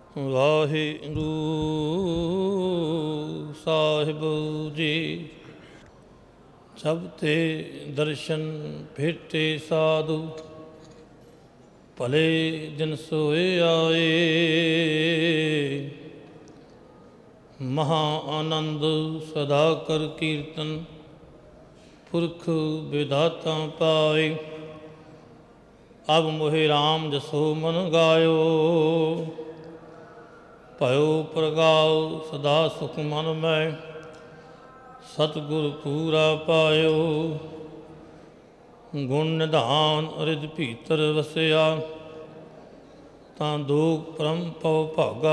ਵਾਹਿਗੁਰੂ ਸਾਹਿਬ ਜੀ। ਸਭ ਤੇ ਦਰਸ਼ਨ ਭੇਟੇ ਸਾਧੂ, ਭਲੇ ਦਿਨ ਸੋਏ ਆਏ। ਮਹਾ ਆਨੰਦ ਸਦਾ ਕਰ ਕੀਰਤਨ, ਪੁਰਖ ਵਿਦਾਤਾ ਪਾਏ। ਅਬ ਮੋਹਿ ਰਾਮ ਜਸੋ ਮਨ ਗਾਇਓ, ਭਇਓ ਪ੍ਰਗਾਉ ਸਦਾ ਸੁਖ ਮਨ ਮੈਂ। ਸਤਿਗੁਰ ਪੂਰਾ ਪਾਇਓ, ਗੁਣ ਨਿਧਾਨ ਰਿਦ ਭੀਤਰ ਵਸਿਆ। ਤਾਂ ਦੋਖ ਭਰਮ ਭਉ ਭਾਗਾ,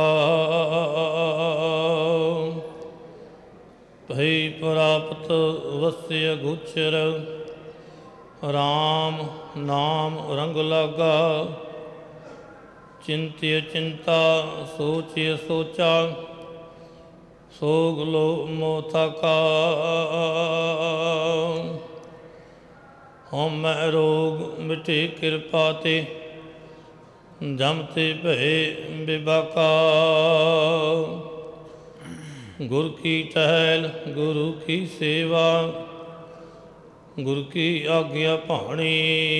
ਭਈ ਪ੍ਰਾਪਤ ਵਸਿਆ ਗੁਚਰ। ਰਾਮ ਨਾਮ ਰੰਗ ਲਾਗਾ, ਚਿੰਤਿ ਚਿੰਤਾ ਸੋਚਿ ਸੋਚਾ। ਸੋਗ ਲੋ ਮੋਹ ਥਾਕਾ, ਹਉਮੈ ਰੋਗ ਮਿਟੇ ਕਿਰਪਾ ਤੇ। ਜਮ ਤੇ ਭਏ ਬਿਬਾਕਾ, ਗੁਰ ਕੀ ਟਹਿਲ ਗੁਰੂ ਕੀ ਸੇਵਾ। ਗੁਰ ਕੀ ਆਗਿਆ ਭਾਣੀ,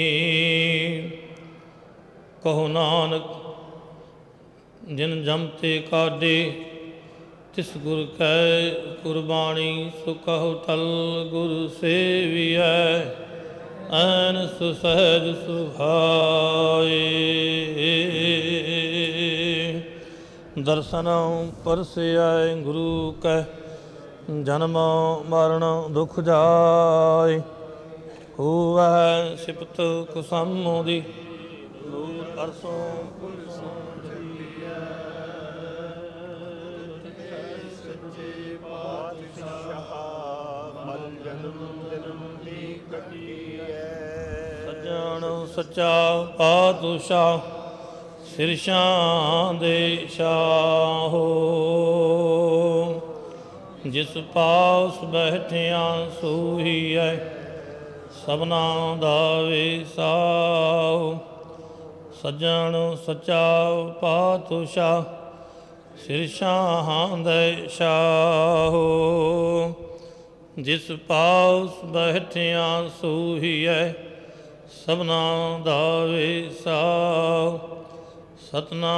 ਕਹੋ ਨਾਨਕ ਜਿਨ ਜਮ ਤੇ ਕਾਢੇ। ਤਿਸ ਗੁਰ ਕੈ ਕੁਰਬਾਣੀ, ਸੋ ਕਹੋ ਟਲ ਗੁਰ ਸੇਵੀਐ। ਐਨ ਸੁਸਹਿਜ ਸੁਭਾਏ, ਦਰਸ਼ਨ ਪਰਸਿਐ ਗੁਰੂ ਕੈ। ਜਨਮ ਮਰਨ ਦੁਖ ਜਾਇ, ਹੋਵੈ ਸਿਫਤ ਕੁਸਮ ਦੀ। ਦੂਰ ਅਰਸੋਂ ਪੁਰਸੋਂ ਸੱਜਣ ਸੱਚਾ ਪਾਤਸ਼ਾਹ, ਸਿਰਸ਼ਾਂ ਦੇ ਸ਼ਾਹੋ। ਜਿਸ ਪਾਸ ਬੈਠਿਆ ਸੋਹੀਐ, ਸਭਨਾ ਦਾ ਵਿਸਾਓ। ਸੱਜਣ ਸੱਚਾ ਪਾਤਸ਼ਾਹ, ਸਿਰਸ਼ਾਂ ਦੇ ਸ਼ਾਹੋ। ਜਿਸ ਪਾਸ ਬੈਠਿਆ ਸੋਹੀਐ, ਸਭਨਾ ਦਾ ਵਿਸਾਓ। ਸਤਿਨਾਮ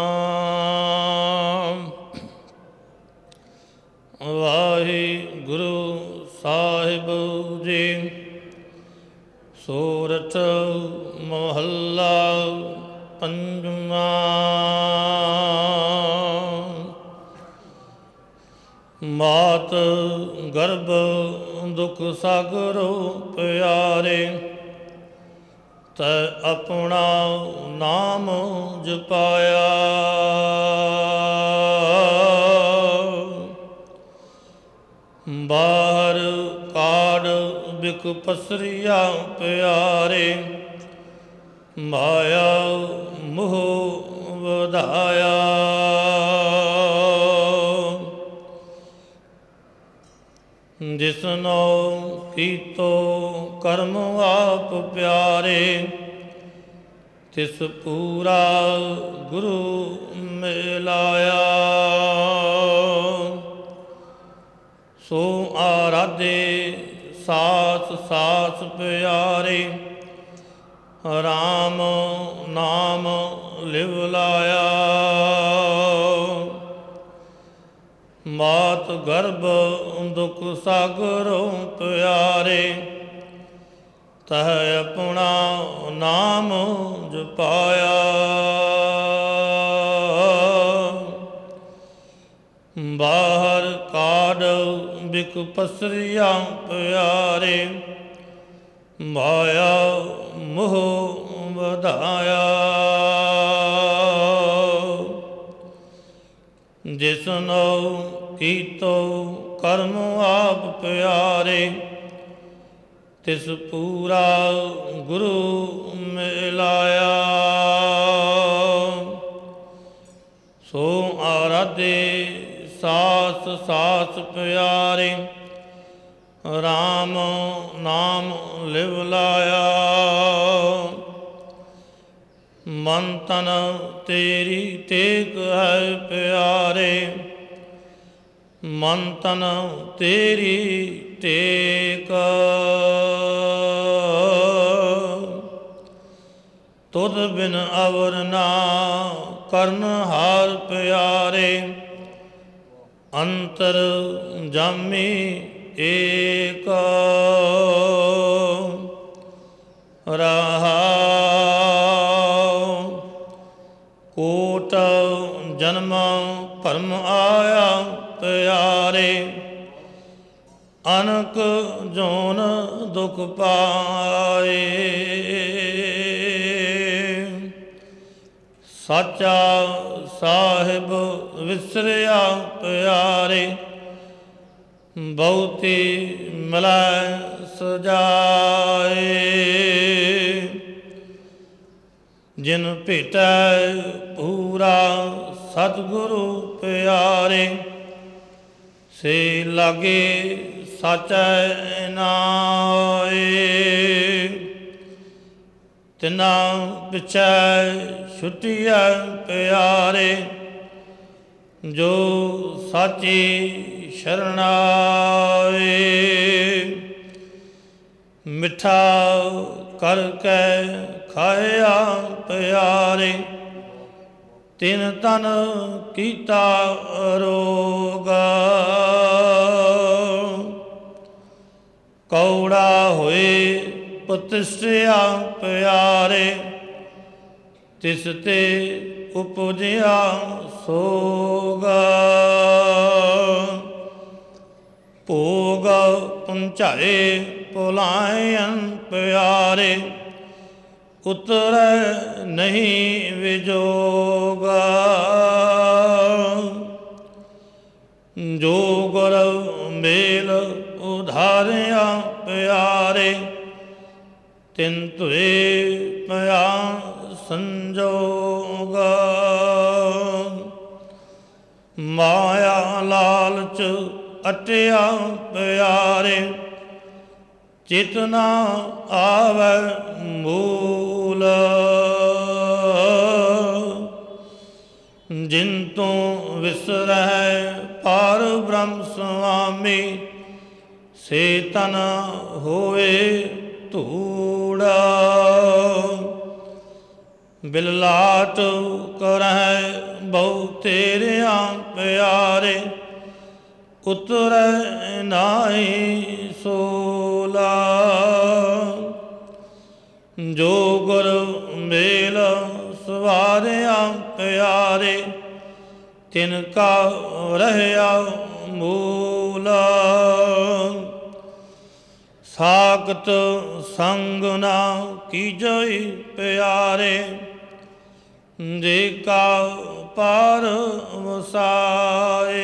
ਵਾਹਿਗੁਰੂ ਸਾਹਿਬ ਜੀ। ਸੋਰਠ ਮਹੱਲਾ ਪੰਜਵਾਂ। ਮਾਤ ਗਰਭ ਦੁਖ ਸਾਗਰੋ ਪਿਆਰੇ। ਤੈ ਆਪਣਾ ਨਾਮ ਜਪਾਇਆ, ਬਾਹਰ ਕਾੜ ਬਿਕ ਪਸਰੀਆ ਪਿਆਰੇ। ਮਾਇਆ ਮੋਹ ਵਧਾਇਆ, ਜਿਸਨੋ ਕੀਤੋ ਕਰਮ ਆਪ ਪਿਆਰੇ। ਤਿਸ ਪੂਰਾ ਗੁਰੂ ਮਿਲਾਇਆ, ਸੋ ਆਰਾਧੇ ਸਾਸ ਸਾਸ ਪਿਆਰੇ। ਰਾਮ ਨਾਮ ਲਿਵ ਲਾਇਆ, ਮਾਤ ਗਰਭ ਦੁਖ ਸਾਗਰੋ ਪਿਆਰੇ। ਤਹ ਆਪਣਾ ਨਾਮ ਜਪਾਇਆ, ਬਾਹਰ ਕਾਢ ਬਿਕ ਪਸਰੀਆ ਪਿਆਰੇ। ਮਾਇਆ ਮੋਹ ਵਧਾਇਆ, ਜਿਸਨੋ ਕੀਤੋ ਕਰਮ ਆਪ ਪਿਆਰੇ। ਤਿਸ ਪੂਰਾ ਗੁਰੂ ਮਿਲਾਇਆ, ਸੋ ਆਰਾਧੇ ਸਾਸ ਸਾਸ ਪਿਆਰੇ। ਰਾਮ ਨਾਮ ਲਿਵ ਲਾਇਆ, ਮਨ ਤਨ ਤੇਰੀ ਟੇਕ ਹੈ ਪਿਆਰੇ, ਮਨ ਤਨ ਤੇਰੀ ਟੇਕ। ਤੁਧ ਬਿਨ ਅਵਰ ਨਾ ਕਰਨ ਹਾਰ ਪਿਆਰੇ, ਅੰਤਰ ਜਾਮੀ ਏਕ। ਰਹਾਉ ਕੋਟ ਜਨਮ ਭਰਮ ਆਇਆ ਪਿਆਰੇ, ਅਨਕ ਜੋਨ ਦੁਖ ਪਾਏ। ਸਾਚਾ ਸਾਹਿਬ ਵਿਸਰਿਆ ਪਿਆਰੇ, ਬਹੁਤੀ ਮਿਲੈ ਸਜਾਏ। ਜਿਨ ਭੇਟੈ ਪੂਰਾ ਸਤਿਗੁਰੂ ਪਿਆਰੇ, ਸੇ ਲਾਗੇ ਸਾਚੈ ਨਾਏ। ਤਿਨਾ ਪਿਛੈ ਛੁਟਿਆ ਪਿਆਰੇ, ਜੋ ਸਾਚੀ ਸ਼ਰਨ ਆਏ। ਮਿੱਠਾ ਕਰਕੇ ਖਾਇਆ ਪਿਆਰੇ, ਤਿਨ ਤਨ ਕੀਤਾ ਰੋਗ। ਕੌੜਾ ਹੋਏ ਪ੍ਰਤਿਸ਼ਠਿਆ ਪਿਆਰੇ, ਤਿਸ ਤੇ ਉਪਜਿਆ ਸੋਗ। ਭੋਗ ਪੁੰਚਾਏ ਭੁਲਾਇਨ ਪਿਆਰੇ, ਉਤਰੈ ਨਹੀਂ ਵਿਜੋਗ। ਜੋ ਗੁਰ ਮੇਲ ਉਧਾਰਿਆ ਪਿਆਰੇ, ਤਿਨ ਤੁਏ ਪਿਆ ਸੰਜੋਗ। ਮਾਇਆ ਲਾਲਚ ਅਟਿਆ ਪਿਆਰੇ, ਚਿਤ ਨਾ ਆਵੈ ਮੂਲ। ਜਿਨ ਤੋਂ ਵਿਸਰੈ ਪਾਰ ਬ੍ਰਹਮ ਸੁਆਮੀ, ਸੇ ਤਨ ਹੋਏ ਧੂੜ। ਬਿਲਲਾਟ ਕਰਹਿ ਬਹੁ ਤੇਰਿਆ ਪਿਆਰੇ, ਉਤਰੈ ਨਾਹੀ ਸੋਲਾ। ਜੋ ਗੁਰ ਮੇਲ ਸਵਾਰਿਆ ਪਿਆਰੇ, ਤਿਨ ਕਾ ਰਹਿਆ ਮੂਲ। ਸਾਖਤ ਸੰਗ ਨਾ ਕੀਜੈ ਪਿਆਰੇ, ਜੇ ਕਾ ਪਾਰ ਵਸਾਏ।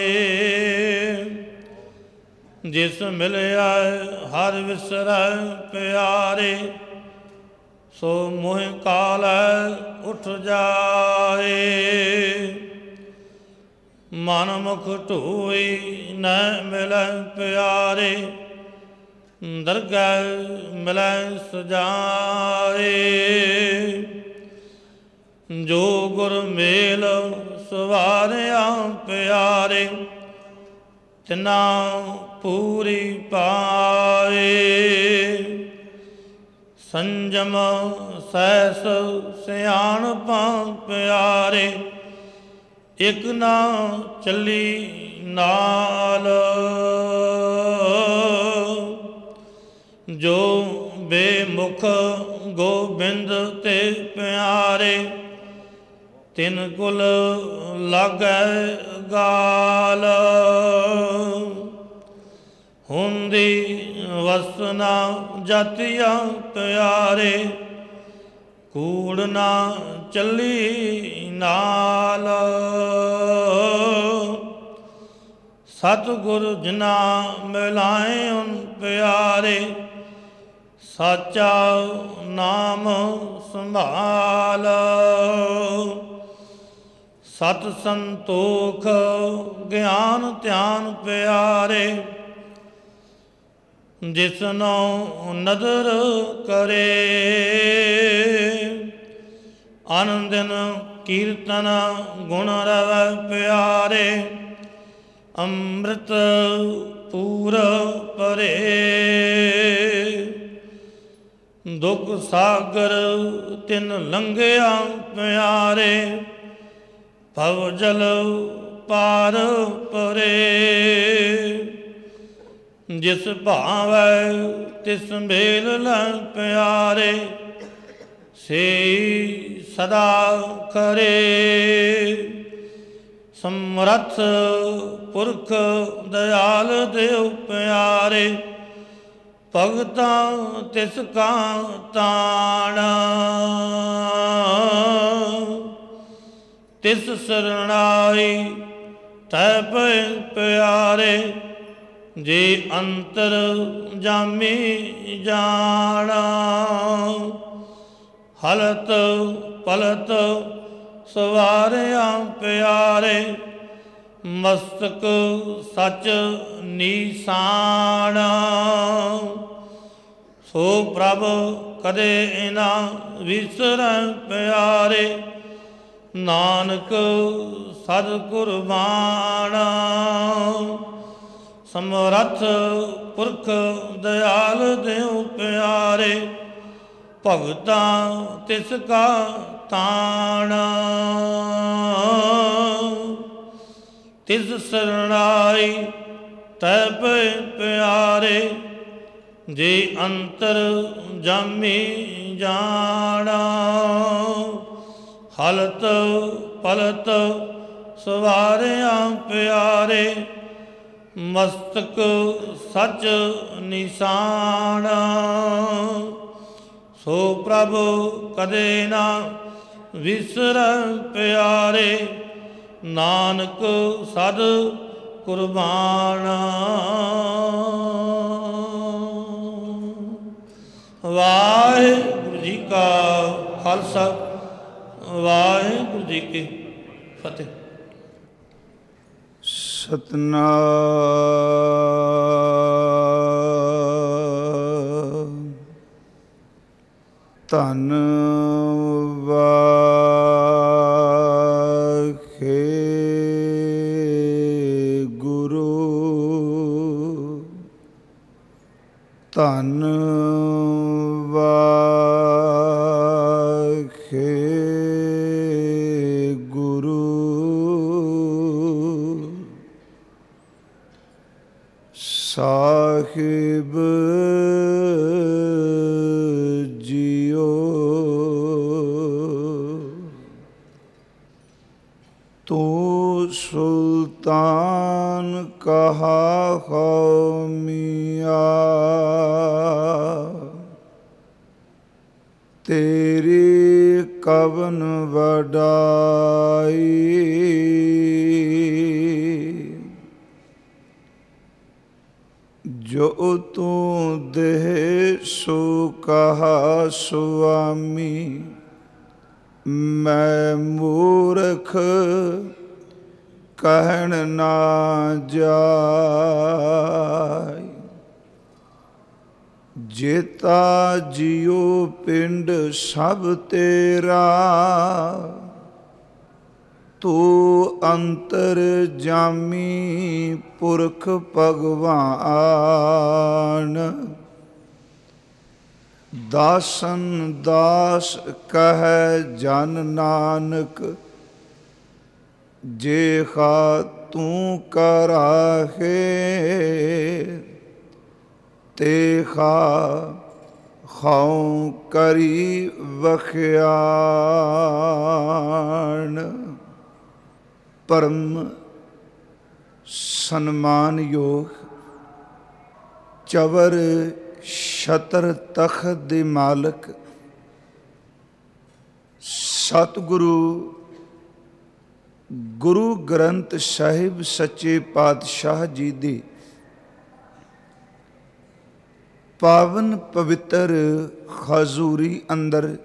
ਜਿਸ ਮਿਲਿਆ ਹਰ ਵਿਸਰੈ ਪਿਆਰੇ, ਸੋ ਮੋਹ ਕਾਲੈ ਉਠ ਜਾਏ। ਮਨ ਮੁਖ ਢੋਈ ਨ ਮਿਲੈ ਪਿਆਰੇ, ਦਰਗਹਿ ਮਿਲੈ ਸਜਾਏ। ਜੋ ਗੁਰ ਮੇਲ ਸਵਾਰਿਆ ਪਿਆਰੇ, ਤਿਨਾ ਪੂਰੀ ਪਾਏ। ਸੰਜਮ ਸਹਿਸ ਸਿਆਣਪਾ ਪਿਆਰੇ, ਇਕ ਨਾ ਚੱਲੀ ਨਾਲ। ਜੋ ਬੇਮੁਖ ਗੋਬਿੰਦ ਤੇ ਪਿਆਰੇ, ਤਿਨ ਕੁਲ ਲਾਗੈ ਗਾਲ। ਹੁੰਦੀ ਵਸਨਾ ਜਾਤੀਆ ਪਿਆਰੇ, ਕੂੜ ਨਾ ਚੱਲੀ ਨਾਲ। ਸਤਿਗੁਰ ਜਿਨਾ ਮਿਲਾਏ ਉਨ ਪਿਆਰੇ, ਸਾਚਾ ਨਾਮ ਸੰਭਾਲ। ਸਤ ਸੰਤੋਖ ਗਿਆਨ ਧਿਆਨ ਪਿਆਰੇ, ਜਿਸਨੋ ਨਦਰ ਕਰੇ। ਆਨੰਦਨ ਕੀਰਤਨ ਗੁਣ ਰਵੈ ਪਿਆਰੇ। ਅੰਮ੍ਰਿਤ ਪੂਰ ਭਰੇ ਦੁਖ ਸਾਗਰ ਤਿਨ ਲੰਘਿਆ ਪਿਆਰੇ। ਭਵ ਜਲ ਪਾਰ ਪਰੇ ਜਿਸ ਭਾਵੈ ਤਿਸ ਮੇਲ ਲੈ ਪਿਆਰੇ। ਸੇ ਸਦਾ ਖਰੇ ਸਮਰੱਥ ਪੁਰਖ ਦਇਆਲ ਦੇਵ ਪਿਆਰੇ। ਭਗਤਾਂ ਤਿਸ ਕਾ ਤਾਣਾ ਤਿਸ ਸਰਣਾਈ ਤੈ ਪੈ ਪਿਆਰੇ। ਜੇ ਅੰਤਰ ਜਾਮੀ ਜਾਣਾ ਹਲਤ ਪਲਤ ਸਵਾਰਿਆ ਪਿਆਰੇ। ਮਸਤਕ ਸਚ ਨੀਸਾਣਾ ਸੋ ਪ੍ਰਭ ਕਦੇ ਨਾ ਵਿਸਰੈ ਪਿਆਰੇ। ਨਾਨਕ ਸਦ ਕੁਰਬਾਨਾ ਸਮਰੱਥ ਪੁਰਖ ਦਇਆਲ ਦੇਵ ਪਿਆਰੇ। ਭਗਤਾਂ ਤਿਸ ਕਾ ਤਾਣਾ ਤਿਸ ਸਰਣਾਈ ਤੈ ਪੈ ਪਿਆਰੇ। ਜੇ ਅੰਤਰ ਜਾਮੀ ਜਾਣਾ ਹਲਤ ਪਲਤ ਸਵਾਰਿਆ ਪਿਆਰੇ। ਮਸਤਕ ਸਚ ਨਿਸ਼ਾਨਾ ਸੋ ਪ੍ਰਭ ਕਦੇ ਨਾ ਵਿਸਰੈ ਪਿਆਰੇ। ਨਾਨਕ ਸਦ ਕੁਰਬਾਨਾ। ਵਾਹਿਗੁਰੂ ਜੀ ਕਾ ਖਾਲਸਾ ਵਾਹਿਗੁਰੂ ਜੀ ਕੀ ਫਤਿਹ। ਸਤਨਾਮ ਧੰਨ ਵਾਹਿਗੁਰੂ ਧੰਨ ਸਾਹਿਬ ਜੀਓ ਤੂੰ ਸੁਲਤਾਨ ਕਹਾ ਕੌਮੀਆ ਤੇਰੀ ਕਵਨ ਵਡਾਈ ਜੋ ਤੂੰ ਦੇਹ ਸੋ ਕਹਾ ਸੁਆਮੀ ਮੈਂ ਮੂਰਖ ਕਹਿਣ ਨਾ ਜਾਏ ਜੇਤਾ ਜਿਉ ਪਿੰਡ ਸਭ ਤੇਰਾ ਤੂੰ ਅੰਤਰ ਜਾਮੀ ਪੁਰਖ ਭਗਵਾਨ ਦਾਸਨ ਦਾਸ ਕਹਿ ਜਨ ਨਾਨਕ ਜੇ ਖਾ ਤੂੰ ਕਰਾਹੇ ਤੇ ਖਾ ਖਾਉ ਕਰੀ ਵਖਿਆਣ ਪਰਮ ਸਨਮਾਨਯੋਗ ਚਵਰ ਛਤਰ ਤਖਤ ਦੇ ਮਾਲਕ ਸਤਿਗੁਰੂ ਗੁਰੂ ਗ੍ਰੰਥ ਸਾਹਿਬ ਸੱਚੇ ਪਾਤਸ਼ਾਹ ਜੀ ਦੀ ਪਾਵਨ ਪਵਿੱਤਰ ਹਜ਼ੂਰੀ ਅੰਦਰ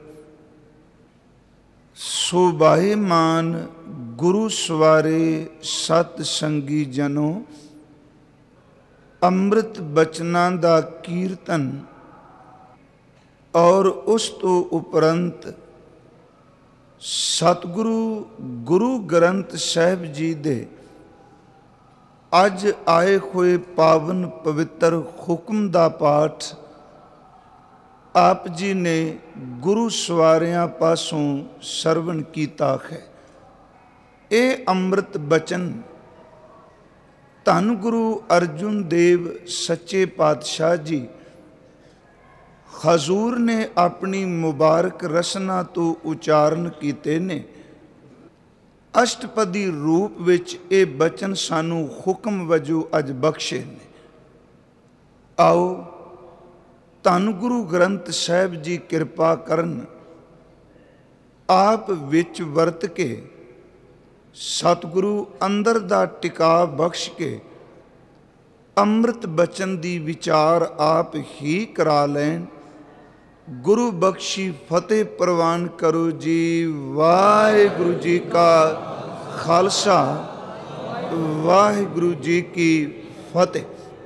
ਸੁਭਾਏਮਾਨ ਗੁਰੂ ਸਵਾਰੇ ਸਤ ਸੰਗੀ ਜਨੋ ਅੰਮ੍ਰਿਤ ਬਚਨਾਂ ਦਾ ਕੀਰਤਨ ਔਰ ਉਸ ਤੋਂ ਉਪਰੰਤ ਸਤਿਗੁਰੂ ਗੁਰੂ ਗ੍ਰੰਥ ਸਾਹਿਬ ਜੀ ਦੇ ਅੱਜ ਆਏ ਹੋਏ ਪਾਵਨ ਪਵਿੱਤਰ ਹੁਕਮ ਦਾ ਪਾਠ ਆਪ ਜੀ ਨੇ ਗੁਰੂ ਸਵਾਰਿਆਂ ਪਾਸੋਂ ਸਰਵਣ ਕੀਤਾ ਹੈ। ਇਹ ਅੰਮ੍ਰਿਤ ਬਚਨ ਧੰਨ ਗੁਰੂ ਅਰਜੁਨ ਦੇਵ ਸੱਚੇ ਪਾਤਸ਼ਾਹ ਜੀ ਹਜ਼ੂਰ ਨੇ ਆਪਣੀ ਮੁਬਾਰਕ ਰਸਨਾ ਤੋਂ ਉਚਾਰਨ ਕੀਤੇ ਨੇ। ਅਸ਼ਟਪਦੀ ਰੂਪ ਵਿੱਚ ਇਹ ਬਚਨ ਸਾਨੂੰ ਹੁਕਮ ਵਜੋਂ ਅੱਜ ਬਖਸ਼ੇ ਨੇ। ਆਓ ਧੰਨ ਗੁਰੂ ਗ੍ਰੰਥ ਸਾਹਿਬ ਜੀ ਕਿਰਪਾ ਕਰਨ, ਆਪ ਵਿੱਚ ਵਰਤ ਕੇ ਸਤਿਗੁਰੂ ਅੰਦਰ ਦਾ ਟਿਕਾ ਬਖਸ਼ ਕੇ ਅੰਮ੍ਰਿਤ ਬਚਨ ਦੀ ਵਿਚਾਰ ਆਪ ਹੀ ਕਰਾ ਲੈਣ। ਗੁਰੂ ਬਖਸ਼ੀ ਫਤਿਹ ਪ੍ਰਵਾਨ ਕਰੋ ਜੀ। ਵਾਹਿਗੁਰੂ ਜੀ ਕਾ ਖਾਲਸਾ, ਵਾਹਿਗੁਰੂ ਜੀ ਕੀ ਫਤਿਹ।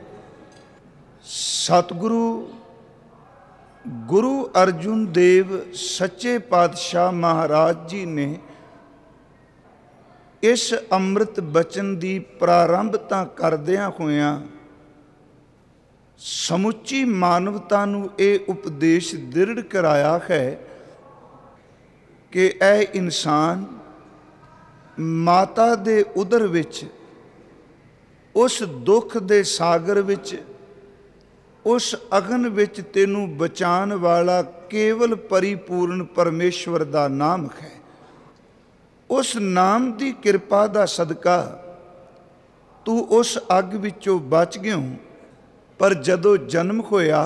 ਸਤਿਗੁਰੂ ਗੁਰੂ ਅਰਜੁਨ ਦੇਵ ਸੱਚੇ ਪਾਤਸ਼ਾਹ ਮਹਾਰਾਜ ਜੀ ਨੇ ਇਸ ਅੰਮ੍ਰਿਤ ਬਚਨ ਦੀ ਪ੍ਰਾਰੰਭਤਾ ਕਰਦਿਆਂ ਹੋਇਆਂ ਸਮੁੱਚੀ ਮਾਨਵਤਾ ਨੂੰ ਇਹ ਉਪਦੇਸ਼ ਦ੍ਰਿੜ ਕਰਾਇਆ ਹੈ ਕਿ ਇਹ ਇਨਸਾਨ ਮਾਤਾ ਦੇ ਉਦਰ ਵਿੱਚ, ਉਸ ਦੁੱਖ ਦੇ ਸਾਗਰ ਵਿੱਚ, ਉਸ ਅਗਨ ਵਿੱਚ ਤੈਨੂੰ ਬਚਾਉਣ ਵਾਲਾ ਕੇਵਲ ਪਰਿਪੂਰਨ ਪਰਮੇਸ਼ਵਰ ਦਾ ਨਾਮ ਹੈ। ਉਸ ਨਾਮ ਦੀ ਕਿਰਪਾ ਦਾ ਸਦਕਾ ਤੂੰ ਉਸ ਅੱਗ ਵਿੱਚੋਂ ਬਚ ਗਿਓ। ਪਰ ਜਦੋਂ ਜਨਮ ਹੋਇਆ,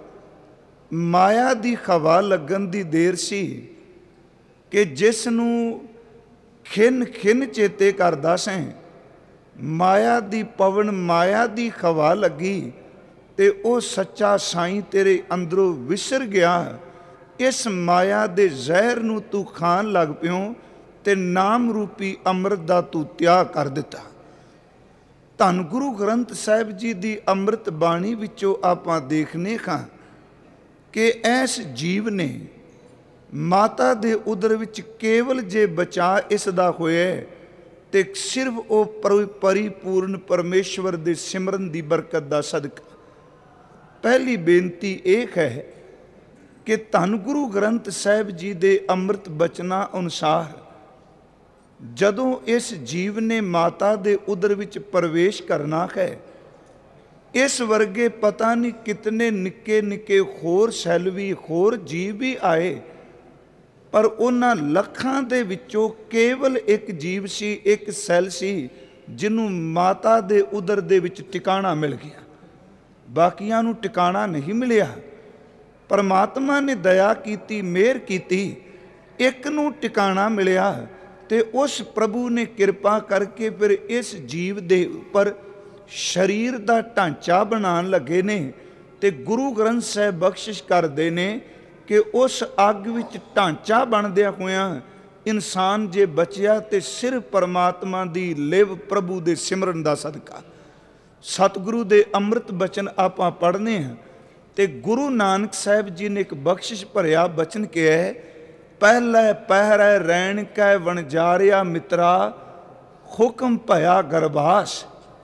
ਮਾਇਆ ਦੀ ਹਵਾ ਲੱਗਣ ਦੀ ਦੇਰ ਸੀ ਕਿ ਜਿਸ ਨੂੰ ਖਿੰਨ ਖਿੰਨ ਚੇਤੇ ਕਰਦਾ ਸੈਂ, ਮਾਇਆ ਦੀ ਪਵਨ, ਮਾਇਆ ਦੀ ਹਵਾ ਲੱਗੀ ਤੇ ਉਹ ਸੱਚਾ ਸਾਈਂ ਤੇਰੇ ਅੰਦਰੋਂ ਵਿਸਰ ਗਿਆ। ਇਸ ਮਾਇਆ ਦੇ ਜ਼ਹਿਰ ਨੂੰ ਤੂੰ ਖਾਣ ਲੱਗ ਪਿਓ ਤੇ ਨਾਮ ਰੂਪੀ ਅੰਮ੍ਰਿਤ ਦਾ ਤੂੰ ਤਿਆਗ ਕਰ ਦਿੱਤਾ। ਧੰਨ ਗੁਰੂ ਗ੍ਰੰਥ ਸਾਹਿਬ ਜੀ ਦੀ ਅੰਮ੍ਰਿਤ ਬਾਣੀ ਵਿੱਚੋਂ ਆਪਾਂ ਦੇਖਨੇ ਹਾਂ ਕਿ ਇਸ ਜੀਵ ਨੇ ਮਾਤਾ ਦੇ ਉਦਰ ਵਿੱਚ ਕੇਵਲ ਜੇ ਬਚਾ ਇਸ ਦਾ ਹੋਇਆ ਤੇ ਸਿਰਫ ਉਹ ਪਰਿਪੂਰਨ ਪਰਮੇਸ਼ਵਰ ਦੇ ਸਿਮਰਨ ਦੀ ਬਰਕਤ ਦਾ ਸਦਕਾ। ਪਹਿਲੀ ਬੇਨਤੀ ਇਹ ਹੈ ਕਿ ਧੰਨ ਗੁਰੂ ਗ੍ਰੰਥ ਸਾਹਿਬ ਜੀ ਦੇ ਅੰਮ੍ਰਿਤ ਬਚਨਾਂ ਅਨੁਸਾਰ ਜਦੋਂ ਇਸ ਜੀਵ ਨੇ ਮਾਤਾ ਦੇ ਉਦਰ ਵਿੱਚ ਪ੍ਰਵੇਸ਼ ਕਰਨਾ ਹੈ, ਇਸ ਵਰਗੇ ਪਤਾ ਨਹੀਂ ਕਿਤਨੇ ਨਿੱਕੇ ਨਿੱਕੇ ਹੋਰ ਸੈੱਲ ਵੀ, ਹੋਰ ਜੀਵ ਵੀ ਆਏ, ਪਰ ਉਹਨਾਂ ਲੱਖਾਂ ਦੇ ਵਿੱਚੋਂ ਕੇਵਲ ਇੱਕ ਜੀਵ ਸੀ, ਇੱਕ ਸੈੱਲ ਸੀ ਜਿਹਨੂੰ ਮਾਤਾ ਦੇ ਉਦਰ ਦੇ ਵਿੱਚ ਟਿਕਾਣਾ ਮਿਲ ਗਿਆ। ਬਾਕੀਆਂ ਨੂੰ ਟਿਕਾਣਾ ਨਹੀਂ ਮਿਲਿਆ। ਪਰਮਾਤਮਾ ਨੇ ਦਇਆ ਕੀਤੀ, ਮਿਹਰ ਕੀਤੀ, ਇੱਕ ਨੂੰ ਟਿਕਾਣਾ ਮਿਲਿਆ ਤੇ ਉਸ ਪ੍ਰਭੂ ਨੇ ਕਿਰਪਾ ਕਰਕੇ ਫਿਰ ਇਸ ਜੀਵ ਦੇ ਉੱਪਰ ਸਰੀਰ ਦਾ ਢਾਂਚਾ ਬਣਾਉਣ ਲੱਗੇ ਨੇ ਤੇ ਗੁਰੂ ਗ੍ਰੰਥ ਸਾਹਿਬ ਬਖਸ਼ਿਸ਼ ਕਰਦੇ ਨੇ ਕਿ ਉਸ ਅੱਗ ਵਿੱਚ ਢਾਂਚਾ ਬਣਦਿਆਂ ਹੋਇਆਂ ਇਨਸਾਨ ਜੇ ਬਚਿਆ ਤੇ ਸਿਰਫ ਪਰਮਾਤਮਾ ਦੀ ਲਿਵ ਪ੍ਰਭੂ ਦੇ ਸਿਮਰਨ ਦਾ ਸਦਕਾ। ਸਤਿਗੁਰੂ ਦੇ ਅੰਮ੍ਰਿਤ ਬਚਨ ਆਪਾਂ ਪੜ੍ਹਨੇ ਹਾਂ ਤੇ ਗੁਰੂ ਨਾਨਕ ਸਾਹਿਬ ਜੀ ਨੇ ਇੱਕ ਬਖਸ਼ਿਸ਼ ਭਰਿਆ ਬਚਨ ਕਿਹਾ ਹੈ, ਪਹਿਲੇ ਪਹਿਰੇ ਰੈਣ ਕੈ ਵਣਜਾਰਿਆ ਮਿੱਤਰਾ, ਹੁਕਮ ਭਇਆ ਗਰਭਾਸ।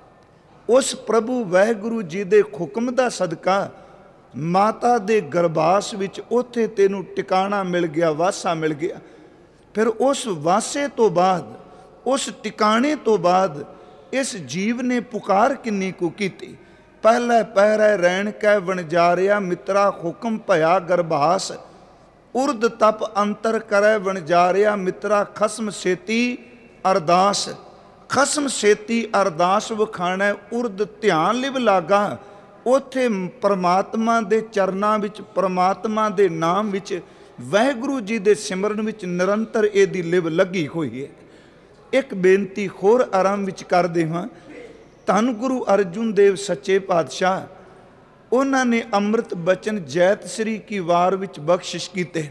ਉਸ ਪ੍ਰਭੂ ਵਾਹਿਗੁਰੂ ਜੀ ਦੇ ਹੁਕਮ ਦਾ ਸਦਕਾ ਮਾਤਾ ਦੇ ਗਰਭਾਸ ਵਿੱਚ ਉੱਥੇ ਤੈਨੂੰ ਟਿਕਾਣਾ ਮਿਲ ਗਿਆ, ਵਾਸਾ ਮਿਲ ਗਿਆ। ਫਿਰ ਉਸ ਵਾਸੇ ਤੋਂ ਬਾਅਦ, ਉਸ ਟਿਕਾਣੇ ਤੋਂ ਬਾਅਦ ਇਸ ਜੀਵ ਨੇ ਪੁਕਾਰ ਕਿੰਨੀ ਕੁ ਕੀਤੀ। ਪਹਿਲੇ ਪਹਿਰੇ ਰੈਣ ਕੈ ਵਣਜਾਰਿਆ ਮਿੱਤਰਾ, ਹੁਕਮ ਭਇਆ ਗਰਭਾਸ। ਉਰਦ ਤਪ ਅੰਤਰ ਕਰੈ ਵਣਜਾਰਿਆ ਮਿੱਤਰਾ, ਖਸਮ ਸੇਤੀ ਅਰਦਾਸ। ਖਸਮ ਸੇਤੀ ਅਰਦਾਸ ਵਖਾਣੈ, ਉਰਦ ਧਿਆਨ ਲਿਵ ਲਾਗਾ। ਉੱਥੇ ਪਰਮਾਤਮਾ ਦੇ ਚਰਨਾਂ ਵਿੱਚ, ਪਰਮਾਤਮਾ ਦੇ ਨਾਮ ਵਿੱਚ, ਵਾਹਿਗੁਰੂ ਜੀ ਦੇ ਸਿਮਰਨ ਵਿੱਚ ਨਿਰੰਤਰ ਇਹਦੀ ਲਿਵ ਲੱਗੀ ਹੋਈ ਹੈ। ਇੱਕ ਬੇਨਤੀ ਹੋਰ ਆਰੰਭ ਵਿੱਚ ਕਰਦੇ ਹਾਂ। ਧੰਨ ਗੁਰੂ ਅਰਜੁਨ ਦੇਵ ਸੱਚੇ ਪਾਤਸ਼ਾਹ, ਉਹਨਾਂ ਨੇ ਅੰਮ੍ਰਿਤ ਬਚਨ ਜੈਤ ਸ੍ਰੀ ਕੀ ਵਾਰ ਵਿੱਚ ਬਖਸ਼ਿਸ਼ ਕੀਤੇ।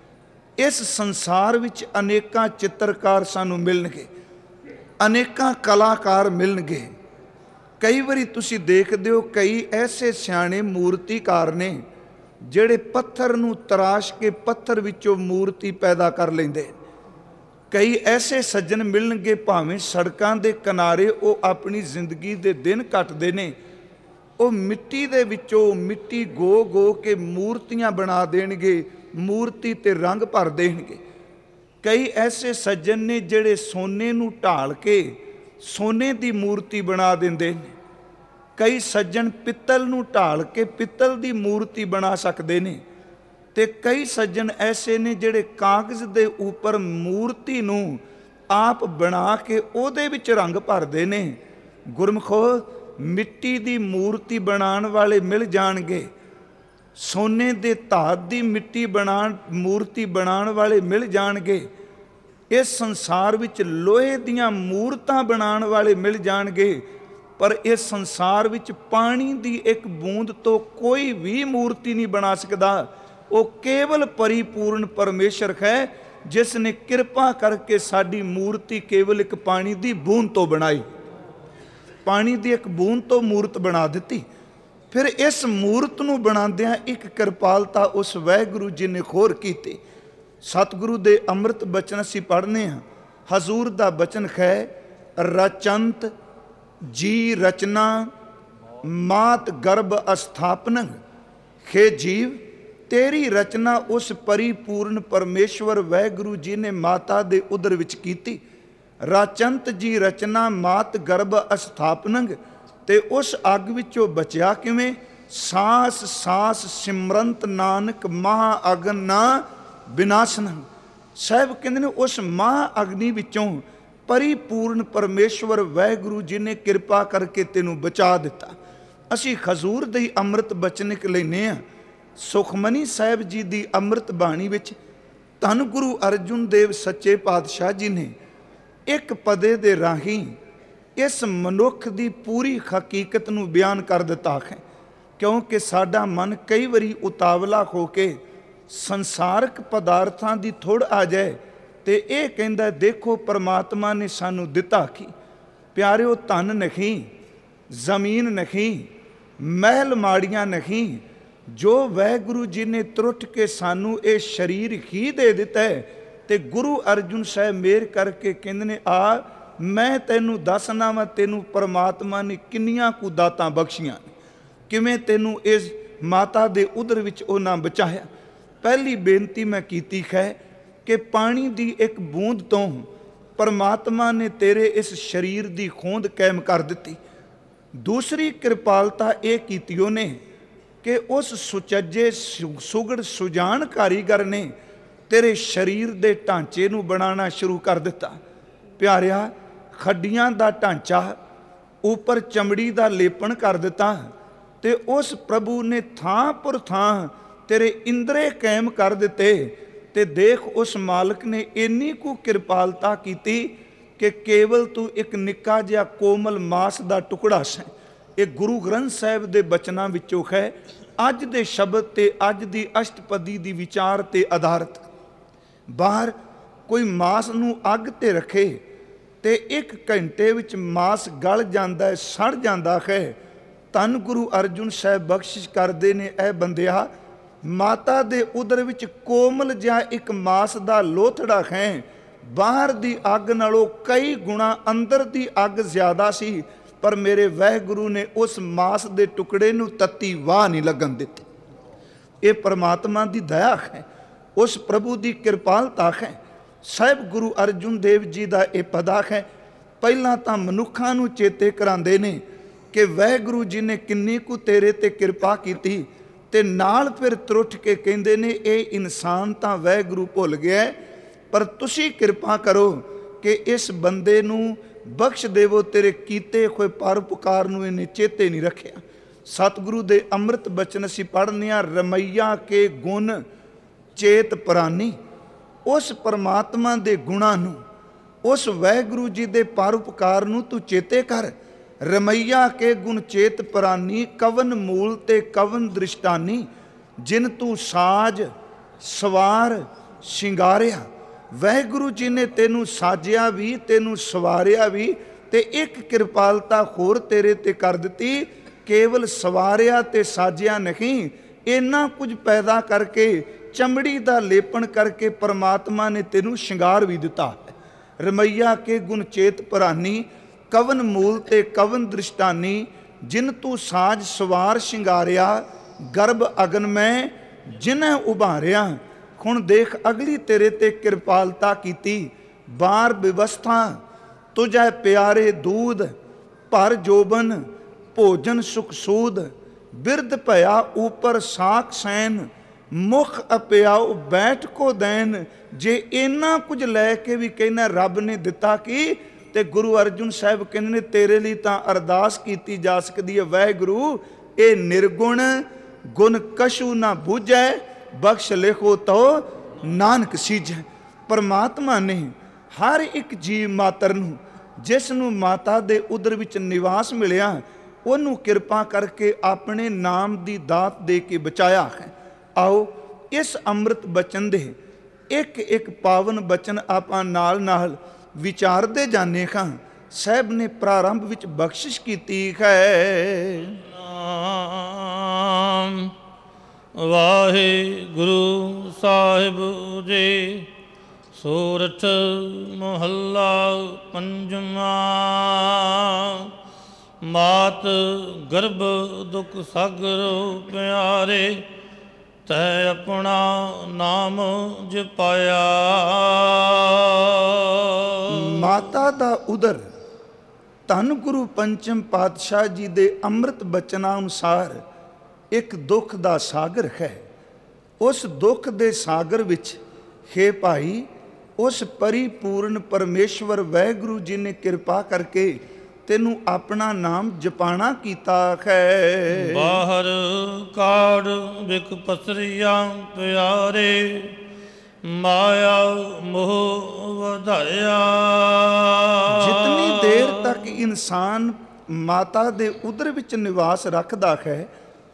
ਇਸ ਸੰਸਾਰ ਵਿੱਚ ਅਨੇਕਾਂ ਚਿੱਤਰਕਾਰ ਸਾਨੂੰ ਮਿਲਣਗੇ, ਅਨੇਕਾਂ ਕਲਾਕਾਰ ਮਿਲਣਗੇ। ਕਈ ਵਾਰੀ ਤੁਸੀਂ ਦੇਖਦੇ ਹੋ ਕਈ ਐਸੇ ਸਿਆਣੇ ਮੂਰਤੀਕਾਰ ਨੇ ਜਿਹੜੇ ਪੱਥਰ ਨੂੰ ਤਰਾਸ਼ ਕੇ ਪੱਥਰ ਵਿੱਚੋਂ ਮੂਰਤੀ ਪੈਦਾ ਕਰ ਲੈਂਦੇ। ਕਈ ਐਸੇ ਸੱਜਣ ਮਿਲਣਗੇ, ਭਾਵੇਂ ਸੜਕਾਂ ਦੇ ਕਿਨਾਰੇ ਉਹ ਆਪਣੀ ਜ਼ਿੰਦਗੀ ਦੇ ਦਿਨ ਕੱਟਦੇ ਨੇ, ਉਹ ਮਿੱਟੀ ਦੇ ਵਿੱਚੋਂ ਮਿੱਟੀ ਗੋ ਗੋ ਕੇ ਮੂਰਤੀਆਂ ਬਣਾ ਦੇਣਗੇ, ਮੂਰਤੀ ਤੇ ਰੰਗ ਭਰ ਦੇਣਗੇ। ਕਈ ਐਸੇ ਸੱਜਣ ਨੇ ਜਿਹੜੇ ਸੋਨੇ ਨੂੰ ਢਾਲ ਕੇ ਸੋਨੇ ਦੀ ਮੂਰਤੀ ਬਣਾ ਦਿੰਦੇ ਨੇ। ਕਈ ਸੱਜਣ ਪਿੱਤਲ ਨੂੰ ਢਾਲ ਕੇ ਪਿੱਤਲ ਦੀ ਮੂਰਤੀ ਬਣਾ ਸਕਦੇ ਨੇ, ਤੇ ਕਈ ਸੱਜਣ ਐਸੇ ਨੇ ਜਿਹੜੇ ਕਾਗਜ਼ ਦੇ ਉੱਪਰ ਮੂਰਤੀ ਨੂੰ ਆਪ ਬਣਾ ਕੇ ਉਹਦੇ ਵਿੱਚ ਰੰਗ ਭਰਦੇ ਨੇ। ਗੁਰਮਖੋ, ਮਿੱਟੀ ਦੀ ਮੂਰਤੀ ਬਣਾਉਣ ਵਾਲੇ ਮਿਲ ਜਾਣਗੇ, ਸੋਨੇ ਦੇ ਧਾਤ ਦੀ ਮੂਰਤੀ ਬਣਾਉਣ ਵਾਲੇ ਮਿਲ ਜਾਣਗੇ, ਇਸ ਸੰਸਾਰ ਵਿੱਚ ਲੋਹੇ ਦੀਆਂ ਮੂਰਤਾਂ ਬਣਾਉਣ ਵਾਲੇ ਮਿਲ ਜਾਣਗੇ, ਪਰ ਇਸ ਸੰਸਾਰ ਵਿੱਚ ਪਾਣੀ ਦੀ ਇੱਕ ਬੂੰਦ ਤੋਂ ਕੋਈ ਵੀ ਮੂਰਤੀ ਨਹੀਂ ਬਣਾ ਸਕਦਾ। ਉਹ ਕੇਵਲ ਪਰਿਪੂਰਨ ਪਰਮੇਸ਼ਰ ਹੈ, ਜਿਸ ਨੇ ਕਿਰਪਾ ਕਰਕੇ ਸਾਡੀ ਮੂਰਤੀ ਕੇਵਲ ਇੱਕ ਪਾਣੀ ਦੀ ਬੂੰਦ ਤੋਂ ਬਣਾਈ, ਪਾਣੀ ਦੀ ਇੱਕ ਬੂੰਦ ਤੋਂ ਮੂਰਤ ਬਣਾ ਦਿੱਤੀ। ਫਿਰ ਇਸ ਮੂਰਤ ਨੂੰ ਬਣਾਉਂਦਿਆਂ ਇੱਕ ਕਿਰਪਾਲਤਾ ਉਸ ਵਾਹਿਗੁਰੂ ਜੀ ਨੇ ਹੋਰ ਕੀਤੀ। ਸਤਿਗੁਰੂ ਦੇ ਅੰਮ੍ਰਿਤ ਬਚਨ ਅਸੀਂ ਪੜ੍ਹਨੇ ਹਾਂ। ਹਜ਼ੂਰ ਦਾ ਬਚਨ ਹੈ, ਰਚੰਤ ਜੀ ਰਚਨਾ ਮਾਤ ਗਰਭ ਅਸਥਾਪਨ। ਖੇ ਜੀਵ, ਤੇਰੀ ਰਚਨਾ ਉਸ ਪਰਿਪੂਰਨ ਪਰਮੇਸ਼ਵਰ ਵਾਹਿਗੁਰੂ ਜੀ ਨੇ ਮਾਤਾ ਦੇ ਉਦਰ ਵਿੱਚ ਕੀਤੀ। ਰਾਚੰਤ ਜੀ ਰਚਨਾ ਮਾਤ ਗਰਭ ਅਸਥਾਪਨੰਗ। ਤੇ ਉਸ ਅੱਗ ਵਿੱਚੋਂ ਬਚਿਆ ਕਿਵੇਂ? ਸਾਸ ਸਾਸ ਸਿਮਰੰਤ ਨਾਨਕ ਮਹਾ ਅਗਨ ਨਾ ਵਿਨਾਸ਼ਨੰ। ਸਾਹਿਬ ਕਹਿੰਦੇ ਨੇ ਉਸ ਮਹਾ ਅਗਨੀ ਵਿੱਚੋਂ ਪਰਿਪੂਰਨ ਪਰਮੇਸ਼ਵਰ ਵਾਹਿਗੁਰੂ ਜੀ ਨੇ ਕਿਰਪਾ ਕਰਕੇ ਤੈਨੂੰ ਬਚਾ ਦਿੱਤਾ। ਅਸੀਂ ਹਜ਼ੂਰ ਦੇ ਅੰਮ੍ਰਿਤ ਬਚਨ ਲੈਂਦੇ ਹਾਂ। ਸੁਖਮਨੀ ਸਾਹਿਬ ਜੀ ਦੀ ਅੰਮ੍ਰਿਤ ਬਾਣੀ ਵਿੱਚ ਧੰਨ ਗੁਰੂ ਅਰਜੁਨ ਦੇਵ ਸੱਚੇ ਪਾਤਸ਼ਾਹ ਜੀ ਨੇ ਇੱਕ ਪਦੇ ਦੇ ਰਾਹੀਂ ਇਸ ਮਨੁੱਖ ਦੀ ਪੂਰੀ ਹਕੀਕਤ ਨੂੰ ਬਿਆਨ ਕਰ ਦਿੱਤਾ ਹੈ। ਕਿਉਂਕਿ ਸਾਡਾ ਮਨ ਕਈ ਵਾਰੀ ਉਤਾਵਲਾ ਹੋ ਕੇ ਸੰਸਾਰਕ ਪਦਾਰਥਾਂ ਦੀ ਥੁੜ ਆ ਜਾਏ ਤੇ ਇਹ ਕਹਿੰਦਾ, ਦੇਖੋ ਪਰਮਾਤਮਾ ਨੇ ਸਾਨੂੰ ਦਿੱਤਾ ਕੀ। ਪਿਆਰਿਓ, ਧਨ ਨਹੀਂ, ਜ਼ਮੀਨ ਨਹੀਂ, ਮਹਿਲ ਮਾੜੀਆਂ ਨਹੀਂ, ਜੋ ਵਾਹਿਗੁਰੂ ਜੀ ਨੇ ਤਰੁੱਟ ਕੇ ਸਾਨੂੰ ਇਹ ਸਰੀਰ ਹੀ ਦੇ ਦਿੱਤਾ ਹੈ। ਤੇ ਗੁਰੂ ਅਰਜੁਨ ਸਾਹਿਬ ਮੇਰ ਕਰਕੇ ਕਹਿੰਦੇ ਨੇ, ਆ ਮੈਂ ਤੈਨੂੰ ਦੱਸਣਾ ਵਾ ਤੈਨੂੰ ਪਰਮਾਤਮਾ ਨੇ ਕਿੰਨੀਆਂ ਕੁ ਦਾਤਾਂ ਬਖਸ਼ੀਆਂ, ਕਿਵੇਂ ਤੈਨੂੰ ਇਸ ਮਾਤਾ ਦੇ ਉਦਰ ਵਿੱਚ ਉਹਨਾਂ ਬਚਾਇਆ। ਪਹਿਲੀ ਬੇਨਤੀ ਮੈਂ ਕੀਤੀ ਹੈ ਕਿ ਪਾਣੀ ਦੀ ਇੱਕ ਬੂੰਦ ਤੋਂ ਪਰਮਾਤਮਾ ਨੇ ਤੇਰੇ ਇਸ ਸਰੀਰ ਦੀ ਖੋਂਦ ਕਾਇਮ ਕਰ ਦਿੱਤੀ। ਦੂਸਰੀ ਕਿਰਪਾਲਤਾ ਇਹ ਕੀਤੀ ਉਹਨੇ ਕਿ ਉਸ ਸੁਚੱਜੇ ਸੁਗੜ ਸੁਜਾਨ ਕਾਰੀਗਰ ਨੇ ਤੇਰੇ ਸਰੀਰ ਦੇ ਢਾਂਚੇ ਨੂੰ ਬਣਾਉਣਾ ਸ਼ੁਰੂ ਕਰ ਦਿੱਤਾ। ਪਿਆਰਿਆ, ਖੱਡੀਆਂ ਦਾ ਢਾਂਚਾ, ਉੱਪਰ ਚਮੜੀ ਦਾ ਲੇਪਣ ਕਰ ਦਿੱਤਾ, ਤੇ ਉਸ ਪ੍ਰਭੂ ਨੇ ਥਾਂ ਪੁਰ ਥਾਂ ਤੇਰੇ ਇੰਦਰੇ ਕਾਇਮ ਕਰ ਦਿੱਤੇ। ਤੇ ਦੇਖ, ਉਸ ਮਾਲਕ ਨੇ ਇੰਨੀ ਕੁ ਕਿਰਪਾਲਤਾ ਕੀਤੀ ਕਿ ਕੇਵਲ ਤੂੰ ਇੱਕ ਨਿੱਕਾ ਜਿਹਾ ਕੋਮਲ ਮਾਸ ਦਾ ਟੁਕੜਾ ਸੈਂ। ਇਹ ਗੁਰੂ ਗ੍ਰੰਥ ਸਾਹਿਬ ਦੇ ਬਚਨਾਂ ਵਿੱਚੋਂ ਹੈ। ਅੱਜ ਦੇ ਸ਼ਬਦ ਤੇ ਅੱਜ ਦੀ ਅਸ਼ਟਪਦੀ ਦੀ ਵਿਚਾਰ ਤੇ ਆਧਾਰਿਤ। ਬਾਹਰ ਕੋਈ ਮਾਸ ਨੂੰ ਅੱਗ ਤੇ ਰੱਖੇ ਤੇ 1 ਘੰਟੇ ਵਿੱਚ ਮਾਸ ਗਲ ਜਾਂਦਾ ਹੈ, ਸੜ ਜਾਂਦਾ ਹੈ। ਧੰਨ ਗੁਰੂ ਅਰਜੁਨ ਸਾਹਿਬ ਬਖਸ਼ਿਸ਼ ਕਰਦੇ ਨੇ, ਐ ਬੰਦਿਆ, ਮਾਤਾ ਦੇ ਉਦਰ ਵਿੱਚ ਕੋਮਲ ਜਿਹਾ ਇੱਕ ਮਾਸ ਦਾ ਲੋਥੜਾ ਹੈ। ਬਾਹਰ ਦੀ ਅੱਗ ਨਾਲੋਂ ਕਈ ਗੁਣਾ ਅੰਦਰ ਦੀ ਅੱਗ ਜ਼ਿਆਦਾ ਸੀ, ਪਰ ਮੇਰੇ ਵਾਹਿਗੁਰੂ ਨੇ ਉਸ ਮਾਸ ਦੇ ਟੁਕੜੇ ਨੂੰ ਤੱਤੀ ਵਾਹ ਨਹੀਂ ਲੱਗਣ ਦਿੱਤੀ। ਇਹ ਪਰਮਾਤਮਾ ਦੀ ਦਇਆ ਹੈ, ਉਸ ਪ੍ਰਭੂ ਦੀ ਕਿਰਪਾਲਤਾ ਹੈ। ਸਾਹਿਬ ਗੁਰੂ ਅਰਜੁਨ ਦੇਵ ਜੀ ਦਾ ਇਹ ਪਦਾ ਹੈ। ਪਹਿਲਾਂ ਤਾਂ ਮਨੁੱਖਾਂ ਨੂੰ ਚੇਤੇ ਕਰਾਉਂਦੇ ਨੇ ਕਿ ਵਾਹਿਗੁਰੂ ਜੀ ਨੇ ਕਿੰਨੀ ਕੁ ਤੇਰੇ ਤੇ ਕਿਰਪਾ ਕੀਤੀ, ਤੇ ਨਾਲ ਫਿਰ ਤਰੁੱਠ ਕੇ ਕਹਿੰਦੇ ਨੇ, ਇਹ ਇਨਸਾਨ ਤਾਂ ਵਾਹਿਗੁਰੂ ਭੁੱਲ ਗਿਆ, ਪਰ ਤੁਸੀਂ ਕਿਰਪਾ ਕਰੋ ਕਿ ਇਸ ਬੰਦੇ ਨੂੰ ਬਖਸ਼ ਦੇਵੋ, ਤੇਰੇ ਕੀਤੇ ਹੋਏ ਪਰਉਪਕਾਰ ਨੂੰ ਇਹਨੇ ਚੇਤੇ ਨਹੀਂ ਰੱਖਿਆ। ਸਤਿਗੁਰੂ ਦੇ ਅੰਮ੍ਰਿਤ ਬਚਨ ਅਸੀਂ ਪੜ੍ਹਨੇ ਆ, ਰਮਈਆ ਕੇ ਗੁਣ ਚੇਤ ਪ੍ਰਾਨੀ। ਉਸ ਪਰਮਾਤਮਾ ਦੇ ਗੁਣਾਂ ਨੂੰ, ਉਸ ਵਾਹਿਗੁਰੂ ਜੀ ਦੇ ਪਰਉਪਕਾਰ ਨੂੰ ਤੂੰ ਚੇਤੇ ਕਰ। ਰਮਈਆ ਕੇ ਗੁਣ ਚੇਤ ਪ੍ਰਾਨੀ, ਕਵਨ ਮੂਲ ਤੇ ਕਵਨ ਦ੍ਰਿਸ਼ਟਾਨੀ। ਜਿਨ ਤੂੰ ਸਾਜ ਸਵਾਰ ਸ਼ਿੰਗਾਰਿਆ, ਵਾਹਿਗੁਰੂ ਜੀ ਨੇ ਤੈਨੂੰ ਸਾਜਿਆ ਵੀ, ਤੈਨੂੰ ਸਵਾਰਿਆ ਵੀ, ਤੇ ਇੱਕ ਕਿਰਪਾਲਤਾ ਹੋਰ ਤੇਰੇ ਤੇ ਕਰ ਦਿੱਤੀ। ਕੇਵਲ ਸਵਾਰਿਆ ਤੇ ਸਾਜਿਆ ਨਹੀਂ, ਇੰਨਾ ਕੁਝ ਪੈਦਾ ਕਰਕੇ, ਚਮੜੀ ਦਾ ਲੇਪਣ ਕਰਕੇ ਪਰਮਾਤਮਾ ਨੇ ਤੈਨੂੰ ਸ਼ਿੰਗਾਰ ਵੀ ਦਿੱਤਾ ਹੈ। ਰਮਈਆ ਕੇ ਗੁਣ ਚੇਤ ਪੁਰਾਨੀ, ਕਵਨ ਮੂਲ ਤੇ ਕਵਨ ਦ੍ਰਿਸ਼ਟਾਨੀ, ਜਿਨ ਤੂੰ ਸਾਜ ਸਵਾਰ ਸ਼ਿੰਗਾਰਿਆ, ਗਰਭ ਅਗਨ ਮੈਂ ਜਿਨੈ ਉਭਾਰਿਆ। ਹੁਣ ਦੇਖ ਅਗਲੀ ਤੇਰੇ ਤੇ ਕਿਰਪਾਲਤਾ ਕੀਤੀ, ਬਾਰ ਵਿਵਸਥਾ ਤੁਝੈ ਪਿਆਰੇ ਦੂਧ, ਭਰ ਜੋਬਨ ਭੋਜਨ ਸੁਖ ਸੂਦ, ਬਿਰਧ ਭਇਆ ਉਪਰ ਸਾਖ ਸੈਨ, ਮੁਖ ਅਪਿਆਉ ਬੈਠ ਕੋ ਦੈਨ। ਜੇ ਇੰਨਾ ਕੁਝ ਲੈ ਕੇ ਵੀ ਕਹਿੰਦਾ ਰੱਬ ਨੇ ਦਿੱਤਾ ਕੀ, ਤੇ ਗੁਰੂ ਅਰਜਨ ਸਾਹਿਬ ਕਹਿੰਦੇ ਨੇ ਤੇਰੇ ਲਈ ਤਾਂ ਅਰਦਾਸ ਕੀਤੀ ਜਾ ਸਕਦੀ ਹੈ, ਵਾਹਿਗੁਰੂ ਇਹ ਨਿਰਗੁਣ ਗੁਣ ਕਛੂ ਨਾ ਬੂਝੈ, ਬਖਸ਼ ਲਿਖੋ ਤੋ ਨਾਨਕ ਸੀਜੈ। ਪਰਮਾਤਮਾ ਨੇ ਹਰ ਇੱਕ ਜੀਵ ਮਾਤਰ ਨੂੰ, ਜਿਸ ਨੂੰ ਮਾਤਾ ਦੇ ਉਦਰ ਵਿੱਚ ਨਿਵਾਸ ਮਿਲਿਆ, ਉਹਨੂੰ ਕਿਰਪਾ ਕਰਕੇ ਆਪਣੇ ਨਾਮ ਦੀ ਦਾਤ ਦੇ ਕੇ ਬਚਾਇਆ ਹੈ। ਆਓ ਇਸ ਅੰਮ੍ਰਿਤ ਬਚਨ ਦੇ ਇੱਕ ਇੱਕ ਪਾਵਨ ਬਚਨ ਆਪਾਂ ਨਾਲ ਨਾਲ ਵਿਚਾਰਦੇ ਜਾਂਦੇ ਹਾਂ। ਸਾਹਿਬ ਨੇ ਪ੍ਰਾਰੰਭ ਵਿੱਚ ਬਖਸ਼ਿਸ਼ ਕੀਤੀ ਹੈ। ਨਾਮ ਵਾਹਿਗੁਰੂ ਸਾਹਿਬ ਜੀ। ਸੂਰਠ ਮਹੱਲਾ ਪੰਜਵਾਂ। ਮਾਤ ਗਰਭ ਦੁਖ ਸਾਗਰ ਪਿਆਰੇ, ਤੈ ਆਪਣਾ ਨਾਮ ਜਪਾਇਆ। ਮਾਤਾ ਦਾ ਉਦਰ ਧੰਨ ਗੁਰੂ ਪੰਚਮ ਪਾਤਸ਼ਾਹ ਜੀ ਦੇ ਅੰਮ੍ਰਿਤ ਬਚਨਾਂ ਅਨੁਸਾਰ ਇੱਕ ਦੁੱਖ ਦਾ ਸਾਗਰ ਹੈ। ਉਸ ਦੁੱਖ ਦੇ ਸਾਗਰ ਵਿੱਚ ਹੇ ਭਾਈ, ਉਸ ਪਰਿਪੂਰਨ ਪਰਮੇਸ਼ਵਰ ਵਾਹਿਗੁਰੂ ਜੀ ਨੇ ਕਿਰਪਾ ਕਰਕੇ ਤੈਨੂੰ ਆਪਣਾ ਨਾਮ ਜਪਾਣਾ ਕੀਤਾ ਹੈ। ਬਾਹਰ ਕਾੜ ਵਿਕ ਪਸਰੀਆਂ ਪਿਆਰੇ, ਮਾਇਆ ਮੋਹ ਵਧਾਇਆ। ਜਿਤਨੀ ਦੇਰ ਤੱਕ ਇਨਸਾਨ ਮਾਤਾ ਦੇ ਉਦਰ ਵਿੱਚ ਨਿਵਾਸ ਰੱਖਦਾ ਹੈ,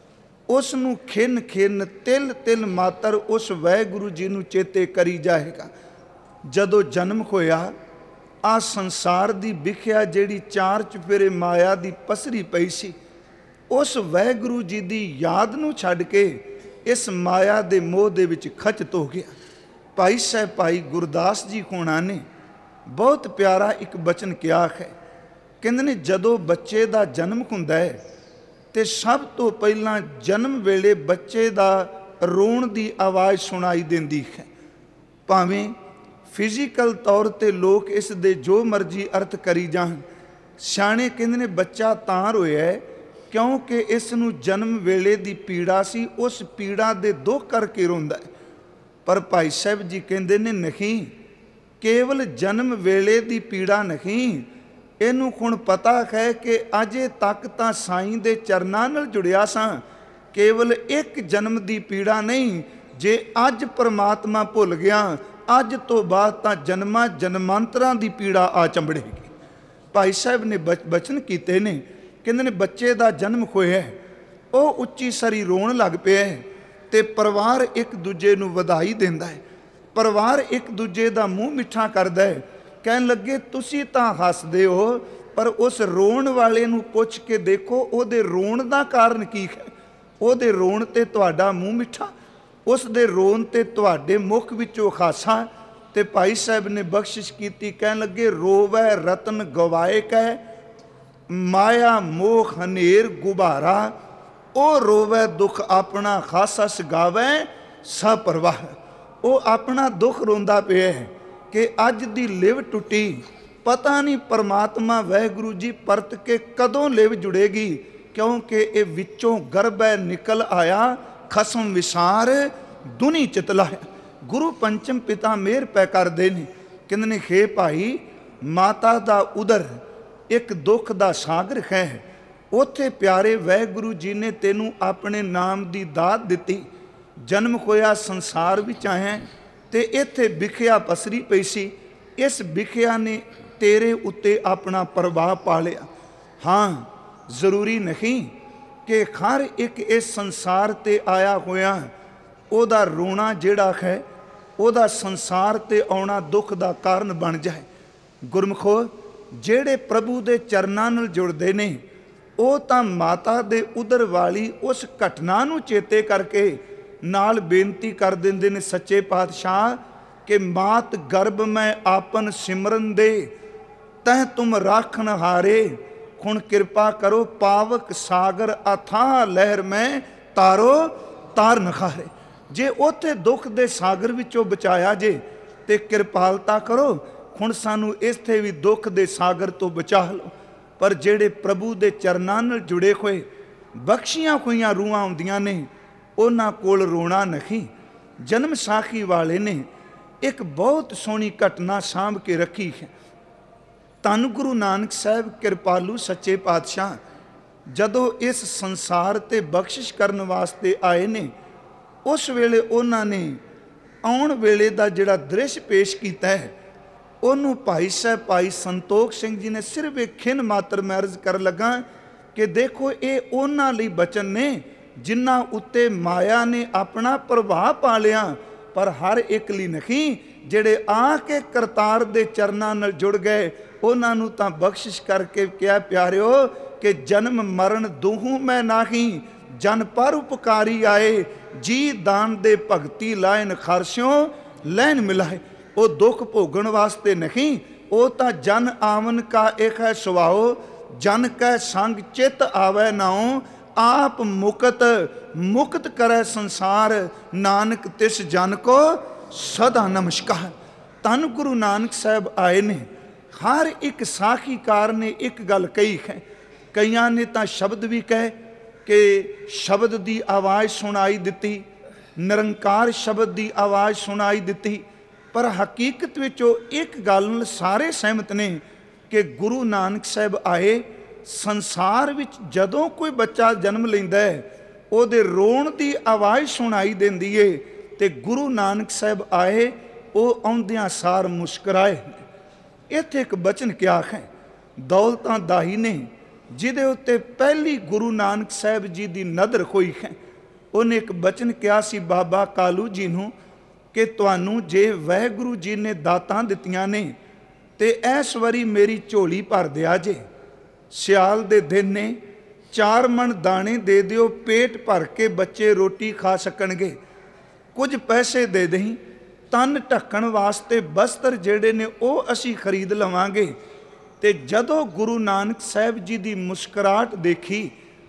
ਉਸ ਨੂੰ ਖਿੰਨ ਖਿੰਨ ਤਿਲ ਤਿਲ ਮਾਤਰ ਉਸ ਵਾਹਿਗੁਰੂ ਜੀ ਨੂੰ ਚੇਤੇ ਕਰੀ ਜਾਏਗਾ। ਜਦੋਂ ਜਨਮ ਹੋਇਆ, ਆ ਸੰਸਾਰ ਦੀ ਵਿਖਿਆ ਜਿਹੜੀ ਚਾਰ ਚੁਫੇਰੇ ਮਾਇਆ ਦੀ ਪਸਰੀ ਪਈ ਸੀ, ਉਸ ਵਾਹਿਗੁਰੂ ਜੀ ਦੀ ਯਾਦ ਨੂੰ ਛੱਡ ਕੇ ਇਸ ਮਾਇਆ ਦੇ ਮੋਹ ਦੇ ਵਿੱਚ ਖਚਤ ਹੋ ਗਿਆ। ਭਾਈ ਸਾਹਿਬ ਭਾਈ ਗੁਰਦਾਸ ਜੀ ਹੋਣਾ ਨੇ ਬਹੁਤ ਪਿਆਰਾ ਇੱਕ ਬਚਨ ਕਿਹਾ ਹੈ। ਕਹਿੰਦੇ ਨੇ ਜਦੋਂ ਬੱਚੇ ਦਾ ਜਨਮ ਹੁੰਦਾ ਹੈ ਤੇ ਸਭ ਤੋਂ ਪਹਿਲਾਂ ਜਨਮ ਵੇਲੇ ਬੱਚੇ ਦਾ ਰੋਣ ਦੀ ਆਵਾਜ਼ ਸੁਣਾਈ ਦਿੰਦੀ ਹੈ। ਭਾਵੇਂ ਫਿਜ਼ੀਕਲ ਤੌਰ ਤੇ ਲੋਕ ਇਸ ਦੇ ਜੋ ਮਰਜ਼ੀ ਅਰਥ ਕਰੀ ਜਾਣ, ਸਿਆਣੇ ਕਹਿੰਦੇ ਨੇ ਬੱਚਾ ਤਾਂ ਰੋਇਆ ਕਿਉਂਕਿ ਇਸ ਨੂੰ ਜਨਮ ਵੇਲੇ ਦੀ ਪੀੜਾ ਸੀ, ਉਸ ਪੀੜਾ ਦੇ ਦੁੱਖ ਕਰਕੇ ਰੋਂਦਾ ਹੈ। ਪਰ ਭਾਈ ਸਾਹਿਬ ਜੀ ਕਹਿੰਦੇ ਨੇ ਨਹੀਂ, ਕੇਵਲ ਜਨਮ ਵੇਲੇ ਦੀ ਪੀੜਾ ਨਹੀਂ, ਇਹਨੂੰ ਹੁਣ ਪਤਾ ਹੈ ਕਿ ਅਜੇ ਤੱਕ ਤਾਂ ਸਾਈਂ ਦੇ ਚਰਨਾਂ ਨਾਲ ਜੁੜਿਆ ਸਾਂ। ਕੇਵਲ ਇੱਕ ਜਨਮ ਦੀ ਪੀੜਾ ਨਹੀਂ, ਜੇ ਅੱਜ ਪਰਮਾਤਮਾ ਭੁੱਲ ਗਿਆ, ਅੱਜ ਤੋਂ ਬਾਅਦ ਤਾਂ ਜਨਮਾਂ ਜਨਮਾਂਤਰਾਂ ਦੀ ਪੀੜਾ ਆ ਚੰਬੜੇਗੀ। ਭਾਈ ਸਾਹਿਬ ਨੇ ਬਚਨ ਕੀਤੇ ਨੇ, ਕਹਿੰਦੇ ਨੇ ਬੱਚੇ ਦਾ ਜਨਮ ਹੋਇਆ, ਉਹ ਉੱਚੀ ਸਰੀ ਰੋਣ ਲੱਗ ਪਿਆ ਤੇ ਪਰਿਵਾਰ ਇੱਕ ਦੂਜੇ ਨੂੰ ਵਧਾਈ ਦਿੰਦਾ ਹੈ। ਪਰਿਵਾਰ ਇੱਕ ਦੂਜੇ ਦਾ ਮੂੰਹ ਮਿੱਠਾ ਕਰਦਾ ਹੈ। ਕਹਿਣ ਲੱਗੇ ਤੁਸੀਂ ਤਾਂ ਹੱਸਦੇ ਹੋ, ਪਰ ਉਸ ਰੋਣ ਵਾਲੇ ਨੂੰ ਪੁੱਛ ਕੇ ਦੇਖੋ ਉਹਦੇ ਰੋਣ ਦਾ ਕਾਰਨ ਕੀ ਹੈ। ਉਹਦੇ ਰੋਣ ਤੇ ਤੁਹਾਡਾ ਮੂੰਹ ਮਿੱਠਾ, ਉਸ ਦੇ ਰੋਣ ਤੇ ਤੁਹਾਡੇ ਮੁਖ ਵਿੱਚੋਂ ਹਾਸਾ। ਤੇ ਭਾਈ ਸਾਹਿਬ ਨੇ ਬਖਸ਼ਿਸ਼ ਕੀਤੀ, ਕਹਿਣ ਲੱਗੇ ਰੋਵੈ ਰਤਨ ਗਵਾਏ ਕੈ, ਮਾਇਆ ਮੋਹ ਹਨੇਰ ਗੁਬਾਰਾ। ਉਹ ਰੋਵੈ ਦੁੱਖ ਆਪਣਾ ਖਾਸਸ ਗਾਵੈ ਸਭ ਪਰਵਾਹ। ਉਹ ਆਪਣਾ ਦੁੱਖ ਰੋਂਦਾ ਪਿਆ ਹੈ ਕਿ ਅੱਜ ਦੀ ਲਿਵ ਟੁੱਟੀ, ਪਤਾ ਨਹੀਂ ਪਰਮਾਤਮਾ ਵਾਹਿਗੁਰੂ ਜੀ ਪਰਤ ਕੇ ਕਦੋਂ ਲਿਵ ਜੁੜੇਗੀ, ਕਿਉਂਕਿ ਇਹ ਵਿੱਚੋਂ ਗਰਭੈ ਨਿਕਲ ਆਇਆ, ਖਸਮ ਵਿਸਾਰ ਦੁਨੀ ਚਿਤਲਾਇਆ। ਗੁਰੂ ਪੰਚਮ ਪਿਤਾ ਮਿਹਰ ਪੈ ਕਰਦੇ ਨੇ, ਕਹਿੰਦੇ ਨੇ ਹੇ ਭਾਈ, ਮਾਤਾ ਦਾ ਉਦਰ ਇੱਕ ਦੁੱਖ ਦਾ ਸਾਗਰ ਹੈ। ਉੱਥੇ ਪਿਆਰੇ ਵਾਹਿਗੁਰੂ ਜੀ ਨੇ ਤੈਨੂੰ ਆਪਣੇ ਨਾਮ ਦੀ ਦਾਤ ਦਿੱਤੀ। ਜਨਮ ਹੋਇਆ, ਸੰਸਾਰ ਵਿੱਚ ਆਇਆ ਤੇ ਇੱਥੇ ਵਿਖਿਆ ਪਸਰੀ ਪਈ ਸੀ। ਇਸ ਵਿਖਿਆ ਨੇ ਤੇਰੇ ਉੱਤੇ ਆਪਣਾ ਪ੍ਰਭਾਵ ਪਾ ਲਿਆ। ਹਾਂ, ਜ਼ਰੂਰੀ ਨਹੀਂ ਕਿ ਹਰ ਇੱਕ ਇਸ ਸੰਸਾਰ ਤੇ ਆਇਆ ਹੋਇਆ ਉਹਦਾ ਰੋਣਾ ਜਿਹੜਾ ਹੈ, ਉਹਦਾ ਸੰਸਾਰ ਤੇ ਆਉਣਾ ਦੁੱਖ ਦਾ ਕਾਰਨ ਬਣ ਜਾਏ। ਗੁਰਮਖੋ, ਜਿਹੜੇ ਪ੍ਰਭੂ ਦੇ ਚਰਨਾਂ ਨਾਲ ਜੁੜਦੇ ਨੇ, ਉਹ ਤਾਂ ਮਾਤਾ ਦੇ ਉਦਰ ਵਾਲੀ ਉਸ ਘਟਨਾ ਨੂੰ ਚੇਤੇ ਕਰਕੇ ਨਾਲ ਬੇਨਤੀ ਕਰ ਦਿੰਦੇ ਨੇ, ਸੱਚੇ ਪਾਤਸ਼ਾਹ कि मात गर्भ में आपन सिमरन दे, तह तुम राखन हारे, खुण कृपा करो पावक सागर अथाह लहर में तारो तार नखारे। जे उत्थे दुख दे सागर विचों बचाया जे ते किरपालता करो, हुण सानू इत्थे भी दुख दे सागर तो बचा लो। पर जेड़े प्रभु दे चरनां नाल जुड़े होए बख्शियां होईयां रूहां आउंदियां ने, उन्हां कोल रोना नहीं। जन्म साखी वाले ने एक बहुत सोहनी घटना सांभ के रखी है। धन गुरु नानक साहब कृपालू सच्चे पातशाह जदों इस संसार ते बख्शिश करन वास्ते आए ने, उस वेले उन्होंने आउण वेले दा जिहड़ा दृश्य पेश किया है, उन्होंने भाई साहब भाई संतोख सिंह जी ने सिर्फ एक खिन मात्र मैं अर्ज कर लगा कि देखो ये उन्हां लई बचन ने जिन्हां उत्ते माया ने अपना प्रभाव पा लिया, पर हर एक लई नहीं। जिहड़े आके करतार दे चरनां नाल जुड़ गए, उन्हां नूं तां बख्शिश करके क्या प्यारिओ कि जन्म मरण दूहू मैं नाही, जन पर उपकारी आए, जी दान दे भगती लाइन खारस्यों लैन मिलाए। वो दुख भोगण वास्ते नहीं, वो तां जन आवन का एक है सुभाओ, जन कै संग चित आवे नाओ, आप मुकत मुक्त करे संसार, नानक तिस जन को सदा नमस्कार। धन गुरु नानक साहब आए ने, हर एक साखीकार ने एक गल कही है। कईयां ने तां शब्द भी कहे कि शब्द दी आवाज़ सुनाई दिती, निरंकार शब्द दी आवाज़ सुनाई दिती, पर हकीकत विचों एक गल नाल सारे सहमत ने कि गुरु नानक साहब आए। संसार विच जदों कोई बच्चा जन्म लैंदा है, उहदे रोण दी आवाज़ सुनाई देंदी है, ते गुरु नानक साहब आए, वो आउंदियां सार मुस्कराए। इत्थे एक बचन क्या है, दौलतां दाही ने जिहदे उत्ते पहली गुरु नानक साहब जी दी नदर होई है, उन्हें एक बचन कहा सी बाबा कालू जी नूं कि तुहानूं जे वाहिगुरू जी ने दातां दित्तियां ने ते इस वारी मेरी झोली भर दिया जे। सियाल दे दिन ने 4 मन दाने दे दिओ, पेट भर के बच्चे रोटी खा सकणगे। कुछ पैसे दे दहीं, तन ढकण वास्ते बस्तर जेड़े ने वो असी खरीद लवांगे। ते जदों गुरु नानक साहब जी दी मुस्कुराहट देखी,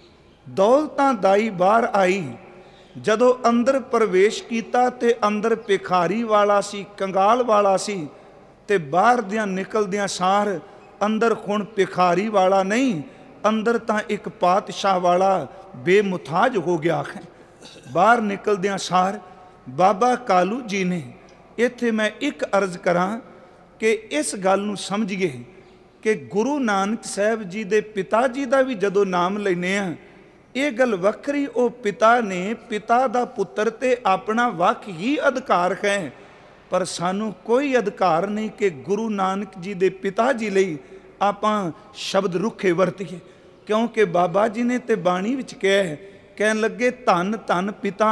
दौलतां दाई बाहर आई। जदों अंदर प्रवेश किया ते अंदर भिखारी वाला सी, कंगाल वाला सी, ते बाहर दियां निकलदियां सार अंदर हुण भिखारी वाला नहीं, अंदर तां एक पातशाह वाला बेमुथाज हो गया है। बाहर निकलदियां सार बाबा कालू जी ने, इत्थे मैं एक अर्ज करां कि इस गल नूं समझिए कि गुरु नानक साहब जी दे पिता जी का भी जदों नाम लैने आ, ये गल वखरी, वो पिता ने पिता दा पुत्र ते अपना वक ही अधिकार है, पर सानू कोई अधिकार नहीं कि गुरु नानक जी दे पिता जी लई आपां शब्द रुखे वरतीए। क्योंकि बाबा जी ने ते बाणी विच कहा है, कहन लगे धन धन पिता,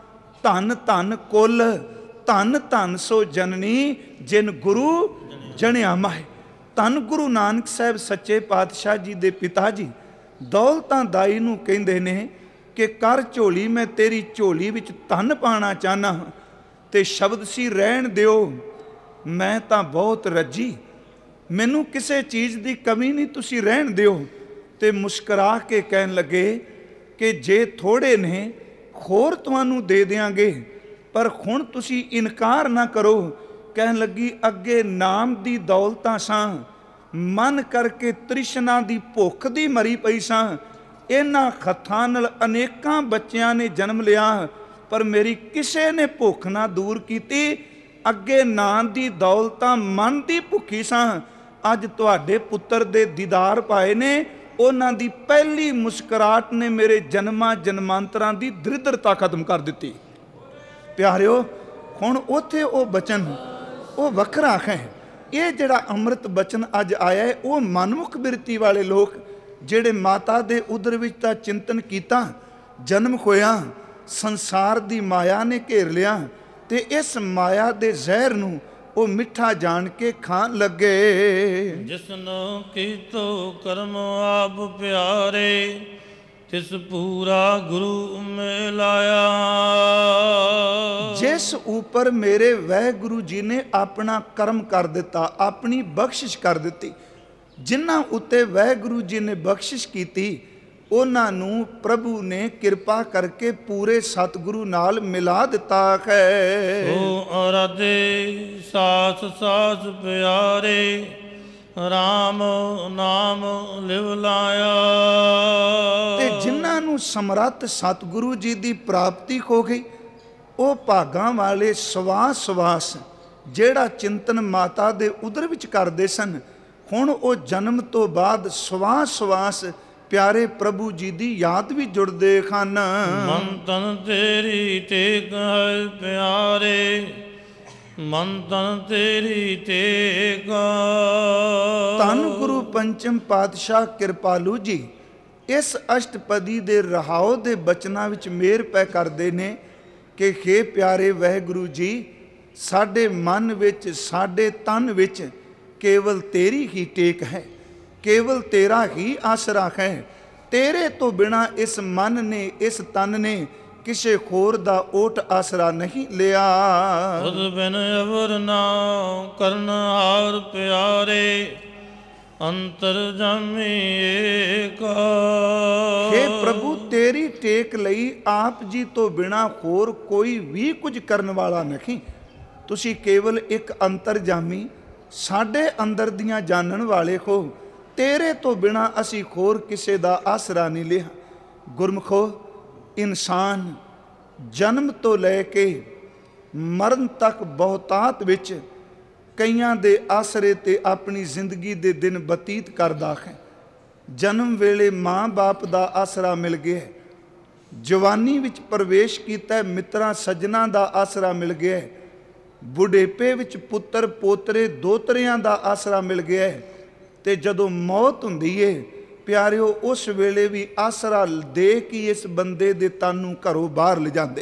धन धन कुल, धन धन सो जननी, जिन गुरु जनिया माहे। धन गुरु नानक साहब सच्चे पातशाह जी दे पिता जी दौलतां दाई नूं कहिंदे ने कि कर झोली, मैं तेरी झोली विच धन पाना चाहना, ते शब्द सी रहन दिओ, मैं तां बहुत रजी, मैनू किसी चीज़ की कमी नहीं, तुसी रहन दिओ। ते मुस्करा के कहन लगे कि जे थोड़े ने होर तुहानू दे देंगे, पर हुण तुसी इनकार ना करो। कहन लगी अगे नाम दी दौलतां सां, मन करके तृष्णा दी भुख दी मरी पई सां, इन्हां हत्थां नाल अनेकां बच्चियां ने जन्म लिया, पर मेरी किसे ने भुख ना दूर कीती। अगे नाम दी दौलतां मन दी भुखी सां, अज तुहाडे पुत्र दे दीदार पाए ने, उन्हां दी पहली मुस्कुराहट ने मेरे जन्मां जन्मांतरां दी दरिद्रता खत्म कर दित्ती। प्यारिओ हुण उत्थे वो बचन वो वखरा है। ये जिहड़ा अमृत बचन अज आया है, वो मनमुख बिरती वाले लोग जिहड़े माता दे उदर विच तां चिंतन कीता, जन्म होया, संसार दी माया ने घेर लिया, ते इस माया दे जहर नूं वो मिठा जान के खान लगे। जिसनो कीतो कर्म आप प्यारे, ਤਿਸ ਪੂਰਾ ਗੁਰੂ ਮਿਲਾਇਆ। ਜਿਸ ਉੱਪਰ ਮੇਰੇ ਵਾਹਿਗੁਰੂ ਜੀ ਨੇ ਆਪਣਾ ਕਰਮ ਕਰ ਦਿੱਤਾ, ਆਪਣੀ ਬਖਸ਼ਿਸ਼ ਕਰ ਦਿੱਤੀ, ਜਿਨ੍ਹਾਂ ਉੱਤੇ ਵਾਹਿਗੁਰੂ ਜੀ ਨੇ ਬਖਸ਼ਿਸ਼ ਕੀਤੀ, ਉਹਨਾਂ ਨੂੰ ਪ੍ਰਭੂ ਨੇ ਕਿਰਪਾ ਕਰਕੇ ਪੂਰੇ ਸਤਿਗੁਰੂ ਨਾਲ ਮਿਲਾ ਦਿੱਤਾ ਹੈ। ਸੋ ਅਰਾਧੇ ਸਾਸ ਸਾਸ ਪਿਆਰੇ, ਰਾਮ ਨਾਮ ਲਿਵ ਲਾਇਆ। ਤੇ ਜਿਨ੍ਹਾਂ ਨੂੰ ਸਮਰੱਥ ਸਤਿਗੁਰੂ ਜੀ ਦੀ ਪ੍ਰਾਪਤੀ ਹੋ ਗਈ, ਉਹ ਭਾਗਾਂ ਵਾਲੇ ਸਵਾਸ ਸਵਾਸ ਜਿਹੜਾ ਚਿੰਤਨ ਮਾਤਾ ਦੇ ਉਦਰ ਵਿੱਚ ਕਰਦੇ ਸਨ, ਹੁਣ ਉਹ ਜਨਮ ਤੋਂ ਬਾਅਦ ਸਵਾਸ ਸਵਾਸ ਪਿਆਰੇ ਪ੍ਰਭੂ ਜੀ ਦੀ ਯਾਦ ਵੀ ਜੁੜਦੇ ਹਨ। ਮਨ ਤਨ ਤੇਰੀ ਟੇਕ ਹੈ ਪਿਆਰੇ, ਮਨ ਤਨ ਤੇਰੀ ਟੇਕ। ਧੰਨ ਗੁਰੂ ਪੰਚਮ ਪਾਤਸ਼ਾਹ ਕਿਰਪਾਲੂ ਜੀ ਇਸ ਅਸ਼ਟਪਦੀ ਦੇ ਰਹਾਉ ਦੇ ਬਚਨਾਂ ਵਿੱਚ ਮੇਰ ਪੈ ਕਰਦੇ ਨੇ ਕਿ ਹੇ ਪਿਆਰੇ ਵਾਹਿਗੁਰੂ ਜੀ, ਸਾਡੇ ਮਨ ਵਿੱਚ, ਸਾਡੇ ਤਨ ਵਿੱਚ ਕੇਵਲ ਤੇਰੀ ਹੀ ਟੇਕ ਹੈ, ਕੇਵਲ ਤੇਰਾ ਹੀ ਆਸਰਾ ਹੈ। ਤੇਰੇ ਤੋਂ ਬਿਨਾ ਇਸ ਮਨ ਨੇ, ਇਸ ਤਨ ਨੇ ਕਿਸੇ ਹੋਰ ਦਾ ਓਟ ਆਸਰਾ ਨਹੀਂ ਲਿਆ। ਤੁਧ ਬਿਨ ਅਵਰ ਨਾ ਕਰਨ ਹਾਰ ਪਿਆਰੇ, ਅੰਤਰ ਜਾਮੀ ਏਕ। ਹੇ ਪ੍ਰਭੂ, ਤੇਰੀ ਟੇਕ ਲਈ ਆਪ ਜੀ ਤੋਂ ਬਿਨਾ ਹੋਰ ਕੋਈ ਵੀ ਕੁਝ ਕਰਨ ਵਾਲਾ ਨਹੀਂ। ਤੁਸੀਂ ਕੇਵਲ ਇੱਕ ਅੰਤਰਜਾਮੀ, ਸਾਡੇ ਅੰਦਰ ਦੀਆਂ ਜਾਣਨ ਵਾਲੇ ਹੋ। ਤੇਰੇ ਤੋਂ ਬਿਨਾ ਅਸੀਂ ਹੋਰ ਕਿਸੇ ਦਾ ਆਸਰਾ ਨਹੀਂ ਲਿਆ। ਗੁਰਮੁਖੋ, ਇਨਸਾਨ ਜਨਮ ਤੋਂ ਲੈ ਕੇ ਮਰਨ ਤੱਕ ਬਹੁਤਾਤ ਵਿੱਚ ਕਈਆਂ ਦੇ ਆਸਰੇ ਤੇ ਆਪਣੀ ਜ਼ਿੰਦਗੀ ਦੇ ਦਿਨ ਬਤੀਤ ਕਰਦਾ ਹੈ। ਜਨਮ ਵੇਲੇ ਮਾਂ ਬਾਪ ਦਾ ਆਸਰਾ ਮਿਲ ਗਿਆ, ਜਵਾਨੀ ਵਿੱਚ ਪ੍ਰਵੇਸ਼ ਕੀਤਾ ਮਿੱਤਰਾਂ ਸੱਜਣਾ ਦਾ ਆਸਰਾ ਮਿਲ ਗਿਆ, ਬੁਢੇਪੇ ਵਿੱਚ ਪੁੱਤਰ ਪੋਤਰੇ ਦੋਤਰਿਆਂ ਦਾ ਆਸਰਾ ਮਿਲ ਗਿਆ, ਤੇ ਜਦੋਂ ਮੌਤ ਹੁੰਦੀ ਏ ਪਿਆਰਿਓ, ਉਸ ਵੇਲੇ ਵੀ ਆਸਰਾ ਦੇ ਕੇ ਇਸ ਬੰਦੇ ਦੇ ਤਨ ਨੂੰ ਘਰੋਂ ਬਾਹਰ ਲਿਜਾਂਦੇ।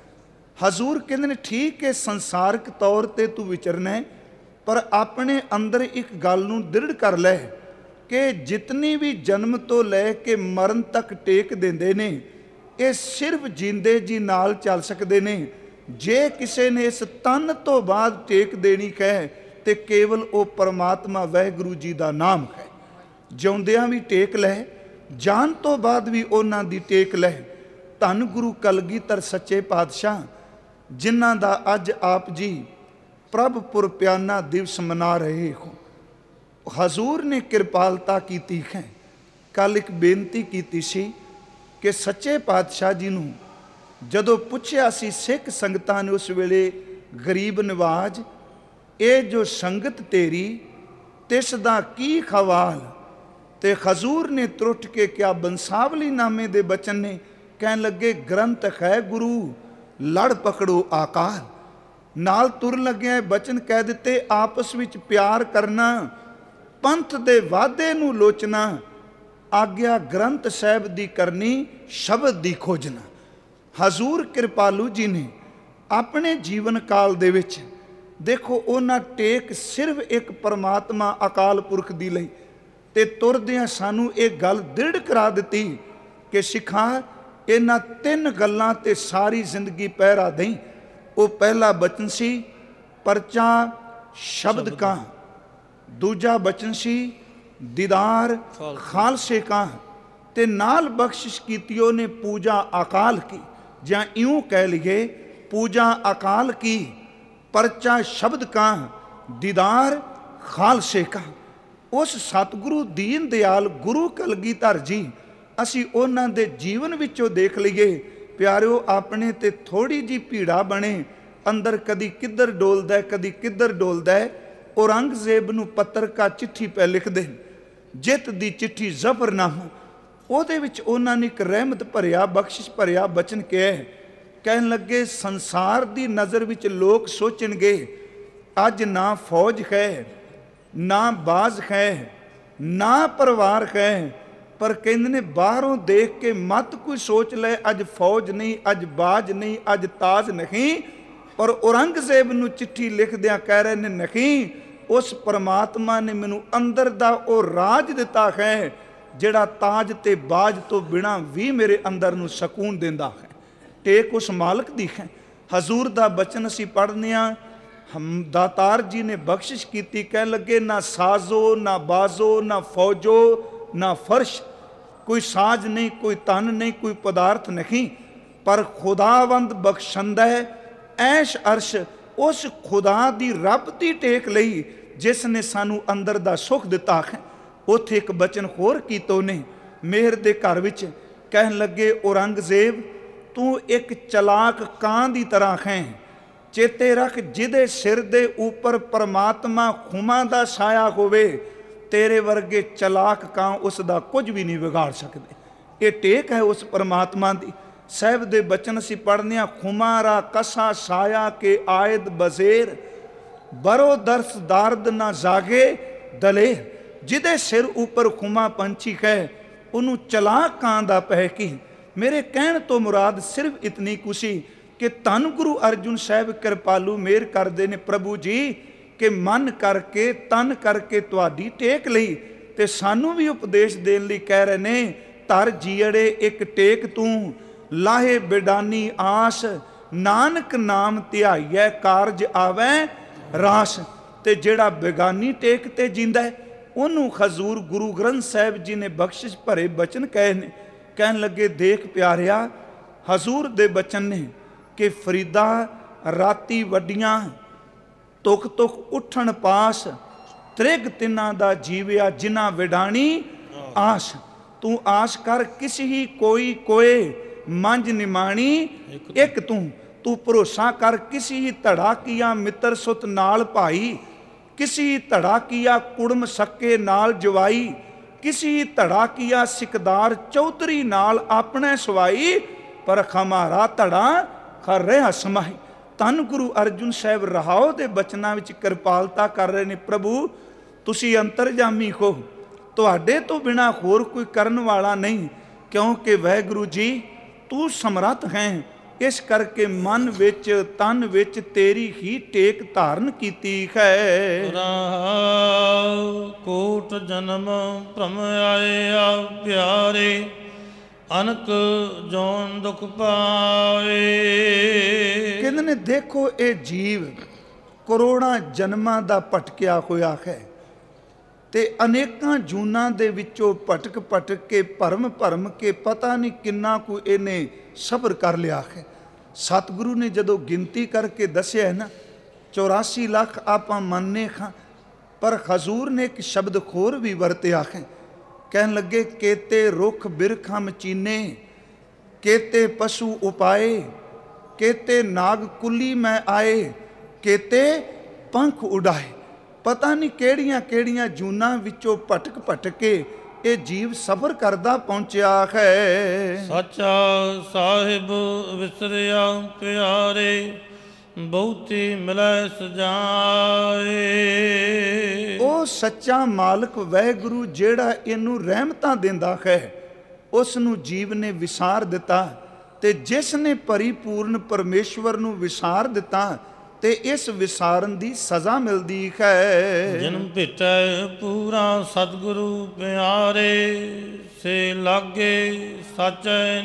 ਹਜ਼ੂਰ ਕਹਿੰਦੇ ਨੇ ਠੀਕ ਹੈ, ਸੰਸਾਰਿਕ ਤੌਰ ਤੇ ਤੂੰ ਵਿਚਰਨਾ, ਪਰ ਆਪਣੇ ਅੰਦਰ ਇੱਕ ਗੱਲ ਨੂੰ ਦ੍ਰਿੜ ਕਰ ਲੈ ਕਿ ਜਿਤਨੀ ਵੀ ਜਨਮ ਤੋਂ ਲੈ ਕੇ ਮਰਨ ਤੱਕ ਟੇਕ ਦਿੰਦੇ ਨੇ, ਇਹ ਸਿਰਫ ਜਿੰਦੇ ਜੀ ਨਾਲ ਚੱਲ ਸਕਦੇ ਨੇ। ਜੇ ਕਿਸੇ ਨੇ ਇਸ ਤਨ ਤੋਂ ਬਾਅਦ ਟੇਕ ਦੇਣੀ ਕਹੇ ਤੇ ਕੇਵਲ ਉਹ ਪਰਮਾਤਮਾ ਵਾਹਿਗੁਰੂ ਜੀ ਦਾ ਨਾਮ ਹੈ। ਜਿਉਂਦਿਆਂ ਵੀ ਟੇਕ ਲੈ, ਜਾਣ ਤੋਂ ਬਾਅਦ ਵੀ ਉਹਨਾਂ ਦੀ ਟੇਕ ਲੈ। ਧੰਨ ਗੁਰੂ ਕਲਗੀਧਰ ਸੱਚੇ ਪਾਤਸ਼ਾਹ, ਜਿਨ੍ਹਾਂ ਦਾ ਅੱਜ ਆਪ ਜੀ ਪ੍ਰਭ ਪੁਰਪਿਆਨਾ ਦਿਵਸ ਮਨਾ ਰਹੇ ਹੋ, ਹਜ਼ੂਰ ਨੇ ਕਿਰਪਾਲਤਾ ਕੀਤੀ ਹੈ। ਕੱਲ ਇੱਕ ਬੇਨਤੀ ਕੀਤੀ ਸੀ ਕਿ ਸੱਚੇ ਪਾਤਸ਼ਾਹ ਜੀ ਨੂੰ ਜਦੋਂ ਪੁੱਛਿਆ ਸੀ ਸਿੱਖ ਸੰਗਤਾਂ ਨੇ ਉਸ ਵੇਲੇ, ਗਰੀਬ ਨਵਾਜ, ਇਹ ਜੋ ਸੰਗਤ ਤੇਰੀ ਤਿਸ ਦਾ ਕੀ ਖਵਾਲ, ਤੇ ਹਜ਼ੂਰ ਨੇ ਤਰੁੱਟ ਕੇ ਕਿਹਾ ਬੰਸਾਵਲੀ ਨਾਮੇ ਦੇ ਬਚਨ ਨੇ, ਕਹਿਣ ਲੱਗੇ ਗ੍ਰੰਥ ਹੈ ਗੁਰੂ ਲੜ ਪਕੜੋ ਆਕਾਰ। ਨਾਲ ਤੁਰ ਲੱਗਿਆ ਬਚਨ ਕਹਿ ਦਿੱਤੇ, ਆਪਸ ਵਿੱਚ ਪਿਆਰ ਕਰਨਾ, ਪੰਥ ਦੇ ਵਾਅਦੇ ਨੂੰ ਲੋਚਣਾ, ਆਗਿਆ ਗ੍ਰੰਥ ਸਾਹਿਬ ਦੀ ਕਰਨੀ, ਸ਼ਬਦ ਦੀ ਖੋਜਣਾ। ਹਜ਼ੂਰ ਕਿਰਪਾਲੂ ਜੀ ਨੇ ਆਪਣੇ ਜੀਵਨ ਕਾਲ ਦੇ ਵਿੱਚ ਦੇਖੋ, ਉਹਨਾਂ ਟੇਕ ਸਿਰਫ ਇੱਕ ਪਰਮਾਤਮਾ ਅਕਾਲ ਪੁਰਖ ਦੀ ਲਈ, ਤੇ ਤੁਰਦਿਆਂ ਸਾਨੂੰ ਇਹ ਗੱਲ ਦ੍ਰਿੜ ਕਰਾ ਦਿੱਤੀ ਕਿ ਸਿੱਖਾਂ, ਇਹਨਾਂ ਤਿੰਨ ਗੱਲਾਂ ਤੇ ਸਾਰੀ ਜ਼ਿੰਦਗੀ ਪਹਿਰਾ ਦੇਈ। ਉਹ ਪਹਿਲਾ ਬਚਨ ਸੀ ਪਰਚਾ ਸ਼ਬਦ ਕਾ, ਦੂਜਾ ਬਚਨ ਸੀ ਦੀਦਾਰ ਖਾਲਸੇ ਕਾ, ਤੇ ਨਾਲ ਬਖਸ਼ਿਸ਼ ਕੀਤੀ ਉਹਨੇ ਪੂਜਾ ਅਕਾਲ ਕੀ, ਜਾਂ ਇਉਂ ਕਹਿ ਲਈਏ ਪੂਜਾ ਅਕਾਲ ਕੀ, ਪਰਚਾ ਸ਼ਬਦ ਕਾ, ਦੀਦਾਰ ਖਾਲਸੇ ਕਾ। ਉਸ ਸਤਿਗੁਰੂ ਦੀਨ ਦਿਆਲ ਗੁਰੂ ਕਲਗੀਧਰ ਜੀ, ਅਸੀਂ ਉਹਨਾਂ ਦੇ ਜੀਵਨ ਵਿੱਚੋਂ ਦੇਖ ਲਈਏ ਪਿਆਰਿਓ, ਆਪਣੇ ਤੇ ਥੋੜੀ ਜੀ ਭੀੜਾ ਬਣੇ, ਅੰਦਰ ਕਦੀ ਕਿੱਧਰ ਡੋਲਦਾ ਕਦੀ ਕਿੱਧਰ ਡੋਲਦਾ। ਔਰੰਗਜ਼ੇਬ ਨੂੰ ਪੱਤਰਕਾ ਚਿੱਠੀ ਪੈ ਲਿਖਦੇ, ਜਿੱਤ ਦੀ ਚਿੱਠੀ ਜ਼ਫਰਨਾਮਾ, ਉਹਦੇ ਵਿੱਚ ਉਹਨਾਂ ਨੇ ਇੱਕ ਰਹਿਮਤ ਭਰਿਆ, ਬਖਸ਼ਿਸ਼ ਭਰਿਆ ਬਚਨ ਕਿਹਾ। ਕਹਿਣ ਲੱਗੇ ਸੰਸਾਰ ਦੀ ਨਜ਼ਰ ਵਿੱਚ ਲੋਕ ਸੋਚਣਗੇ ਅੱਜ ਨਾ ਫੌਜ ਹੈ, ਨਾ ਬਾਜ਼ ਹੈ, ਨਾ ਪਰਿਵਾਰ ਹੈ, ਪਰ ਕਹਿੰਦੇ ਨੇ ਬਾਹਰੋਂ ਦੇਖ ਕੇ ਮਤ ਕੋਈ ਸੋਚ ਲੈ ਅੱਜ ਫੌਜ ਨਹੀਂ, ਅੱਜ ਬਾਜ਼ ਨਹੀਂ, ਅੱਜ ਤਾਜ ਨਹੀਂ। ਪਰ ਔਰੰਗਜ਼ੇਬ ਨੂੰ ਚਿੱਠੀ ਲਿਖਦਿਆਂ ਕਹਿ ਰਹੇ ਨੇ ਨਹੀਂ, ਉਸ ਪਰਮਾਤਮਾ ਨੇ ਮੈਨੂੰ ਅੰਦਰ ਦਾ ਉਹ ਰਾਜ ਦਿੱਤਾ ਹੈ ਜਿਹੜਾ ਤਾਜ ਤੇ ਬਾਜ ਤੋਂ ਬਿਨਾਂ ਵੀ ਮੇਰੇ ਅੰਦਰ ਨੂੰ ਸਕੂਨ ਦਿੰਦਾ ਹੈ। ਟੇਕ ਉਸ ਮਾਲਕ ਦੀ ਹੈ। ਹਜ਼ੂਰ ਦਾ ਬਚਨ ਅਸੀਂ ਪੜ੍ਹਦੇ ਹਾਂ, ਦਾਤਾਰ ਜੀ ਨੇ ਬਖਸ਼ਿਸ਼ ਕੀਤੀ, ਕਹਿਣ ਲੱਗੇ ਨਾ ਸਾਜ਼ੋ ਨਾ ਬਾਜ਼ੋ ਨਾ ਫੌਜੋ ਨਾ ਫਰਸ਼, ਕੋਈ ਸਾਜ਼ ਨਹੀਂ, ਕੋਈ ਤਨ ਨਹੀਂ, ਕੋਈ ਪਦਾਰਥ ਨਹੀਂ, ਪਰ ਖੁਦਾਵੰਦ ਬਖਸ਼ੰਦਾ ਐਸ਼ ਅਰਸ਼। ਉਸ ਖੁਦਾ ਦੀ ਰੱਬ ਦੀ ਟੇਕ ਲਈ ਜਿਸ ਨੇ ਸਾਨੂੰ ਅੰਦਰ ਦਾ ਸੁੱਖ ਦਿੱਤਾ ਹੈ। ਉੱਥੇ ਇੱਕ ਬਚਨ ਹੋਰ ਕੀਤਾ ਉਹਨੇ ਮਿਹਰ ਦੇ ਘਰ ਵਿੱਚ, ਕਹਿਣ ਲੱਗੇ ਔਰੰਗਜ਼ੇਬ ਤੂੰ ਇੱਕ ਚਲਾਕ ਕਾਂ ਦੀ ਤਰ੍ਹਾਂ ਹੈ। ਚੇਤੇ ਰੱਖ ਜਿਹਦੇ ਸਿਰ ਦੇ ਉੱਪਰ ਪਰਮਾਤਮਾ ਖੁਮਾ ਦਾ ਸਾਇਆ ਹੋਵੇ, ਤੇਰੇ ਵਰਗੇ ਚਲਾਕ ਕਾਂ ਉਸ ਦਾ ਕੁਝ ਵੀ ਨਹੀਂ ਵਿਗਾੜ ਸਕਦੇ। ਇਹ ਟੇਕ ਹੈ ਉਸ ਪਰਮਾਤਮਾ ਦੀ। ਸਾਹਿਬ ਦੇ ਬਚਨ ਅਸੀਂ ਪੜ੍ਹਦੇ ਹਾਂ, ਖੁਮਾਰਾ ਕਸਾ ਸਾਇਆ ਕੇ ਆਇਦ ਬਜ਼ੇਰ, ਬਰੋ ਦਰਸ ਦਾਰਦ ਨਾ ਜਾਗੇ ਦਲੇਰ। ਜਿਹਦੇ ਸਿਰ ਉੱਪਰ ਖੁਮਾ ਪੰਛੀ ਹੈ, ਉਹਨੂੰ ਚਲਾਕ ਕਾਂ ਦਾ ਪਹਿ ਕੀ। ਮੇਰੇ ਕਹਿਣ ਤੋਂ ਮੁਰਾਦ ਸਿਰਫ ਇਤਨੀ ਕੁਸ਼ੀ ਕਿ ਧੰਨ ਗੁਰੂ ਅਰਜੁਨ ਸਾਹਿਬ ਕਿਰਪਾਲੂ ਮਿਹਰ ਕਰਦੇ ਨੇ ਪ੍ਰਭੂ ਜੀ ਕਿ ਮਨ ਕਰਕੇ ਤਨ ਕਰਕੇ ਤੁਹਾਡੀ ਟੇਕ ਲਈ, ਤੇ ਸਾਨੂੰ ਵੀ ਉਪਦੇਸ਼ ਦੇਣ ਲਈ ਕਹਿ ਰਹੇ ਨੇ, ਧਰ ਜੀੜੇ ਇੱਕ ਟੇਕ ਤੂੰ, ਲਾਹੇ ਬਿਡਾਨੀ ਆਸ, ਨਾਨਕ ਨਾਮ ਧਿਆਈਐ ਕਾਰਜ ਆਵੈ ਰਾਸ। ਤੇ ਜਿਹੜਾ ਬੇਗਾਨੀ ਟੇਕ ਤੇ ਜਿੰਦਾ ਹੈ, ਉਹਨੂੰ ਹਜ਼ੂਰ ਗੁਰੂ ਗ੍ਰੰਥ ਸਾਹਿਬ ਜੀ ਨੇ ਬਖਸ਼ਿਸ਼ ਭਰੇ ਬਚਨ ਕਹੇ ਨੇ। ਕਹਿਣ ਲੱਗੇ ਦੇਖ ਪਿਆਰਿਆ, ਹਜ਼ੂਰ ਦੇ ਬਚਨ ਨੇ ਕਿ ਫਰੀਦਾ ਰਾਤੀ ਵੱਡੀਆਂ ਤੁਕ ਤੁਕ ਉੱਠਣ ਪਾਸ, ਤ੍ਰਿਗ ਤਿੰਨਾਂ ਦਾ ਜੀਵਿਆ ਜਿਨ੍ਹਾਂ ਵਿਡਾਣੀ ਆਸ। ਤੂੰ ਆਸ ਕਰ ਕਿਸ ਹੀ ਕੋਈ ਕੋਏ, ਮੰਝ ਨਿਮਾਣੀ ਇੱਕ ਤੂੰ। ਤੂੰ ਭਰੋਸਾ ਕਰ ਕਿਸੀ ਹੀ ਧੜਾ ਕੀਆ ਮਿੱਤਰ ਸੁਤ ਨਾਲ ਭਾਈ, ਕਿਸੀ ਧੜਾ ਕੀਆ ਕੁੜਮ ਸੱਕੇ ਨਾਲ ਜਵਾਈ, ਕਿਸੀ ਧੜਾ ਕੀਆ ਸਿਕਦਾਰ ਚੌਧਰੀ ਨਾਲ ਆਪਣੇ ਸਵਾਈ, ਪਰ ਹਮਾਰਾ ਧੜਾ ਖਰ ਰਿਹਾ ਸਮਾਈ। ਧੰਨ ਗੁਰੂ ਅਰਜੁਨ ਸਾਹਿਬ ਰਹਾਓ ਦੇ ਬਚਨਾਂ ਵਿੱਚ ਕਿਰਪਾਲਤਾ ਕਰ ਰਹੇ ਨੇ। ਪ੍ਰਭੂ ਤੁਸੀਂ ਅੰਤਰਜਾਮੀ ਹੋ, ਤੁਹਾਡੇ ਤੋਂ ਬਿਨਾਂ ਹੋਰ ਕੋਈ ਕਰਨ ਵਾਲਾ ਨਹੀਂ, ਕਿਉਂਕਿ ਵਾਹਿਗੁਰੂ ਜੀ ਤੂੰ ਸਮਰੱਥ ਹੈ। ਇਸ ਕਰਕੇ ਮਨ ਵਿੱਚ ਤਨ ਵਿੱਚ ਤੇਰੀ ਹੀ ਟੇਕ ਧਾਰਨ ਕੀਤੀ ਹੈ। ਕੋਟ ਜਨਮ ਭ੍ਰਮ ਆਇਆ ਪਿਆਰੇ, ਅਨਕ ਜੋਨ ਦੁਖ ਪਾਏ। ਕਹਿੰਦੇ ਨੇ ਦੇਖੋ ਇਹ ਜੀਵ ਕਰੋੜਾਂ ਜਨਮਾਂ ਦਾ ਭਟਕਿਆ ਹੋਇਆ ਹੈ, ਤੇ ਅਨੇਕਾਂ ਜੂਨਾਂ ਦੇ ਵਿੱਚੋਂ ਭਟਕ ਭਟਕ ਕੇ ਭਰਮ ਭਰਮ ਕੇ ਪਤਾ ਨਹੀਂ ਕਿੰਨਾ ਕੁ ਇਹਨੇ ਸਬਰ ਕਰ ਲਿਆ ਹੈ। ਸਤਿਗੁਰੂ ਨੇ ਜਦੋਂ ਗਿਣਤੀ ਕਰਕੇ ਦੱਸਿਆ ਨਾ 84 ਲੱਖ ਆਪਾਂ ਮੰਨੇ ਖਾਂ, ਪਰ ਹਜ਼ੂਰ ਨੇ ਇੱਕ ਸ਼ਬਦ ਹੋਰ ਵੀ ਵਰਤਿਆ ਹੈ। ਕਹਿਣ ਲੱਗੇ ਕੇਤੇ ਰੁੱਖ ਬਿਰਖਾਂ ਮਚੀਨੇ, ਕੇਤੇ ਪਸ਼ੂ ਉਪਾਏ, ਕੇਤੇ ਨਾਗ ਕੁੱਲੀ ਮੈਂ ਆਏ, ਕੇਤੇ ਪੰਖ ਉਡਾਏ। ਪਤਾ ਨਹੀਂ ਕਿਹੜੀਆਂ ਕਿਹੜੀਆਂ ਜੂਨਾਂ ਵਿੱਚੋਂ ਭਟਕ ਭਟਕ ਕੇ ਇਹ ਜੀਵ ਸਬਰ ਕਰਦਾ ਪਹੁੰਚਿਆ ਹੈ। ਸੱਚਾ ਸਾਹਿਬ ਵਿਸਰਿਆ ਪਿਆਰੇ, ਬਹੁਤੀ ਮਿਲੈ ਸਜਾਏ। ਉਹ ਸੱਚਾ ਮਾਲਕ ਵਾਹਿਗੁਰੂ ਜਿਹੜਾ ਇਹਨੂੰ ਰਹਿਮਤਾਂ ਦਿੰਦਾ ਹੈ, ਉਸ ਨੂੰ ਜੀਵ ਨੇ ਵਿਸਾਰ ਦਿੱਤਾ, ਤੇ ਜਿਸ ਨੇ ਪਰਿਪੂਰਨ ਪਰਮੇਸ਼ਵਰ ਨੂੰ ਵਿਸਾਰ ਦਿੱਤਾ ਤੇ ਇਸ ਵਿਸਾਰਨ ਦੀ ਸਜ਼ਾ ਮਿਲਦੀ ਹੈ। ਜਨਮ ਭੇਟੈ ਪੂਰਾ ਸਤਿਗੁਰੂ ਪਿਆਰੇ, ਸੇ ਲਾਗੇ ਸਚੈ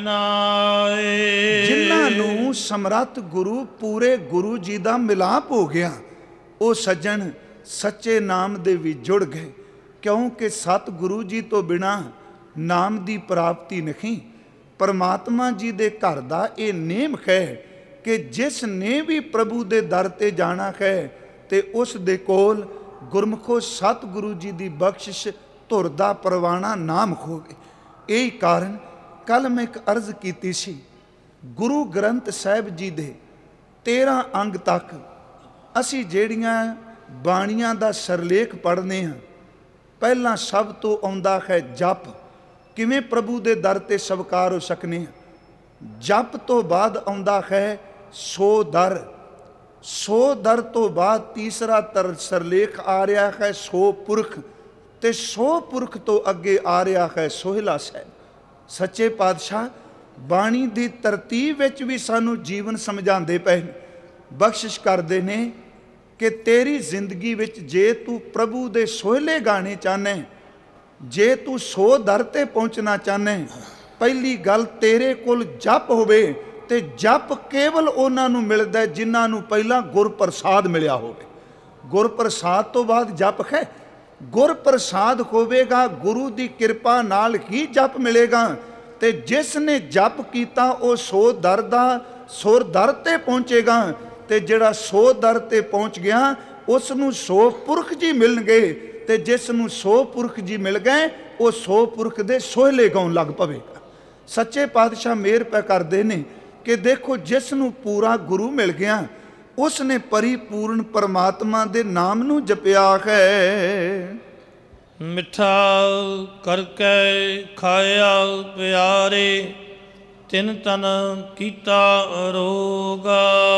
ਨਾਏ। ਜਿਨ੍ਹਾਂ ਨੂੰ ਸਮਰੱਥ ਗੁਰੂ ਪੂਰੇ ਗੁਰੂ ਜੀ ਦਾ ਮਿਲਾਪ ਹੋ ਗਿਆ, ਉਹ ਸੱਜਣ ਸੱਚੇ ਨਾਮ ਦੇ ਵੀ ਜੁੜ ਗਏ, ਕਿਉਂਕਿ ਸਤਿਗੁਰੂ ਜੀ ਤੋਂ ਬਿਨਾਂ ਨਾਮ ਦੀ ਪ੍ਰਾਪਤੀ ਨਹੀਂ। ਪਰਮਾਤਮਾ ਜੀ ਦੇ ਘਰ ਦਾ ਇਹ ਨੇਮ ਹੈ ਕਿ ਜਿਸ ਨੇ ਵੀ ਪ੍ਰਭੂ ਦੇ ਦਰ ਤੇ ਜਾਣਾ ਹੈ, ਤੇ ਉਸ ਦੇ ਕੋਲ ਗੁਰਮੁਖੋ ਸਤਿਗੁਰੂ ਜੀ ਦੀ ਬਖਸ਼ਿਸ਼ ਧੁਰ ਦਾ ਪਰਵਾਣਾ ਨਾਮ ਹੋਵੇ। ਇਹੀ ਕਾਰਨ ਕੱਲ ਮੈਂ ਇੱਕ ਅਰਜ਼ ਕੀਤੀ ਸੀ, ਗੁਰੂ ਗ੍ਰੰਥ ਸਾਹਿਬ ਜੀ ਦੇ 13 ਅੰਗ ਤੱਕ ਅਸੀਂ ਜਿਹੜੀਆਂ ਬਾਣੀਆਂ ਦਾ ਸਰਲੇਖ ਪੜ੍ਹਦੇ ਹਾਂ, ਪਹਿਲਾਂ ਸਭ ਤੋਂ ਆਉਂਦਾ ਹੈ ਜਪ, ਕਿਵੇਂ ਪ੍ਰਭੂ ਦੇ ਦਰ ਤੇ ਸਵਕਾਰ ਹੋ ਸਕਨੇ ਹਾਂ। ਜਪ ਤੋਂ ਬਾਅਦ ਆਉਂਦਾ ਹੈ ਸੋ ਦਰ, ਸੋ ਦਰ ਤੋਂ ਬਾਅਦ ਤੀਸਰਾ ਸਰਲੇਖ ਆ ਰਿਹਾ ਹੈ ਸੋ ਪੁਰਖ, ਤੇ ਸੋ ਪੁਰਖ ਤੋਂ ਅੱਗੇ ਆ ਰਿਹਾ ਹੈ ਸੋਹਿਲਾ ਸਾਹਿਬ। ਸੱਚੇ ਪਾਤਸ਼ਾਹ ਬਾਣੀ ਦੀ ਤਰਤੀਬ ਵਿੱਚ ਵੀ ਸਾਨੂੰ ਜੀਵਨ ਸਮਝਾਉਂਦੇ ਪਏ, ਬਖਸ਼ਿਸ਼ ਕਰਦੇ ਨੇ ਕਿ ਤੇਰੀ ਜ਼ਿੰਦਗੀ ਵਿੱਚ ਜੇ ਤੂੰ ਪ੍ਰਭੂ ਦੇ ਸੋਹਿਲੇ ਗਾਣੇ ਚਾਹਨੇ, ਜੇ ਤੂੰ 100 ਦਰ ਤੇ ਪਹੁੰਚਣਾ ਚਾਹਨੇ, ਪਹਿਲੀ ਗੱਲ ਤੇਰੇ ਕੋਲ ਜਪ ਹੋਵੇ, ਤੇ ਜਪ ਕੇਵਲ ਉਹਨਾਂ ਨੂੰ ਮਿਲਦਾ ਜਿਨ੍ਹਾਂ ਨੂੰ ਪਹਿਲਾਂ ਗੁਰਪ੍ਰਸਾਦ ਮਿਲਿਆ ਹੋਵੇ। ਗੁਰਪ੍ਰਸਾਦ ਤੋਂ ਬਾਅਦ ਜਪ ਹੈ। ਗੁਰਪ੍ਰਸਾਦ ਹੋਵੇਗਾ, ਗੁਰੂ ਦੀ ਕਿਰਪਾ ਨਾਲ ਹੀ ਜਪ ਮਿਲੇਗਾ। ਤੇ ਜਿਸ ਨੇ ਜਪ ਕੀਤਾ ਉਹ 100 ਦਰ ਦਾ 100 ਦਰ ਤੇ ਪਹੁੰਚੇਗਾ। ਤੇ ਜਿਹੜਾ 100 ਦਰ ਤੇ ਪਹੁੰਚ ਗਿਆ ਉਸ ਨੂੰ 100 ਪੁਰਖ ਜੀ ਮਿਲਣਗੇ। ਤੇ ਜਿਸ ਨੂੰ 100 ਪੁਰਖ ਜੀ ਮਿਲ ਗਏ ਉਹ 100 ਪੁਰਖ ਦੇ ਸੋਹਲੇ ਗਾਉਣ ਲੱਗ ਪਵੇਗਾ। ਸੱਚੇ ਪਾਤਸ਼ਾਹ ਮਿਹਰ ਪੈ ਕਰਦੇ ਨੇ ਕਿ ਦੇਖੋ, ਜਿਸ ਨੂੰ ਪੂਰਾ ਗੁਰੂ ਮਿਲ ਗਿਆ ਉਸ ਨੇ ਪਰਿਪੂਰਨ ਪਰਮਾਤਮਾ ਦੇ ਨਾਮ ਨੂੰ ਜਪਿਆ ਹੈ। ਮਿੱਠਾ ਕਰਕੇ ਖਾਇਆ ਪਿਆਰੇ, ਤਿਨ ਤਨ ਕੀਤਾ ਰੋਗਾ।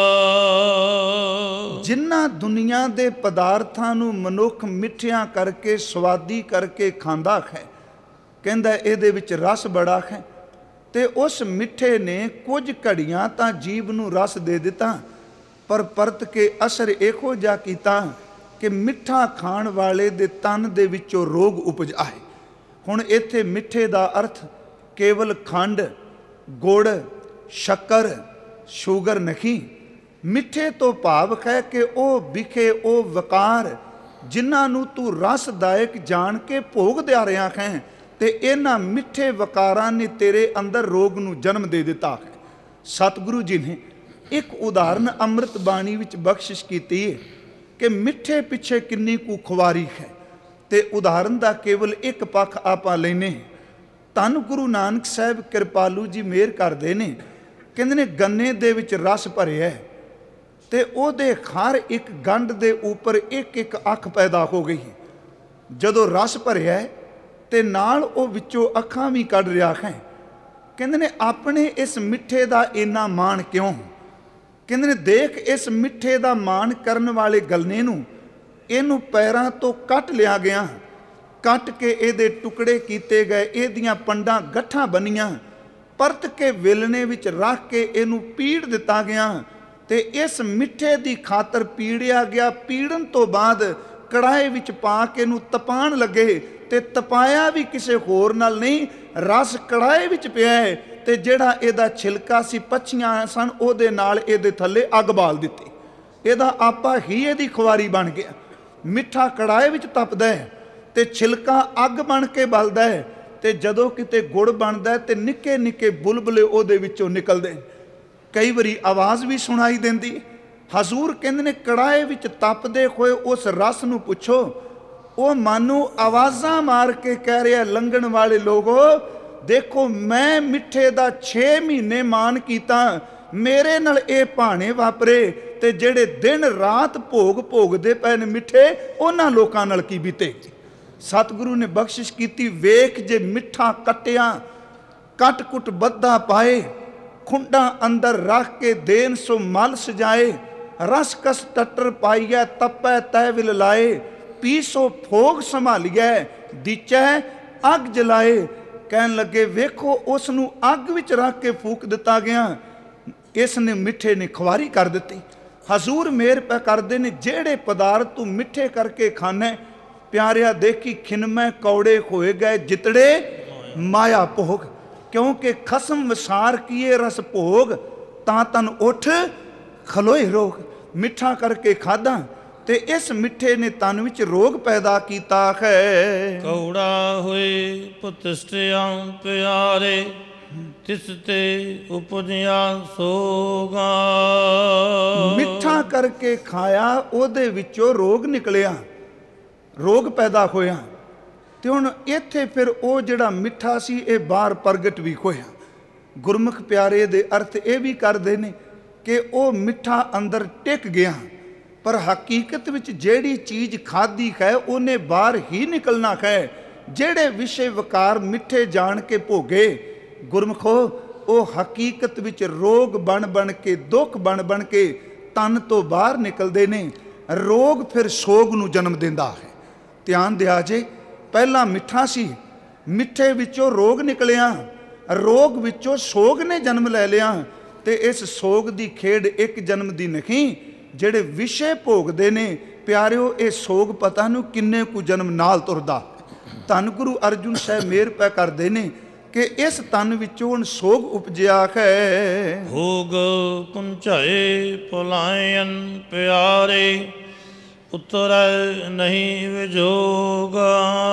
ਜਿਨ੍ਹਾਂ ਦੁਨੀਆ ਦੇ ਪਦਾਰਥਾਂ ਨੂੰ ਮਨੁੱਖ ਮਿੱਠਿਆਂ ਕਰਕੇ ਸਵਾਦੀ ਕਰਕੇ ਖਾਂਦਾ ਹੈ, ਕਹਿੰਦਾ ਇਹਦੇ ਵਿੱਚ ਰਸ ਬੜਾ ਹੈ। ਤੇ ਉਸ ਮਿੱਠੇ ਨੇ ਕੁਝ ਘੜੀਆਂ ਤਾਂ ਜੀਵ ਨੂੰ ਰਸ ਦੇ ਦਿੱਤਾ, ਪਰ ਪਰਤ ਕੇ ਅਸਰ ਇਹੋ ਜਿਹਾ ਕੀਤਾ ਕਿ ਮਿੱਠਾ ਖਾਣ ਵਾਲੇ ਦੇ ਤਨ ਦੇ ਵਿੱਚੋਂ ਰੋਗ ਉਪਜ ਆਏ। ਹੁਣ ਇੱਥੇ ਮਿੱਠੇ ਦਾ ਅਰਥ ਕੇਵਲ ਖੰਡ, ਗੁੜ, ਸ਼ੱਕਰ, ਸ਼ੂਗਰ ਨਹੀਂ। ਮਿੱਠੇ ਤੋਂ ਭਾਵ ਹੈ ਕਿ ਉਹ ਵਿਖੇ ਉਹ ਵਕਾਰ ਜਿਨ੍ਹਾਂ ਨੂੰ ਤੂੰ ਰਸਦਾਇਕ ਜਾਣ ਕੇ ਭੋਗ ਦਿਆ ਰਿਹਾ ਹੈ, ਤੇ ਇਹਨਾਂ ਮਿੱਠੇ ਵਕਾਰਾਂ ਨੇ ਤੇਰੇ ਅੰਦਰ ਰੋਗ ਨੂੰ ਜਨਮ ਦੇ ਦਿੱਤਾ ਹੈ। ਸਤਿਗੁਰੂ ਜੀ ਨੇ ਇੱਕ ਉਦਾਹਰਨ ਅੰਮ੍ਰਿਤ ਬਾਣੀ ਵਿੱਚ ਬਖਸ਼ਿਸ਼ ਕੀਤੀ ਹੈ ਕਿ ਮਿੱਠੇ ਪਿੱਛੇ ਕਿੰਨੀ ਕੁ ਖੁਆਰੀ ਹੈ। ਤੇ ਉਦਾਹਰਨ ਦਾ ਕੇਵਲ ਇੱਕ ਪੱਖ ਆਪਾਂ ਲੈਨੇ। ਧੰਨ ਗੁਰੂ ਨਾਨਕ ਸਾਹਿਬ ਕਿਰਪਾਲੂ ਜੀ ਮਿਹਰ ਕਰਦੇ ਨੇ, ਕਹਿੰਦੇ ਨੇ ਗੰਨੇ ਦੇ ਵਿੱਚ ਰਸ ਭਰਿਆ ਤੇ ਉਹਦੇ ਹਰ ਇੱਕ ਗੰਢ ਦੇ ਉੱਪਰ ਇੱਕ ਇੱਕ ਅੱਖ ਪੈਦਾ ਹੋ ਗਈ। ਜਦੋਂ ਰਸ ਭਰਿਆ ਤੇ ਨਾਲ ਉਹ ਵਿੱਚੋਂ ਅੱਖਾਂ ਵੀ ਕੱਢ ਰਿਹਾ ਹੈ। ਕਹਿੰਦੇ ਨੇ ਆਪਣੇ ਇਸ ਮਿੱਠੇ ਦਾ ਇੰਨਾ ਮਾਣ ਕਿਉਂ? ਕਹਿੰਦੇ ਨੇ ਦੇਖ, ਇਸ ਮਿੱਠੇ ਦਾ ਮਾਣ ਕਰਨ ਵਾਲੇ ਗਲਨੇ ਨੂੰ ਇਹਨੂੰ ਪੈਰਾਂ ਤੋਂ ਕੱਟ ਲਿਆ ਗਿਆ, ਕੱਟ ਕੇ ਇਹਦੇ ਟੁਕੜੇ ਕੀਤੇ ਗਏ, ਇਹਦੀਆਂ ਪੰਡਾਂ ਗੱਠਾਂ ਬਣੀਆਂ, ਪਰਤ ਕੇ ਵੇਲਣੇ ਵਿੱਚ ਰੱਖ ਕੇ ਇਹਨੂੰ ਪੀੜ ਦਿੱਤਾ ਗਿਆ। ਤੇ ਇਸ ਮਿੱਠੇ ਦੀ ਖਾਤਰ ਪੀੜਿਆ ਗਿਆ। ਪੀੜਨ ਤੋਂ ਬਾਅਦ ਕੜਾਹੇ ਵਿੱਚ ਪਾ ਕੇ ਇਹਨੂੰ ਤਪਾਉਣ ਲੱਗੇ, ਤੇ ਤਪਾਇਆ ਵੀ ਕਿਸੇ ਹੋਰ ਨਾਲ ਨਹੀਂ, ਰਸ ਕੜਾਹੇ ਵਿੱਚ ਪਿਆ ਹੈ। ਤੇ ਜਿਹੜਾ ਇਹਦਾ ਛਿਲਕਾ ਸੀ, ਪੱਛੀਆਂ ਸਨ, ਉਹਦੇ ਨਾਲ ਇਹਦੇ ਥੱਲੇ ਅੱਗ ਬਾਲ ਦਿੱਤੀ। ਇਹਦਾ ਆਪਾ ਹੀ ਇਹਦੀ ਖੁਆਰੀ ਬਣ ਗਿਆ। ਮਿੱਠਾ ਕੜਾਹੇ ਵਿੱਚ ਤਪਦਾ ਹੈ ਤੇ ਛਿਲਕਾ ਅੱਗ ਬਣ ਕੇ ਬਲਦਾ ਹੈ। ਤੇ ਜਦੋਂ ਕਿਤੇ ਗੁੜ ਬਣਦਾ ਤੇ ਨਿੱਕੇ ਨਿੱਕੇ ਬੁਲਬੁਲੇ ਉਹਦੇ ਵਿੱਚੋਂ ਨਿਕਲਦੇ, ਕਈ ਵਾਰੀ ਆਵਾਜ਼ ਵੀ ਸੁਣਾਈ ਦਿੰਦੀ। ਹਜ਼ੂਰ ਕਹਿੰਦੇ ਨੇ ਕੜਾਹੇ ਵਿੱਚ ਤਪਦੇ ਹੋਏ ਉਸ ਰਸ ਨੂੰ ਪੁੱਛੋ, ਉਹ ਮਾਨੂੰ ਆਵਾਜ਼ਾਂ ਮਾਰ ਕੇ ਕਹਿ ਰਿਹਾ, ਲੰਘਣ ਵਾਲੇ ਲੋਗੋ ਦੇਖੋ, ਮੈਂ ਮਿੱਠੇ ਦਾ 6 ਮਹੀਨੇ ਮਾਣ ਕੀਤਾ, ਮੇਰੇ ਨਾਲ ਇਹ ਭਾਣੇ ਵਾਪਰੇ, ਤੇ ਜਿਹੜੇ ਦਿਨ ਰਾਤ ਭੋਗ ਭੋਗਦੇ ਪਏ ਨੇ ਮਿੱਠੇ, ਉਹਨਾਂ ਲੋਕਾਂ ਨਾਲ ਕੀ ਬੀਤੇ। ਸਤਿਗੁਰੂ ਨੇ ਬਖਸ਼ਿਸ਼ ਕੀਤੀ, ਵੇਖ ਜੇ ਮਿੱਠਾ ਕੱਟਿਆ, ਕੱਟ ਕੁੱਟ ਬੱਧਾ ਪਾਏ, ਖੁੰਡਾਂ ਅੰਦਰ ਰੱਖ ਕੇ ਦੇਨ ਸੋ ਮਲ ਸਜਾਏ, ਰਸ ਕਸ ਟੱਟਰ ਪਾਈਐ, ਤਪੈ ਤਹਿਵਿਲ ਲਾਏ, ਪੀਸੋ ਭੋਗ ਸੰਭਾਲੀਐ, ਦੀਚੈ ਅੱਗ ਜਲਾਏ। ਕਹਿਣ ਲੱਗੇ ਵੇਖੋ, ਉਸ ਨੂੰ ਅੱਗ ਵਿੱਚ ਰੱਖ ਕੇ ਫੂਕ ਦਿੱਤਾ ਗਿਆ, ਇਸ ਨੇ ਮਿੱਠੇ ਨੇ ਖੁਆਰੀ ਕਰ ਦਿੱਤੀ। ਹਜ਼ੂਰ ਮਿਹਰ ਪੈ ਕਰਦੇ ਨੇ, ਜਿਹੜੇ ਪਦਾਰਥ ਤੂੰ ਮਿੱਠੇ ਕਰਕੇ ਖਾਣੇ ਪਿਆਰਿਆ, ਦੇਖੀ ਖਿਨਮੈ ਕੌੜੇ ਹੋਏ ਗਏ ਜਿਤੜੇ ਮਾਇਆ ਭੋਗ, ਕਿਉਂਕਿ ਖਸਮ ਵਿਸਾਰ ਕੀਏ ਰਸ ਭੋਗ, ਤਾਂ ਤਨ ਉੱਠ ਖਲੋਏ ਰੋਗ। ਮਿੱਠਾ ਕਰਕੇ ਖਾਧਾ ਤੇ ਇਸ ਮਿੱਠੇ ਨੇ ਤਨ ਵਿੱਚ ਰੋਗ ਪੈਦਾ ਕੀਤਾ ਹੈ। ਕੌੜਾ ਹੋਏ ਪੁਤਿਸ਼ਟਿਆਂ ਪਿਆਰੇ, ਤਿਸ ਤੇ ਉਪਜਿਆ ਸੋਗਾ। ਮਿੱਠਾ ਕਰਕੇ ਖਾਇਆ, ਉਹਦੇ ਵਿੱਚੋਂ ਰੋਗ ਨਿਕਲਿਆ, ਰੋਗ ਪੈਦਾ ਹੋਇਆ। ਤੇ ਹੁਣ ਇੱਥੇ ਫਿਰ ਉਹ ਜਿਹੜਾ ਮਿੱਠਾ ਸੀ ਇਹ ਬਾਹਰ ਪ੍ਰਗਟ ਵੀ ਹੋਇਆ। ਗੁਰਮੁਖ ਪਿਆਰੇ ਦੇ ਅਰਥ ਇਹ ਵੀ ਕਰਦੇ ਨੇ ਕਿ ਉਹ ਮਿੱਠਾ ਅੰਦਰ ਟਿਕ ਗਿਆ, ਪਰ ਹਕੀਕਤ ਵਿੱਚ ਜਿਹੜੀ ਚੀਜ਼ ਖਾਧੀ ਹੈ ਉਹਨੇ ਬਾਹਰ ਹੀ ਨਿਕਲਣਾ ਹੈ। ਜਿਹੜੇ ਵਿਸ਼ੇ ਵਕਾਰ ਮਿੱਠੇ ਜਾਣ ਕੇ ਭੋਗੇ ਗੁਰਮੁਖੋ, ਉਹ ਹਕੀਕਤ ਵਿੱਚ ਰੋਗ ਬਣ ਬਣ ਕੇ, ਦੁੱਖ ਬਣ ਬਣ ਕੇ ਤਨ ਤੋਂ ਬਾਹਰ ਨਿਕਲਦੇ ਨੇ। ਰੋਗ ਫਿਰ ਸੋਗ ਨੂੰ ਜਨਮ ਦਿੰਦਾ ਹੈ। ਧਿਆਨ ਦਿਆ ਜੇ, ਪਹਿਲਾਂ ਮਿੱਠਾ ਸੀ, ਮਿੱਠੇ ਵਿੱਚੋਂ ਰੋਗ ਨਿਕਲਿਆ, ਰੋਗ ਵਿੱਚੋਂ ਸੋਗ ਨੇ ਜਨਮ ਲੈ ਲਿਆ। ਤੇ ਇਸ ਸੋਗ ਦੀ ਖੇਡ ਇੱਕ ਜਨਮ ਦੀ ਨਹੀਂ, ਜਿਹੜੇ ਵਿਸ਼ੇ ਭੋਗਦੇ ਨੇ ਪਿਆਰਿਓ, ਇਹ ਸੋਗ ਪਤਾ ਨੂੰ ਕਿੰਨੇ ਕੁ ਜਨਮ ਨਾਲ ਤੁਰਦਾ। ਧੰਨ ਗੁਰੂ ਅਰਜੁਨ ਸਾਹਿਬ ਮੇਰ ਪੈ ਕਰਦੇ ਨੇ ਕਿ ਇਸ ਤਨ ਵਿੱਚੋਂ ਸੋਗ ਉਪਜਿਆ ਹੈ। ਭੋਗ ਪੁੰਚਾਏ ਭੁਲਾਇਨ ਪਿਆਰੇ, ਉਤਰੈ ਨਹੀਂ ਵਿਜੋਗਾ।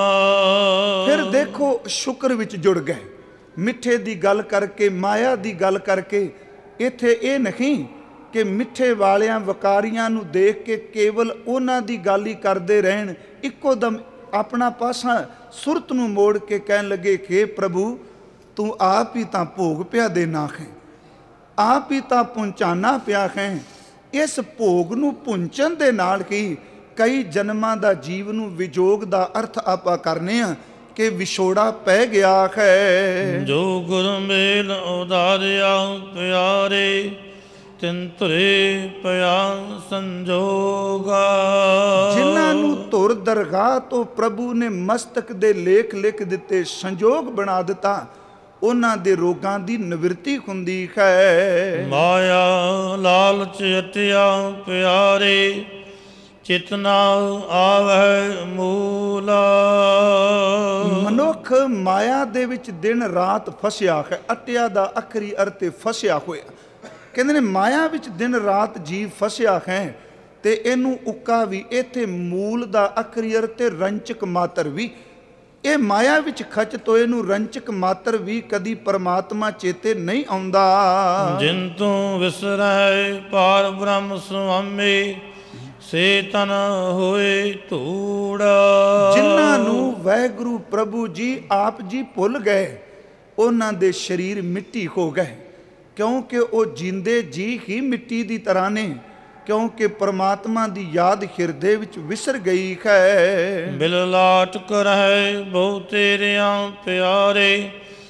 ਫਿਰ ਦੇਖੋ ਸ਼ੁਕਰ ਵਿੱਚ ਜੁੜ ਗਏ, ਮਿੱਠੇ ਦੀ ਗੱਲ ਕਰਕੇ, ਮਾਇਆ ਦੀ ਗੱਲ ਕਰਕੇ। ਇੱਥੇ ਇਹ ਨਹੀਂ ਕਿ ਮਿੱਠੇ ਵਾਲਿਆਂ ਵਕਾਰੀਆਂ ਨੂੰ ਦੇਖ ਕੇ ਕੇਵਲ ਉਹਨਾਂ ਦੀ ਗੱਲ ਹੀ ਕਰਦੇ ਰਹਿਣ, ਇੱਕੋ ਦਮ ਆਪਣਾ ਪਾਸਾ ਸੁਰਤ ਨੂੰ ਮੋੜ ਕੇ ਕਹਿਣ ਲੱਗੇ ਕਿ ਪ੍ਰਭੂ ਤੂੰ ਆਪ ਹੀ ਤਾਂ ਭੋਗ ਪਿਆ ਦੇਣਾ ਹੈ, ਆਪ ਹੀ ਤਾਂ ਪਹੁੰਚਾਣਾ ਪਿਆ ਹੈ। ਇਸ ਭੋਗ ਨੂੰ ਪੁੰਚਣ ਦੇ ਨਾਲ ਹੀ ਕਈ ਜਨਮਾਂ ਦਾ ਜੀਵ ਨੂੰ ਵਿਜੋਗ ਦਾ ਅਰਥ ਆਪਾਂ ਕਰਨੇ ਆ ਕਿ ਵਿਛੋੜਾ ਪੈ ਗਿਆ ਹੈ। ਜੋ ਗੁਰ ਮੇਲ ਉਦਾਰਿਆ ਪਿਆਰੇ, ਤਿਨ ਧੁਰੇ ਪਿਆ ਸੰਜੋਗਾ। ਜਿਨ੍ਹਾਂ ਨੂੰ ਧੁਰ ਦਰਗਾਹ ਤੋਂ ਪ੍ਰਭੂ ਨੇ ਮਸਤਕ ਦੇ ਲੇਖ ਲਿਖ ਦਿੱਤੇ, ਸੰਜੋਗ ਬਣਾ ਦਿੱਤਾ, ਉਹਨਾਂ ਦੇ ਰੋਗਾਂ ਦੀ ਨਿਵਰਤੀ ਹੁੰਦੀ ਹੈ। ਮਾਇਆ ਲਾਲਚ ਅਟਿਆ ਪਿਆਰੇ, ਚਿਤਨਾ ਆਵੈ ਮੂਲਾ। ਮਨੁੱਖ ਮਾਇਆ ਦੇ ਵਿੱਚ ਦਿਨ ਰਾਤ ਫਸਿਆ ਹੈ। ਅਟਿਆ ਦਾ ਅਖਰੀ ਅਰਥ ਫਸਿਆ ਹੋਇਆ। ਕਹਿੰਦੇ ਨੇ ਮਾਇਆ ਵਿੱਚ ਦਿਨ ਰਾਤ ਜੀਵ ਫਸਿਆ ਹੈ ਤੇ ਇਹਨੂੰ ਉੱਕਾ ਵੀ, ਇੱਥੇ ਮੂਲ ਦਾ ਅਖਰੀ ਅਰਥ ਰੰਚਕ ਮਾਤਰ ਵੀ। ਇਹ ਮਾਇਆ ਵਿੱਚ ਖਚਤ ਹੋਏ ਨੂੰ ਰੰਚਕ ਮਾਤਰ ਵੀ ਕਦੀ ਪਰਮਾਤਮਾ ਚੇਤੇ ਨਹੀਂ ਆਉਂਦਾ। ਜਿਨ ਤੂੰ ਵਿਸਰੈ ਪਾਰ ਬ੍ਰਹਮ ਸੁਆਮੀ, ਸੇ ਤਨ ਹੋਏ ਧੂੜਾ। ਜਿਨ੍ਹਾਂ ਨੂੰ ਵਾਹਿਗੁਰੂ ਪ੍ਰਭੂ ਜੀ ਆਪ ਜੀ ਭੁੱਲ ਗਏ, ਉਹਨਾਂ ਦੇ ਸਰੀਰ ਮਿੱਟੀ ਹੋ ਗਏ, ਕਿਉਂਕਿ ਉਹ ਜਿੰਦੇ ਜੀ ਹੀ ਮਿੱਟੀ ਦੀ ਤਰ੍ਹਾਂ ਨੇ, ਕਿਉਂਕਿ ਪਰਮਾਤਮਾ ਦੀ ਯਾਦ ਹਿਰਦੇ ਵਿੱਚ ਵਿਸਰ ਗਈ ਹੈ। ਬਿਲਲਾਟ ਕਰਹਿ ਬਹੁ ਤੇਰਿਆਂ ਪਿਆਰੇ,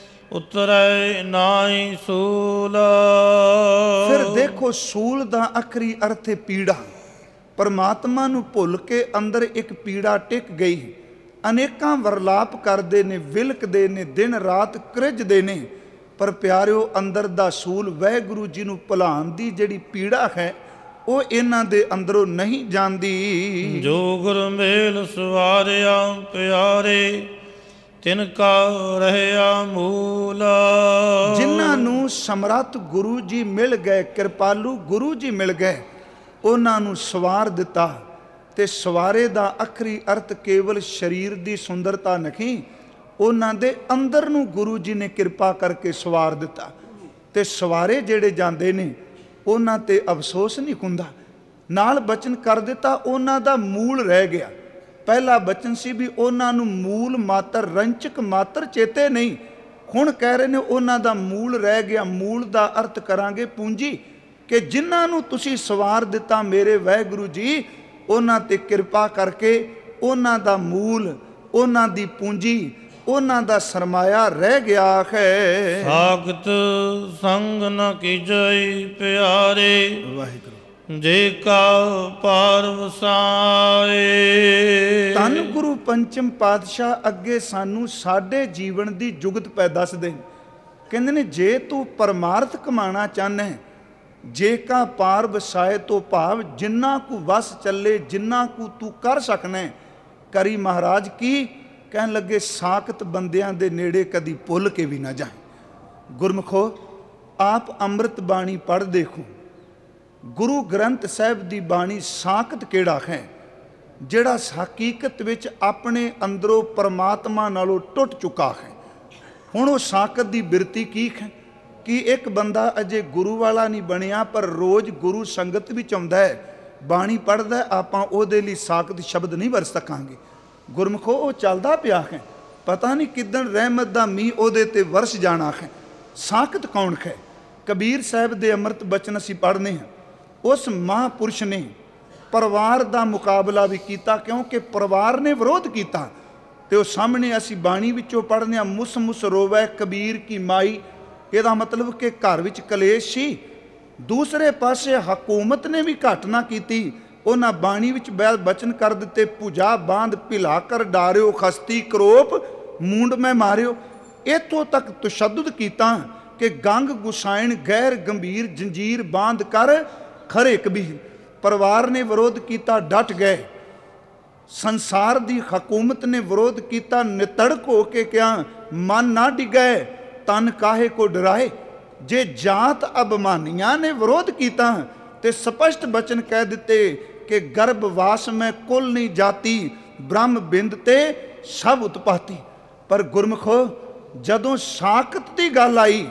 ਉਤਰੈ ਨਾਹੀ ਸੂਲ। ਫਿਰ ਦੇਖੋ ਸੂਲ ਦਾ ਅਖਰੀ ਅਰਥ ਹੈ ਪੀੜਾ। ਪਰਮਾਤਮਾ ਨੂੰ ਭੁੱਲ ਕੇ ਅੰਦਰ ਇੱਕ ਪੀੜਾ ਟਿਕ ਗਈ। ਅਨੇਕਾਂ ਵਰਲਾਪ ਕਰਦੇ ਨੇ, ਵਿਲਕਦੇ ਨੇ, ਦਿਨ ਰਾਤ ਕ੍ਰਿਜਦੇ ਨੇ, ਪਰ ਪਿਆਰਿਓ ਅੰਦਰ ਦਾ ਸੂਲ ਵਾਹਿਗੁਰੂ ਜੀ ਨੂੰ ਭੁਲਾਉਣ ਦੀ ਜਿਹੜੀ ਪੀੜਾ ਹੈ ਉਹ ਇਹਨਾਂ ਦੇ ਅੰਦਰੋਂ ਨਹੀਂ ਜਾਂਦੀ। ਜੋ ਗੁਰ ਮੇਲ ਸਵਾਰਿਆ ਪਿਆਰੇ, ਤਿਨ ਕਾ ਰਹਿਆ ਮੂਲ। ਜਿਨ੍ਹਾਂ ਨੂੰ ਸਮਰੱਥ ਗੁਰੂ ਜੀ ਮਿਲ ਗਏ, ਕਿਰਪਾਲੂ ਗੁਰੂ ਜੀ ਮਿਲ ਗਏ, ਉਹਨਾਂ ਨੂੰ ਸਵਾਰ ਦਿੱਤਾ। ਤੇ ਸਵਾਰੇ ਦਾ ਅਖਰੀ ਅਰਥ ਕੇਵਲ ਸਰੀਰ ਦੀ ਸੁੰਦਰਤਾ ਨਹੀਂ, ਉਹਨਾਂ ਦੇ ਅੰਦਰ ਨੂੰ ਗੁਰੂ ਜੀ ਨੇ ਕਿਰਪਾ ਕਰਕੇ ਸਵਾਰ ਦਿੱਤਾ। ਤੇ ਸਵਾਰੇ ਜਿਹੜੇ ਜਾਂਦੇ ਨੇ ਉਹਨਾਂ ਤੇ ਅਫਸੋਸ ਨਹੀਂ ਹੁੰਦਾ। ਨਾਲ ਬਚਨ ਕਰ ਦਿੱਤਾ, ਉਹਨਾਂ ਦਾ ਮੂਲ ਰਹਿ ਗਿਆ। ਪਹਿਲਾ ਬਚਨ ਸੀ ਵੀ ਉਹਨਾਂ ਨੂੰ ਮੂਲ ਮਾਤਰ, ਰੰਚਕ ਮਾਤਰ ਚੇਤੇ ਨਹੀਂ। ਹੁਣ ਕਹਿ ਰਹੇ ਨੇ ਉਹਨਾਂ ਦਾ ਮੂਲ ਰਹਿ ਗਿਆ। ਮੂਲ ਦਾ ਅਰਥ ਕਰਾਂਗੇ ਪੂੰਜੀ, ਕਿ ਜਿਨ੍ਹਾਂ ਨੂੰ ਤੁਸੀਂ ਸਵਾਰ ਦਿੱਤਾ ਮੇਰੇ ਵਾਹਿਗੁਰੂ ਜੀ, ਉਹਨਾਂ ਤੇ ਕਿਰਪਾ ਕਰਕੇ ਉਹਨਾਂ ਦਾ ਮੂਲ, ਉਹਨਾਂ ਦੀ ਪੂੰਜੀ, ਉਹਨਾਂ ਦਾ ਸਰਮਾਇਆ ਰਹਿ ਗਿਆ ਹੈ। ਸਾਖਤ ਸੰਗ ਨ ਕੀਜੈ ਪਿਆਰੇ, ਵਾਹਿਗੁਰੂ ਜੇ ਕਾ ਪਾਰ ਵਸਾਏ। ਧੰਨ ਗੁਰੂ ਪੰਚਮ ਪਾਤਸ਼ਾਹ ਅੱਗੇ ਸਾਨੂੰ ਸਾਡੇ ਜੀਵਨ ਦੀ ਜੁਗਤ ਪੈ ਦੱਸਦੇ। ਕਹਿੰਦੇ ਨੇ ਜੇ ਤੂੰ ਪਰਮਾਰਥ ਕਮਾਣਾ ਚਾਹੁੰਦਾ, ਜੇ ਕਾ ਪਾਰ ਵਸਾਏ ਤੋਂ ਭਾਵ ਜਿੰਨਾ ਕੁ ਵਸ ਚੱਲੇ, ਜਿੰਨਾ ਕੁ ਤੂੰ ਕਰ ਸਕਣਾ ਕਰੀ। ਮਹਾਰਾਜ ਕੀ ਕਹਿਣ ਲੱਗੇ, ਸਾਖਤ ਬੰਦਿਆਂ ਦੇ ਨੇੜੇ ਕਦੀ ਭੁੱਲ ਕੇ ਵੀ ਨਾ ਜਾਏ। ਗੁਰਮੁਖੋ ਆਪ ਅੰਮ੍ਰਿਤ ਬਾਣੀ ਪੜ੍ਹ ਦੇਖੋ, ਗੁਰੂ ਗ੍ਰੰਥ ਸਾਹਿਬ ਦੀ ਬਾਣੀ ਸਾਖਤ ਕਿਹੜਾ ਹੈ ਜਿਹੜਾ ਹਕੀਕਤ ਵਿੱਚ ਆਪਣੇ ਅੰਦਰੋਂ ਪਰਮਾਤਮਾ ਨਾਲੋਂ ਟੁੱਟ ਚੁੱਕਾ ਹੈ। ਹੁਣ ਉਹ ਸਾਖਤ ਦੀ ਬਿਰਤੀ ਕੀ ਹੈ ਕਿ ਇੱਕ ਬੰਦਾ ਅਜੇ ਗੁਰੂ ਵਾਲਾ ਨਹੀਂ ਬਣਿਆ, ਪਰ ਰੋਜ਼ ਗੁਰੂ ਸੰਗਤ ਵਿੱਚ ਆਉਂਦਾ ਹੈ, ਬਾਣੀ ਪੜ੍ਹਦਾ, ਆਪਾਂ ਉਹਦੇ ਲਈ ਸਾਖਤ ਸ਼ਬਦ ਨਹੀਂ ਵਰਤ ਸਕਾਂਗੇ। ਗੁਰਮੁਖੋ ਉਹ ਚੱਲਦਾ ਪਿਆ ਹੈ, ਪਤਾ ਨਹੀਂ ਕਿੱਦਣ ਰਹਿਮਤ ਦਾ ਮੀਂਹ ਉਹਦੇ ਤੇ ਵਰਸ ਜਾਣਾ ਹੈ। ਸਾਖਤ ਕੌਣ ਹੈ? ਕਬੀਰ ਸਾਹਿਬ ਦੇ ਅੰਮ੍ਰਿਤ ਬਚਨ ਅਸੀਂ ਪੜ੍ਹਨੇ ਹਾਂ। ਉਸ ਮਹਾਂਪੁਰਸ਼ ਨੇ ਪਰਿਵਾਰ ਦਾ ਮੁਕਾਬਲਾ ਵੀ ਕੀਤਾ, ਕਿਉਂਕਿ ਪਰਿਵਾਰ ਨੇ ਵਿਰੋਧ ਕੀਤਾ। ਤੇ ਉਹ ਸਾਹਮਣੇ ਅਸੀਂ ਬਾਣੀ ਵਿੱਚੋਂ ਪੜ੍ਹਨੇ ਹਾਂ, ਮੁਸ ਮੁਸ ਰੋਵੈ ਕਬੀਰ ਕੀ ਮਾਈ। ਇਹਦਾ ਮਤਲਬ ਕਿ ਘਰ ਵਿੱਚ ਕਲੇਸ਼ ਸੀ। ਦੂਸਰੇ ਪਾਸੇ ਹਕੂਮਤ ਨੇ ਵੀ ਘੱਟ ਨਾ ਕੀਤੀ, ਉਹਨਾਂ ਬਾਣੀ ਵਿੱਚ ਬਚਨ ਕਰ ਦਿੱਤੇ, ਭੁਜਾ ਬਾਂਧ ਭਿਲਾ ਕਰ ਡਾਰਿਓ, ਖਸਤੀ ਕਰੋਪ ਮੂੰਡ ਮੈਂ ਮਾਰਿਓ। ਇੱਥੋਂ ਤੱਕ ਤਸ਼ੱਦਦ ਕੀਤਾ ਕਿ ਗੰਗ ਗੁਸਾਇਣ ਗੈਰ ਗੰਭੀਰ ਜੰਜੀਰ ਬਾਂਧ ਕਰ ਖਰੇ ਕਬੀਰ। ਪਰਿਵਾਰ ਨੇ ਵਿਰੋਧ ਕੀਤਾ, ਡਟ ਗਏ। ਸੰਸਾਰ ਦੀ ਹਕੂਮਤ ਨੇ ਵਿਰੋਧ ਕੀਤਾ, ਨਿਤੜਕ ਹੋ ਕੇ ਕਿਹਾ ਮਨ ਨਾ ਡਿਗੈ ਤਨ ਕਾਹੇ ਕੋ ਡਰਾਏ। ਜੇ ਜਾਤ ਅਭਿਮਾਨੀਆਂ ਨੇ ਵਿਰੋਧ ਕੀਤਾ ਤੇ ਸਪਸ਼ਟ ਬਚਨ ਕਹਿ ਦਿੱਤੇ ਕਿ ਗਰਭਵਾਸ ਮੈਂ ਕੁਲ ਨਹੀਂ ਜਾਤੀ, ਬ੍ਰਹਮ ਬਿੰਦ ਤੇ ਸਭ ਉਤਪਾਤੀ। ਪਰ ਗੁਰਮੁਖੋ, ਜਦੋਂ ਸਾਕਤ ਦੀ ਗੱਲ ਆਈ,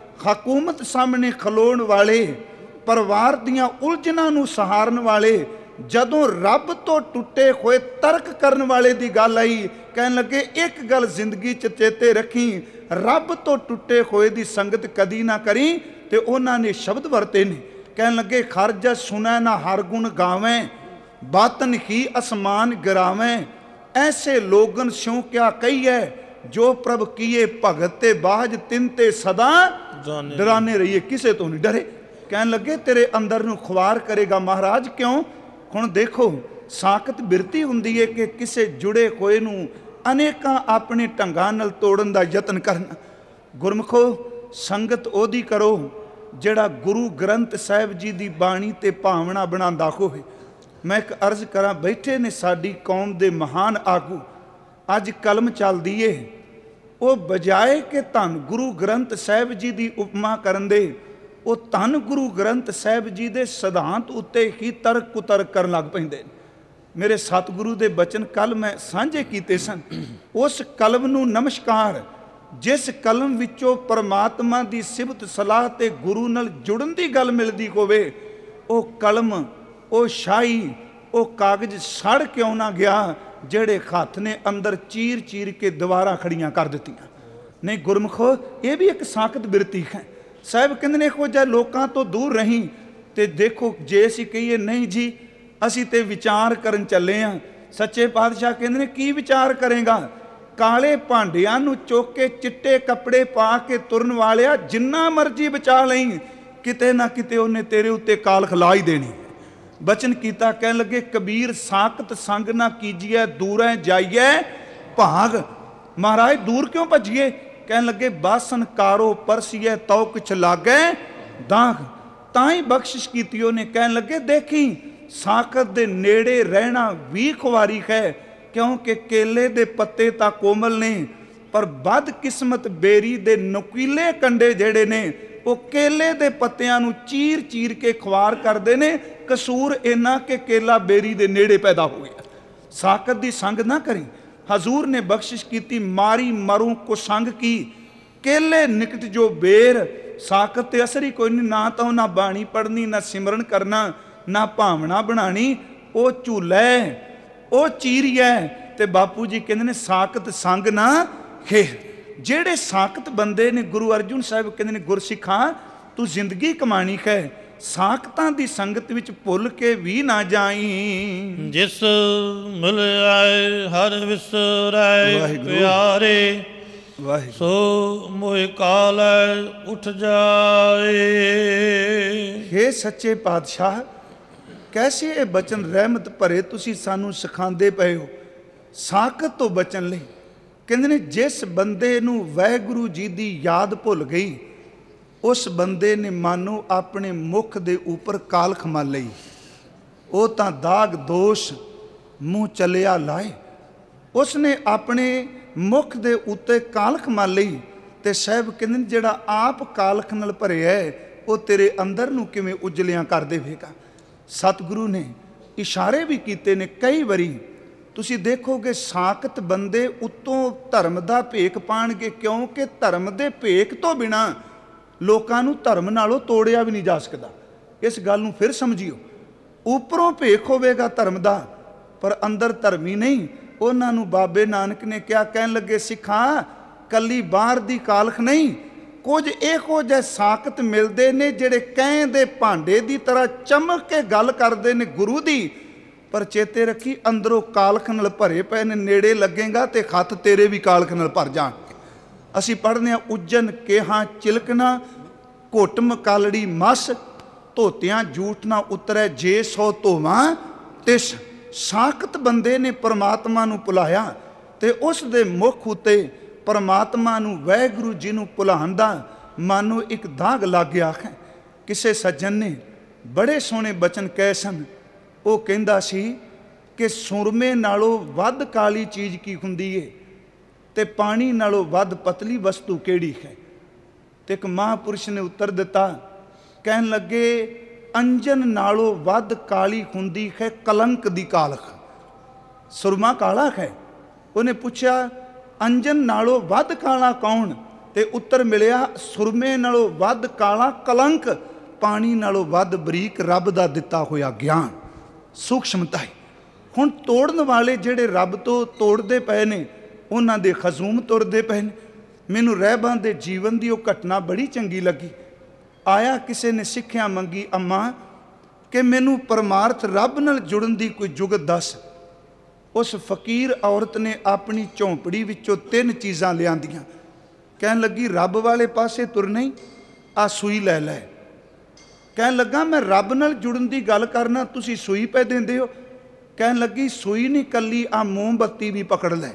ਹਕੂਮਤ ਸਾਹਮਣੇ ਖਲੋਣ ਵਾਲੇ, ਪਰਿਵਾਰ ਦੀਆਂ ਉਲਝਣਾਂ ਨੂੰ ਸਹਾਰਨ ਵਾਲੇ, ਜਦੋਂ ਰੱਬ ਤੋਂ ਟੁੱਟੇ ਹੋਏ ਤਰਕ ਕਰਨ ਵਾਲੇ ਦੀ ਗੱਲ ਆਈ, ਕਹਿਣ ਲੱਗੇ ਇੱਕ ਗੱਲ ਜ਼ਿੰਦਗੀ 'ਚ ਚੇਤੇ ਰੱਖੀ, ਰੱਬ ਤੋਂ ਟੁੱਟੇ ਹੋਏ ਦੀ ਸੰਗਤ ਕਦੀ ਨਾ ਕਰੀ। ਤੇ ਉਹਨਾਂ ਨੇ ਸ਼ਬਦ ਵਰਤੇ ਨੇ, ਕਹਿਣ ਲੱਗੇ ਹਰ ਜਸ ਸੁਣੈ ਨਾ ਹਰ ਗੁਣ ਗਾਵੇਂ, ਬਾਤਨ ਹੀ ਅਸਮਾਨ ਗਿਰਾਵੇਂ। ਐਸੇ ਲੋਗਨ ਸਿਉ ਕਿਆ ਕਹੀਏ, ਜੋ ਪ੍ਰਭ ਕੀਏ ਭਗਤ ਤੇ ਬਾਜ, ਤਿੰਨ ਤੇ ਸਦਾ ਡਰਾਨੇ ਰਹੀਏ, ਕਿਸੇ ਤੋਂ ਨਹੀਂ ਡਰੇ। ਕਹਿਣ ਲੱਗੇ ਤੇਰੇ ਅੰਦਰ ਨੂੰ ਖੁਆਰ ਕਰੇਗਾ ਮਹਾਰਾਜ। ਕਿਉਂ? ਹੁਣ ਦੇਖੋ, ਸਾਕਤ ਬਿਰਤੀ ਹੁੰਦੀ ਹੈ ਕਿ ਕਿਸੇ ਜੁੜੇ ਹੋਏ ਨੂੰ ਅਨੇਕਾਂ ਆਪਣੇ ਢੰਗਾਂ ਨਾਲ ਤੋੜਨ ਦਾ ਯਤਨ ਕਰਨਾ। ਗੁਰਮੁਖੋ, ਸੰਗਤ ਉਹਦੀ ਕਰੋ ਜਿਹੜਾ ਗੁਰੂ ਗ੍ਰੰਥ ਸਾਹਿਬ ਜੀ ਦੀ ਬਾਣੀ ਤੇ ਭਾਵਨਾ ਬਣਾਉਂਦਾ ਹੋਵੇ। ਮੈਂ ਇੱਕ ਅਰਜ਼ ਕਰਾਂ, ਬੈਠੇ ਨੇ ਸਾਡੀ ਕੌਮ ਦੇ ਮਹਾਨ ਆਗੂ, ਅੱਜ ਕਲਮ ਚੱਲਦੀ ਏ, ਉਹ ਬਜਾਏ ਕਿ ਧੰਨ ਗੁਰੂ ਗ੍ਰੰਥ ਸਾਹਿਬ ਜੀ ਦੀ ਉਪਮਾ ਕਰਨ ਦੇ, ਉਹ ਧੰਨ ਗੁਰੂ ਗ੍ਰੰਥ ਸਾਹਿਬ ਜੀ ਦੇ ਸਿਧਾਂਤ ਉੱਤੇ ਹੀ ਤਰਕ ਕੁਤਰਕ ਕਰਨ ਲੱਗ ਪੈਂਦੇ ਨੇ। ਮੇਰੇ ਸਤਿਗੁਰੂ ਦੇ ਬਚਨ ਕੱਲ੍ਹ ਮੈਂ ਸਾਂਝੇ ਕੀਤੇ ਸਨ। ਉਸ ਕਲਮ ਨੂੰ ਨਮਸਕਾਰ, ਜਿਸ ਕਲਮ ਵਿੱਚੋਂ ਪਰਮਾਤਮਾ ਦੀ ਸਿਫਤ ਸਲਾਹ ਤੇ ਗੁਰੂ ਨਾਲ ਜੁੜਨ ਦੀ ਗੱਲ ਮਿਲਦੀ ਹੋਵੇ, ਉਹ ਕਲਮ, ਉਹ ਸ਼ਾਹੀ, ਉਹ ਕਾਗਜ਼ ਸੜ ਕਿਉਂ ਨਾ ਗਿਆ ਜਿਹੜੇ ਹੱਥ ਨੇ ਅੰਦਰ ਚੀਰ ਚੀਰ ਕੇ ਦੀਵਾਰਾਂ ਖੜੀਆਂ ਕਰ ਦਿੱਤੀਆਂ। ਨਹੀਂ ਗੁਰਮੁਖੋ, ਇਹ ਵੀ ਇੱਕ ਸਾਕਤ ਬਿਰਤੀ ਹੈ। ਸਾਹਿਬ ਕਹਿੰਦੇ ਨੇ ਇਹੋ ਜਿਹਾ ਲੋਕਾਂ ਤੋਂ ਦੂਰ ਰਹੀ। ਤੇ ਦੇਖੋ, ਜੇ ਅਸੀਂ ਕਹੀਏ ਨਹੀਂ ਜੀ ਅਸੀਂ ਤੇ ਵਿਚਾਰ ਕਰਨ ਚੱਲੇ ਹਾਂ, ਸੱਚੇ ਪਾਤਸ਼ਾਹ ਕਹਿੰਦੇ ਨੇ ਕੀ ਵਿਚਾਰ ਕਰੇਗਾ? ਕਾਲੇ ਭਾਂਡਿਆਂ ਨੂੰ ਚੁੱਕ ਕੇ ਚਿੱਟੇ ਕੱਪੜੇ ਪਾ ਕੇ ਤੁਰਨ ਵਾਲਿਆ, ਜਿੰਨਾ ਮਰਜ਼ੀ ਬਚਾ ਲਈ, ਕਿਤੇ ਨਾ ਕਿਤੇ ਉਹਨੇ ਤੇਰੇ ਉੱਤੇ ਕਾਲਖ ਲਾ ਹੀ ਦੇਣੀ। ਬਚਨ ਕੀਤਾ, ਕਹਿਣ ਲੱਗੇ ਕਬੀਰ ਸਾਕਤ ਸੰਗ ਨਾ ਕੀਜੀਏ, ਦੂਰੈ ਜਾਈਏ ਭਾਗ। ਮਹਾਰਾਜ ਦੂਰ ਕਿਉਂ ਭੱਜੀਏ? ਕਹਿਣ ਲੱਗੇ ਬਾਸਨ ਕਾਰੋ ਪਰਸੀਏ, ਤਉ ਕਿਛ ਲਾਗੇ ਦਾਗ। ਤਾਂ ਹੀ ਬਖਸ਼ਿਸ਼ ਕੀਤੀ ਉਹਨੇ। ਕਹਿਣ ਲੱਗੇ ਦੇਖੀ, ਸਾਕਤ ਦੇ ਨੇੜੇ ਰਹਿਣਾ ਵੀ ਖੁਆਰੀ ਹੈ, ਕਿਉਂਕਿ ਕੇਲੇ ਦੇ ਪੱਤੇ ਤਾਂ ਕੋਮਲ ਨੇ, ਪਰ ਬਦਕਿਸਮਤ ਬੇਰੀ ਦੇ ਨੁਕੀਲੇ ਕੰਡੇ ਜਿਹੜੇ ਨੇ, ਉਹ ਕੇਲੇ ਦੇ ਪੱਤਿਆਂ ਨੂੰ ਚੀਰ ਚੀਰ ਕੇ ਖੁਆਰ ਕਰਦੇ ਨੇ। ਕਸੂਰ ਇੰਨਾ ਕਿ ਕੇਲਾ ਬੇਰੀ ਦੇ ਨੇੜੇ ਪੈਦਾ ਹੋ ਗਿਆ। ਸਾਕਤ ਦੀ ਸੰਗ ਨਾ ਕਰੀ। ਹਜ਼ੂਰ ਨੇ ਬਖਸ਼ਿਸ਼ ਕੀਤੀ, ਮਾਰੀ ਮਰੂ ਕੋ ਸੰਗ ਕੀ, ਕੇਲੇ ਨਿਕਟ ਜੋ ਬੇਰ। ਸਾਕਤ ਤੇ ਅਸਰ ਹੀ ਕੋਈ ਨਹੀਂ, ਨਾ ਤਾਂ ਉਹਨਾਂ ਬਾਣੀ ਪੜ੍ਹਨੀ, ਨਾ ਸਿਮਰਨ ਕਰਨਾ, ਨਾ ਭਾਵਨਾ ਬਣਾਣੀ। ਉਹ ਝੂਲੇ, ਉਹ ਚੀਰੀਐ। ਤੇ ਬਾਪੂ ਜੀ ਕਹਿੰਦੇ ਨੇ ਸਾਕਤ ਸੰਗ ਨਾ ਖੇਰ। ਜਿਹੜੇ ਸਾਕਤ ਬੰਦੇ ਨੇ, ਗੁਰੂ ਅਰਜੁਨ ਸਾਹਿਬ ਕਹਿੰਦੇ ਨੇ ਗੁਰਸਿੱਖਾਂ ਤੂੰ ਜ਼ਿੰਦਗੀ ਕਮਾਣੀ ਹੈ, ਸਾਕਤਾਂ ਦੀ ਸੰਗਤ ਵਿੱਚ ਭੁੱਲ ਕੇ ਵੀ ਨਾ ਜਾਈ। ਜਿਸ ਮਿਲਿਆ ਹਰ ਵਿਸਰੈ ਪਿਆਰੇ, ਸੋ ਮੋਹਿ ਕਾਲੈ ਉਠ ਜਾਏ। ਹੇ ਸੱਚੇ ਪਾਤਸ਼ਾਹ, ਕੈਸੇ ਇਹ ਬਚਨ ਰਹਿਮਤ ਭਰੇ ਤੁਸੀਂ ਸਾਨੂੰ ਸਿਖਾਉਂਦੇ ਪਏ ਹੋ ਸਾਕਤ ਤੋਂ ਬਚਣ ਲਈ। ਕਹਿੰਦੇ ਨੇ ਜਿਸ ਬੰਦੇ ਨੂੰ ਵਾਹਿਗੁਰੂ ਜੀ ਦੀ ਯਾਦ ਭੁੱਲ ਗਈ, ਉਸ ਬੰਦੇ ਨੇ ਮਾਨੋ ਆਪਣੇ ਮੁਖ ਦੇ ਉੱਪਰ ਕਾਲਖ ਮਲ ਲਈ। ਉਹ ਤਾਂ ਦਾਗ ਦੋਸ਼ ਮੂੰਹ ਚਲਿਆ ਲਾਏ। ਉਸ ਨੇ ਆਪਣੇ ਮੁਖ ਦੇ ਉੱਤੇ ਕਾਲਖ ਮਲ ਲਈ। ਤੇ ਸਾਹਿਬ ਕਹਿੰਦੇ ਨੇ ਜਿਹੜਾ ਆਪ ਕਾਲਖ ਨਾਲ ਭਰਿਆ ਉਹ ਤੇਰੇ ਅੰਦਰ ਨੂੰ ਕਿਵੇਂ ਉਜਲਿਆਂ ਕਰ ਦੇਵੇਗਾ। ਸਤਿਗੁਰੂ ਨੇ ਇਸ਼ਾਰੇ ਵੀ ਕੀਤੇ ਨੇ ਕਈ ਵਾਰੀ। ਤੁਸੀਂ ਦੇਖੋਗੇ ਸਾਕਤ ਬੰਦੇ ਉੱਤੋਂ ਧਰਮ ਦਾ ਭੇਖ ਪਾਣਗੇ, ਕਿਉਂਕਿ ਧਰਮ ਦੇ ਭੇਖ ਤੋਂ ਬਿਨਾਂ ਲੋਕਾਂ ਨੂੰ ਧਰਮ ਨਾਲੋਂ ਤੋੜਿਆ ਵੀ ਨਹੀਂ ਜਾ ਸਕਦਾ। ਇਸ ਗੱਲ ਨੂੰ ਫਿਰ ਸਮਝਿਓ। ਉੱਪਰੋਂ ਭੇਖ ਹੋਵੇਗਾ ਧਰਮ ਦਾ, ਪਰ ਅੰਦਰ ਧਰਮੀ ਨਹੀਂ। ਉਹਨਾਂ ਨੂੰ ਬਾਬੇ ਨਾਨਕ ਨੇ ਕਿਹਾ, ਕਹਿਣ ਲੱਗੇ ਸਿੱਖਾਂ ਕੱਲੀ ਬਾਹਰ ਦੀ ਕਾਲਖ ਨਹੀਂ, ਕੁਝ ਇਹੋ ਜਿਹੇ ਸਾਕਤ ਮਿਲਦੇ ਨੇ ਜਿਹੜੇ ਕਹਿ ਦੇ ਭਾਂਡੇ ਦੀ ਤਰ੍ਹਾਂ ਚਮਕ ਕੇ ਗੱਲ ਕਰਦੇ ਨੇ ਗੁਰੂ ਦੀ, ਪਰ ਚੇਤੇ ਰੱਖੀ ਅੰਦਰੋਂ ਕਾਲਖ ਨਾਲ ਭਰੇ ਪਏ ਨੇ। ਨੇੜੇ ਲੱਗੇਗਾ ਤੇ ਹੱਥ ਤੇਰੇ ਵੀ ਕਾਲਖ ਨਾਲ ਭਰ ਜਾਣ। ਅਸੀਂ ਪੜ੍ਹਦੇ ਹਾਂ ਉੱਜਨ ਕੇਹਾਂ ਚਿਲਕਣਾ, ਘੁੱਟ ਮਕਾਲੜੀ ਮਸ, ਧੋਤਿਆਂ ਜੂਠ ਨਾ ਉਤਰੈ, ਜੇ ਸੋ ਧੋਵਾਂ ਤਿਸ। ਸਾਕਤ ਬੰਦੇ ਨੇ ਪਰਮਾਤਮਾ ਨੂੰ ਭੁਲਾਇਆ ਤੇ ਉਸ ਦੇ ਮੁਖ ਉੱਤੇ ਪਰਮਾਤਮਾ ਨੂੰ ਵਾਹਿਗੁਰੂ ਜੀ ਨੂੰ ਭੁਲਾਉਣ ਦਾ ਮਨ ਨੂੰ ਇੱਕ ਦਾਗ ਲੱਗ ਗਿਆ ਹੈ। ਕਿਸੇ ਸੱਜਣ ਨੇ ਬੜੇ ਸੋਹਣੇ ਬਚਨ ਕਹੇ ਸਨ। ਉਹ ਕਹਿੰਦਾ ਸੀ ਕਿ ਸੁਰਮੇ ਨਾਲੋਂ ਵੱਧ ਕਾਲੀ ਚੀਜ਼ ਕੀ ਹੁੰਦੀ ਏ ਤੇ ਪਾਣੀ ਨਾਲੋਂ ਵੱਧ ਪਤਲੀ ਵਸਤੂ ਕਿਹੜੀ ਹੈ। ਤੇ ਇੱਕ ਮਹਾਂਪੁਰਸ਼ ਨੇ ਉੱਤਰ ਦਿੱਤਾ, ਕਹਿਣ ਲੱਗੇ ਅੰਜਨ ਨਾਲੋਂ ਵੱਧ ਕਾਲੀ ਹੁੰਦੀ ਹੈ ਕਲੰਕ ਦੀ ਕਾਲਖ। ਸੁਰਮਾ ਕਾਲਾ ਹੈ। ਉਹਨੇ ਪੁੱਛਿਆ ਅੰਜਨ ਨਾਲੋਂ ਵੱਧ ਕਾਲਾ ਕੌਣ? ਤੇ ਉੱਤਰ ਮਿਲਿਆ ਸੁਰਮੇ ਨਾਲੋਂ ਵੱਧ ਕਾਲਾ ਕਲੰਕ, ਪਾਣੀ ਨਾਲੋਂ ਵੱਧ ਬਰੀਕ ਰੱਬ ਦਾ ਦਿੱਤਾ ਹੋਇਆ ਗਿਆਨ, ਸੂਖਸ਼ਮਤਾ ਹੈ। ਹੁਣ ਤੋੜਨ ਵਾਲੇ ਜਿਹੜੇ ਰੱਬ ਤੋਂ ਤੋੜਦੇ ਪਏ ਨੇ ਉਹਨਾਂ ਦੇ ਖਜ਼ੂਮ ਤੁਰਦੇ ਪਏ ਨੇ। ਮੈਨੂੰ ਰਹਿਬਾਂ ਦੇ ਜੀਵਨ ਦੀ ਉਹ ਘਟਨਾ ਬੜੀ ਚੰਗੀ ਲੱਗੀ। ਆਇਆ ਕਿਸੇ ਨੇ ਸਿੱਖਿਆ ਮੰਗੀ, ਅੰਮਾ ਕਿ ਮੈਨੂੰ ਪਰਮਾਰਥ ਰੱਬ ਨਾਲ ਜੁੜਨ ਦੀ ਕੋਈ ਜੁਗਤ ਦੱਸ। ਉਸ ਫਕੀਰ ਔਰਤ ਨੇ ਆਪਣੀ ਝੌਂਪੜੀ ਵਿੱਚੋਂ 3 ਚੀਜ਼ਾਂ ਲਿਆਂਦੀਆਂ। ਕਹਿਣ ਲੱਗੀ ਰੱਬ ਵਾਲੇ ਪਾਸੇ ਤੁਰਨਾ ਹੀ, ਆ ਸੂਈ ਲੈ ਲੈ। ਕਹਿਣ ਲੱਗਾ ਮੈਂ ਰੱਬ ਨਾਲ ਜੁੜਨ ਦੀ ਗੱਲ ਕਰਨਾ, ਤੁਸੀਂ ਸੂਈ ਪੈ ਦਿੰਦੇ ਹੋ। ਕਹਿਣ ਲੱਗੀ ਸੂਈ ਨਹੀਂ ਕੱਲੀ, ਆ ਮੋਮਬੱਤੀ ਵੀ ਪਕੜ ਲੈ।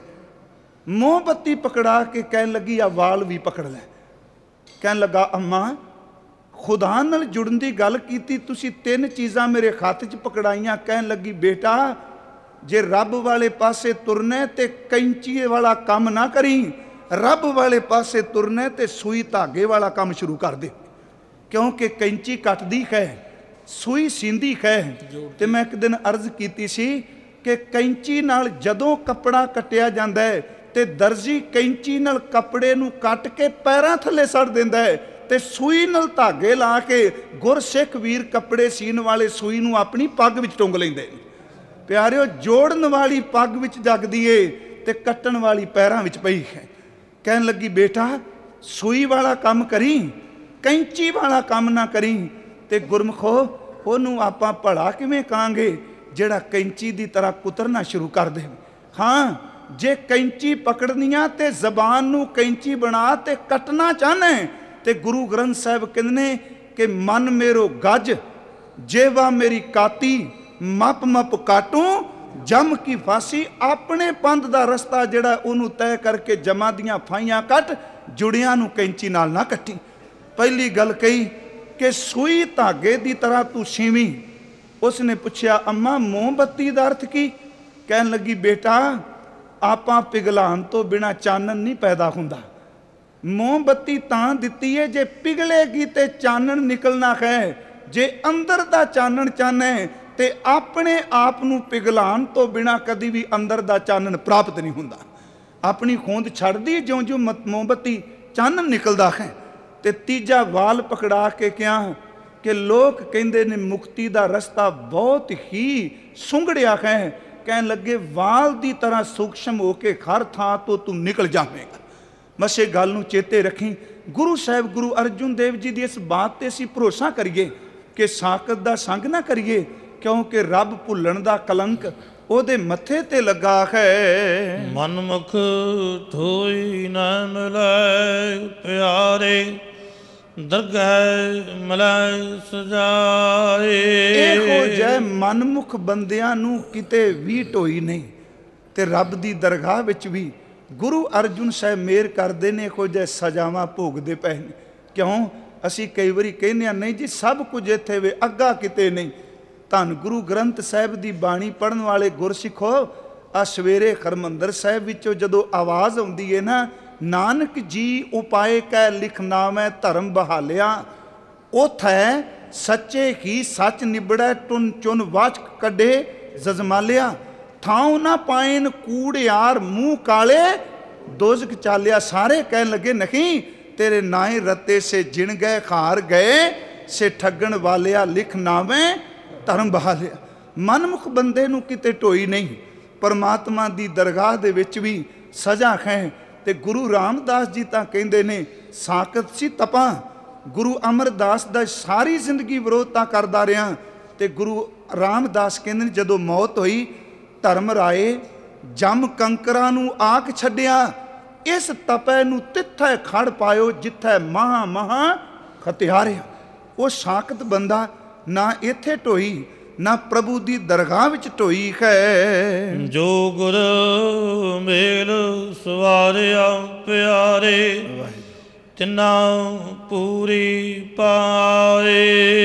ਮੋਮਬੱਤੀ ਪਕੜਾ ਕੇ ਕਹਿਣ ਲੱਗੀ ਆ ਵਾਲ ਵੀ ਪਕੜ ਲੈ। ਕਹਿਣ ਲੱਗਾ ਅੰਮਾ ਖੁਦਾ ਨਾਲ ਜੁੜਨ ਦੀ ਗੱਲ ਕੀਤੀ, ਤੁਸੀਂ 3 ਚੀਜ਼ਾਂ ਮੇਰੇ ਹੱਥ 'ਚ ਪਕੜਾਈਆਂ। ਕਹਿਣ ਲੱਗੀ ਬੇਟਾ ਜੇ ਰੱਬ ਵਾਲੇ ਪਾਸੇ ਤੁਰਨਾ ਤੇ ਕੈਂਚੀ ਵਾਲਾ ਕੰਮ ਨਾ ਕਰੀ, ਰੱਬ ਵਾਲੇ ਪਾਸੇ ਤੁਰਨਾ ਤੇ ਸੂਈ ਧਾਗੇ ਵਾਲਾ ਕੰਮ ਸ਼ੁਰੂ ਕਰ ਦੇ, ਕਿਉਂਕਿ ਕੈਂਚੀ ਕੱਟਦੀ ਹੈ, ਸੂਈ ਸੀਂਦੀ ਹੈ। ਤੇ ਮੈਂ ਇੱਕ ਦਿਨ ਅਰਜ਼ ਕੀਤੀ ਸੀ ਕਿ ਕੈਂਚੀ ਨਾਲ ਜਦੋਂ ਕੱਪੜਾ ਕੱਟਿਆ ਜਾਂਦਾ ਹੈ ਤੇ ਦਰਜੀ ਕੈਂਚੀ ਨਾਲ ਕੱਪੜੇ ਨੂੰ ਕੱਟ ਕੇ ਪੈਰਾਂ ਥੱਲੇ ਸੱਟ ਦਿੰਦਾ ਹੈ ਤੇ ਸੂਈ ਨਾਲ ਧਾਗੇ ਲਾ ਕੇ ਗੁਰਸਿੱਖ ਵੀਰ ਕੱਪੜੇ ਸੀਨ ਵਾਲੇ ਸੂਈ ਨੂੰ ਆਪਣੀ ਪੱਗ ਵਿੱਚ ਟੁੰਗ ਲੈਂਦੇ ਨੇ। ਪਿਆਰਿਓ, ਜੋੜਨ ਵਾਲੀ ਪੱਗ ਵਿੱਚ ਜਗਦੀ ਏ ਤੇ ਕੱਟਣ ਵਾਲੀ ਪੈਰਾਂ ਵਿੱਚ ਪਈ ਹੈ। ਕਹਿਣ ਲੱਗੀ ਬੇਟਾ ਸੂਈ ਵਾਲਾ ਕੰਮ ਕਰੀ, ਕੈਂਚੀ ਵਾਲਾ ਕੰਮ ਨਾ ਕਰੀ। ਤੇ ਗੁਰਮਖੋ ਉਹਨੂੰ ਆਪਾਂ ਭਲਾ ਕਿਵੇਂ ਕਹਾਂਗੇ ਜਿਹੜਾ ਕੈਂਚੀ ਦੀ ਤਰ੍ਹਾਂ ਕੁਤਰਨਾ ਸ਼ੁਰੂ ਕਰ ਦੇ। ਹਾਂ, ਜੇ ਕੈਂਚੀ ਪਕੜਨੀਆਂ ਤੇ ਜ਼ਬਾਨ ਨੂੰ ਕੈਂਚੀ ਬਣਾ ਤੇ ਕੱਟਣਾ ਚਾਹਨਾ ਤੇ ਗੁਰੂ ਗ੍ਰੰਥ ਸਾਹਿਬ ਕਹਿੰਦੇ ਨੇ ਕਿ ਮਨ ਮੇਰੋ ਗੱਜ, ਜੇਵਾ ਮੇਰੀ ਕਾਤੀ, ਮੱਪ ਮੱਪ ਕਾਟੂ ਜਮ ਕੀ ਫਾਸੀ। ਆਪਣੇ ਪੰਥ ਦਾ ਰਸਤਾ ਜਿਹੜਾ ਉਹਨੂੰ ਤੈਅ ਕਰਕੇ ਜਮਾਂ ਦੀਆਂ ਫਾਈਆਂ ਕੱਟ, ਜੁੜਿਆਂ ਨੂੰ ਕੈਂਚੀ ਨਾਲ ਨਾ ਕੱਟੀ। ਪਹਿਲੀ ਗੱਲ ਕਹੀ ਕਿ ਸੂਈ ਧਾਗੇ ਦੀ ਤਰ੍ਹਾਂ ਤੂੰ ਸੀਵੀਂ। ਉਸ ਨੇ ਪੁੱਛਿਆ ਅੰਮਾ ਮੋਮਬੱਤੀ ਦਾ ਅਰਥ ਕੀ? ਕਹਿਣ ਲੱਗੀ ਬੇਟਾ ਆਪਾਂ ਪਿਘਲਾਉਣ ਤੋਂ ਬਿਨਾਂ ਚਾਨਣ ਨਹੀਂ ਪੈਦਾ ਹੁੰਦਾ। ਮੋਮਬੱਤੀ ਤਾਂ ਦਿੱਤੀ ਹੈ ਜੇ ਪਿਘਲੇਗੀ ਤੇ ਚਾਨਣ ਨਿਕਲਣਾ ਹੈ। ਜੇ ਅੰਦਰ ਦਾ ਚਾਨਣ ਚਾਹਨਾ ਤੇ ਆਪਣੇ ਆਪ ਨੂੰ ਪਿਘਲਾਉਣ ਤੋਂ ਬਿਨਾਂ ਕਦੀ ਵੀ ਅੰਦਰ ਦਾ ਚਾਨਣ ਪ੍ਰਾਪਤ ਨਹੀਂ ਹੁੰਦਾ। ਆਪਣੀ ਹੋਂਦ ਛੱਡਦੀ ਜਿਉਂ ਜਿਉਂ ਮੋਮਬੱਤੀ ਚਾਨਣ ਨਿਕਲਦਾ ਹੈ। ਤੇ ਤੀਜਾ ਵਾਲ ਪਕੜਾ ਕੇ ਕਿਹਾ ਕਿ ਲੋਕ ਕਹਿੰਦੇ ਨੇ ਮੁਕਤੀ ਦਾ ਰਸਤਾ ਬਹੁਤ ਹੀ ਸੁੰਗੜਿਆ ਹੈ। ਕਹਿਣ ਲੱਗੇ ਵਾਲ ਦੀ ਤਰ੍ਹਾਂ ਸੂਖਸ਼ਮ ਹੋ ਕੇ ਹਰ ਥਾਂ ਤੋਂ ਤੂੰ ਨਿਕਲ ਜਾਵੇਂਗਾ। ਬਸ ਇਹ ਗੱਲ ਨੂੰ ਚੇਤੇ ਰੱਖੀ। ਗੁਰੂ ਸਾਹਿਬ ਗੁਰੂ ਅਰਜਨ ਦੇਵ ਜੀ ਦੀ ਇਸ ਬਾਤ ਤੇ ਅਸੀਂ ਭਰੋਸਾ ਕਰੀਏ ਕਿ ਸਾਕਤ ਦਾ ਸੰਗ ਨਾ ਕਰੀਏ, ਕਿਉਂਕਿ ਰੱਬ ਭੁੱਲਣ ਦਾ ਕਲੰਕ ਉਹਦੇ ਮੱਥੇ ਤੇ ਲੱਗਾ ਹੈ। ਮਨਮੁਖ ਥੋਈ ਨਾ ਮਿਲੈ ਪਿਆਰੇ, ਦਰਗਹਿ ਮਿਲੈ ਸਜਾਏ। ਇਹੋ ਜਿਹੇ ਮਨਮੁਖ ਬੰਦਿਆਂ ਨੂੰ ਕਿਤੇ ਵੀ ਢੋਈ ਨਹੀਂ। ਤੇ ਰੱਬ ਦੀ ਦਰਗਾਹ ਵਿੱਚ ਵੀ ਗੁਰੂ ਅਰਜਨ ਸਾਹਿਬ ਮਿਹਰ ਕਰਦੇ ਨੇ, ਇਹੋ ਜਿਹੇ ਸਜ਼ਾਵਾਂ ਭੋਗਦੇ ਪਏ ਨੇ। ਕਿਉਂ? ਅਸੀਂ ਕਈ ਵਾਰੀ ਕਹਿੰਦੇ ਹਾਂ ਨਹੀਂ ਜੀ ਸਭ ਕੁਝ ਇੱਥੇ ਵੇ, ਅੱਗਾ ਕਿਤੇ ਨਹੀਂ। ਧੰਨ ਗੁਰੂ ਗ੍ਰੰਥ ਸਾਹਿਬ ਦੀ ਬਾਣੀ ਪੜ੍ਹਨ ਵਾਲੇ ਗੁਰਸਿੱਖੋ, ਆ ਸਵੇਰੇ ਹਰਿਮੰਦਰ ਸਾਹਿਬ ਵਿੱਚੋਂ ਜਦੋਂ ਆਵਾਜ਼ ਆਉਂਦੀ ਹੈ ਨਾ, ਨਾਨਕ ਜੀ ਉਪਾਏ ਕੈ ਲਿਖਨਾਵੈ ਧਰਮ ਬਹਾਲਿਆ, ਉਥੈ ਸੱਚੇ ਹੀ ਸੱਚ ਨਿਬੜੈ, ਟੁਨ ਚੁਨ ਵਾਚਕ ਕੱਢੇ ਜਜ਼ਮਾਲਿਆ। ਥਾਉ ਨਾ ਪਾਇਨ ਕੂੜਿਆਰ ਮੂੰਹ ਕਾਲੇ, ਦੋਜ਼ਖ ਚਾਲਿਆ। ਸਾਰੇ ਕਹਿਣ ਲੱਗੇ ਨਹੀਂ ਤੇਰੇ ਨਾਏ ਰਤੇ ਸੇ ਜਿਣ ਗਏ, ਖਾਰ ਗਏ ਸੇ ਠੱਗਣ ਵਾਲਿਆ, ਲਿਖ ਨਾਵੇਂ ਧਰਮ ਬਹਾਲਿਆ। ਮਨਮੁਖ ਬੰਦੇ ਨੂੰ ਕਿਤੇ ਢੋਈ ਨਹੀਂ। ਪਰਮਾਤਮਾ ਦੀ ਦਰਗਾਹ ਦੇ ਵਿੱਚ ਵੀ ਸਜ਼ਾ ਹੈ। ਤੇ ਗੁਰੂ ਰਾਮਦਾਸ ਜੀ ਤਾਂ ਕਹਿੰਦੇ ਨੇ ਸਾਕਤ ਸੀ ਤਪਾਂ। ਗੁਰੂ ਅਮਰਦਾਸ ਦਾ ਸਾਰੀ ਜ਼ਿੰਦਗੀ ਵਿਰੋਧਤਾ ਕਰਦਾ ਰਿਹਾ। ਤੇ ਗੁਰੂ ਰਾਮਦਾਸ ਕਹਿੰਦੇ ਨੇ ਜਦੋਂ ਮੌਤ ਹੋਈ, ਧਰਮ ਰਾਏ ਜਮ ਕੰਕਰਾਂ ਨੂੰ ਆਖ ਛੱਡਿਆ, ਇਸ ਤਪੈ ਨੂੰ ਤਿੱਥੈ ਖੜ ਪਾਇਓ, ਜਿੱਥੈ ਮਹਾ ਮਹਾ ਖਤਿਆਰਿਆ। ਉਹ ਸਾਕਤ ਬੰਦਾ ਨਾ ਇੱਥੇ ਢੋਈ ਨਾ ਪ੍ਰਭੂ ਦੀ ਦਰਗਾਹ ਵਿੱਚ ਢੋਈ ਹੈ। ਜੋ ਗੁਰ ਮੇਲ ਸਵਾਰਿਆ ਪਿਆਰੇ, ਤਿਨਾ ਪੂਰੀ ਪਾਏ।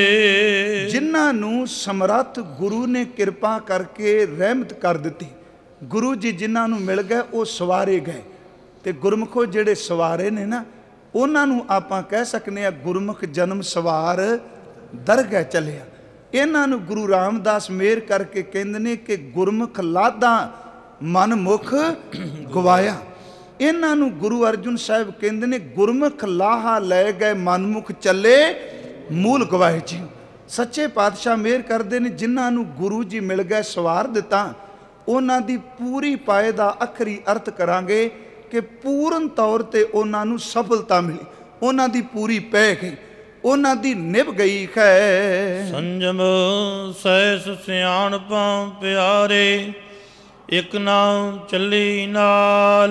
ਜਿਨ੍ਹਾਂ ਨੂੰ ਸਮਰੱਥ ਗੁਰੂ ਨੇ ਕਿਰਪਾ ਕਰਕੇ ਰਹਿਮਤ ਕਰ ਦਿੱਤੀ, ਗੁਰੂ ਜੀ ਜਿਨ੍ਹਾਂ ਨੂੰ ਮਿਲ ਗਏ ਉਹ ਸਵਾਰੇ ਗਏ। ਤੇ ਗੁਰਮੁਖੋ ਜਿਹੜੇ ਸਵਾਰੇ ਨੇ ਨਾ, ਉਹਨਾਂ ਨੂੰ ਆਪਾਂ ਕਹਿ ਸਕਨੇ ਆ ਗੁਰਮੁਖ ਜਨਮ ਸਵਾਰ ਦਰਗਹਿ ਚੱਲਿਆ। ਇਹਨਾਂ ਨੂੰ ਗੁਰੂ ਰਾਮਦਾਸ ਮਿਹਰ ਕਰਕੇ ਕਹਿੰਦੇ ਨੇ ਕਿ ਗੁਰਮੁਖ ਲਾਦਾ ਮਨ ਮੁਖ ਗਵਾਇਆ। ਇਹਨਾਂ ਨੂੰ ਗੁਰੂ ਅਰਜਨ ਸਾਹਿਬ ਕਹਿੰਦੇ ਨੇ ਗੁਰਮੁਖ ਲਾਹਾ ਲੈ ਗਏ ਮਨਮੁਖ ਚੱਲੇ ਮੂਲ ਗਵਾਏ ਜੀ। ਸੱਚੇ ਪਾਤਸ਼ਾਹ ਮਿਹਰ ਕਰਦੇ ਨੇ ਜਿਨ੍ਹਾਂ ਨੂੰ ਗੁਰੂ ਜੀ ਮਿਲ ਗਏ ਸਵਾਰ ਦਿੱਤਾ, ਉਹਨਾਂ ਦੀ ਪੂਰੀ ਪਾਏ ਦਾ ਆਖਰੀ ਅਰਥ ਕਰਾਂਗੇ ਕਿ ਪੂਰਨ ਤੌਰ ਤੇ ਉਹਨਾਂ ਨੂੰ ਸਫਲਤਾ ਮਿਲੀ, ਉਹਨਾਂ ਦੀ ਪੂਰੀ ਪੈ ਗਈ, ਉਹਨਾਂ ਦੀ ਨਿਭ ਗਈ ਹੈ। ਸੰਜਮ ਸਹਿਸ ਸਿਆਣਪਾਂ ਪਿਆਰੇ, ਇੱਕ ਨਾ ਚੱਲੀ ਨਾਲ।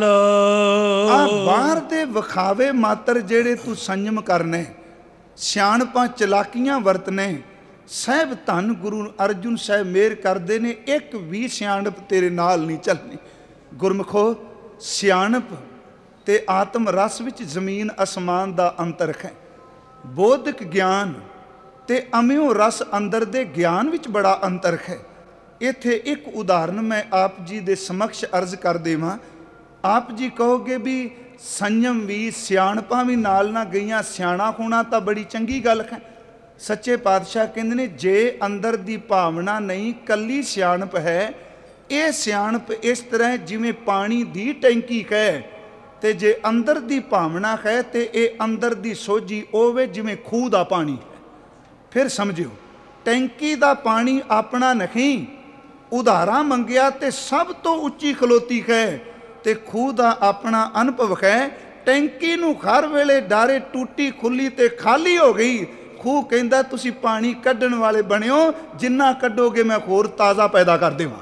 ਆ ਬਾਹਰ ਦੇ ਵਿਖਾਵੇ ਮਾਤਰ ਜਿਹੜੇ ਤੂੰ ਸੰਜਮ ਕਰਨੇ, ਸਿਆਣਪਾਂ ਚਲਾਕੀਆਂ ਵਰਤਨੇ, ਸਾਹਿਬ ਧੰਨ ਗੁਰੂ ਅਰਜੁਨ ਸਾਹਿਬ ਮਿਹਰ ਕਰਦੇ ਨੇ ਇੱਕ ਵੀ ਸਿਆਣਪ ਤੇਰੇ ਨਾਲ ਨਹੀਂ ਚੱਲਣੀ। ਗੁਰਮੁਖੋ ਸਿਆਣਪ ਤੇ ਆਤਮ ਰਸ ਵਿੱਚ ਜ਼ਮੀਨ ਅਸਮਾਨ ਦਾ ਅੰਤਰ ਹੈ। ਬੋਧਿਕ ਗਿਆਨ ਤੇ ਅਮਿਓ ਰਸ ਅੰਦਰ ਦੇ ਗਿਆਨ ਵਿੱਚ ਬੜਾ ਅੰਤਰ ਹੈ। ਇੱਥੇ ਇੱਕ ਉਦਾਹਰਨ ਮੈਂ ਆਪ ਜੀ ਦੇ ਸਮਕਸ਼ ਅਰਜ਼ ਕਰ ਦੇਵਾਂ। ਆਪ ਜੀ ਕਹੋਗੇ ਵੀ ਸੰਜਮ ਵੀ ਸਿਆਣਪਾਂ ਵੀ ਨਾਲ ਨਾ ਗਈਆਂ, ਸਿਆਣਾ ਹੋਣਾ ਤਾਂ ਬੜੀ ਚੰਗੀ ਗੱਲ ਹੈ। ਸੱਚੇ ਪਾਤਸ਼ਾਹ ਕਹਿੰਦੇ ਨੇ ਜੇ ਅੰਦਰ ਦੀ ਭਾਵਨਾ ਨਹੀਂ, ਕੱਲੀ ਸਿਆਣਪ ਹੈ। ਇਹ ਸਿਆਣਪ ਇਸ ਤਰ੍ਹਾਂ ਜਿਵੇਂ ਪਾਣੀ ਦੀ ਟੈਂਕੀ ਹੈ, ਤੇ ਜੇ ਅੰਦਰ ਦੀ ਭਾਵਨਾ ਹੈ ਤੇ ਇਹ ਅੰਦਰ ਦੀ ਸੋਝੀ ਹੋਵੇ ਜਿਵੇਂ ਖੂਹ ਦਾ ਪਾਣੀ। ਫਿਰ ਸਮਝਿਓ, ਟੈਂਕੀ ਦਾ ਪਾਣੀ ਆਪਣਾ ਨਹੀਂ, ਉਧਾਰਾ ਮੰਗਿਆ ਤੇ ਸਭ ਤੋਂ ਉੱਚੀ ਖਲੋਤੀ ਹੈ, ਤੇ ਖੂਹ ਦਾ ਆਪਣਾ ਅਨੁਭਵ ਹੈ। ਟੈਂਕੀ ਨੂੰ ਹਰ ਵੇਲੇ ਡਾਰੇ ਟੂਟੀ ਖੁੱਲੀ ਤੇ ਖਾਲੀ ਹੋ ਗਈ, ਖੂਹ ਕਹਿੰਦਾ ਤੁਸੀਂ ਪਾਣੀ ਕੱਢਣ ਵਾਲੇ ਬਣਿਓ, ਜਿੰਨਾ ਕੱਢੋਗੇ ਮੈਂ ਹੋਰ ਤਾਜ਼ਾ ਪੈਦਾ ਕਰ ਦੇਵਾਂ।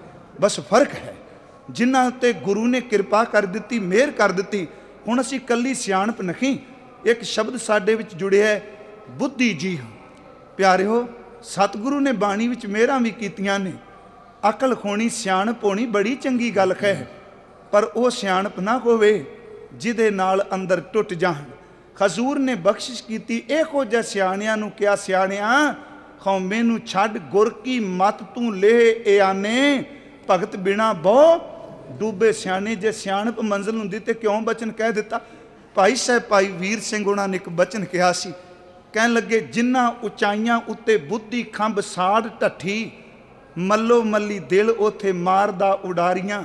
ਬਸ ਫਰਕ ਹੈ, ਜਿਨ੍ਹਾਂ ਉੱਤੇ ਗੁਰੂ ਨੇ ਕਿਰਪਾ ਕਰ ਦਿੱਤੀ, ਮਿਹਰ ਕਰ ਦਿੱਤੀ। ਹੁਣ ਅਸੀਂ ਕੱਲੀ ਸਿਆਣਪ ਨਹੀਂ, ਇੱਕ ਸ਼ਬਦ ਸਾਡੇ ਵਿੱਚ ਜੁੜਿਆ ਹੈ ਬੁੱਧੀ ਜੀ। ਪਿਆਰਿਓ, ਸਤਿਗੁਰੂ ਨੇ ਬਾਣੀ ਵਿੱਚ ਮਿਹਰਾਂ ਵੀ ਕੀਤੀਆਂ ਨੇ। ਅਕਲ ਹੋਣੀ, ਸਿਆਣਪ ਹੋਣੀ ਬੜੀ ਚੰਗੀ ਗੱਲ ਹੈ, ਪਰ ਉਹ ਸਿਆਣਪ ਨਾ ਹੋਵੇ ਜਿਹਦੇ ਨਾਲ ਅੰਦਰ ਟੁੱਟ ਜਾਣ। ਹਜ਼ੂਰ ਨੇ ਬਖਸ਼ਿਸ਼ ਕੀਤੀ, ਇਹੋ ਜਿਹਾ ਸਿਆਣਿਆਂ ਨੂੰ ਕਿਹਾ, ਸਿਆਣਿਆ ਕੌਮੇ ਨੂੰ ਛੱਡ ਗੁਰ ਕੀ ਮਤ ਤੂੰ ਲੇਹ ਇਆਨੇ, ਭਗਤ ਬਿਨਾ ਬਹੁ ਡੂਬੇ। ਸਿਆਣੇ ਜੇ ਸਿਆਣਪ ਮੰਜ਼ਿਲ ਹੁੰਦੀ ਤੇ ਕਿਉਂ ਬਚਨ ਕਹਿ ਦਿੱਤਾ। ਭਾਈ ਸਾਹਿਬ ਭਾਈ ਵੀਰ ਸਿੰਘ ਉਹਨਾਂ ਨੇ ਇੱਕ ਬਚਨ ਕਿਹਾ ਸੀ, ਕਹਿਣ ਲੱਗੇ ਜਿਨ੍ਹਾਂ ਉਚਾਈਆਂ ਉੱਤੇ ਬੁੱਧੀ ਖੰਭ ਸਾੜ ਢੱਠੀ, ਮੱਲੋ ਮੱਲੀ ਦਿਲ ਉਥੇ ਮਾਰਦਾ ਉਡਾਰੀਆਂ,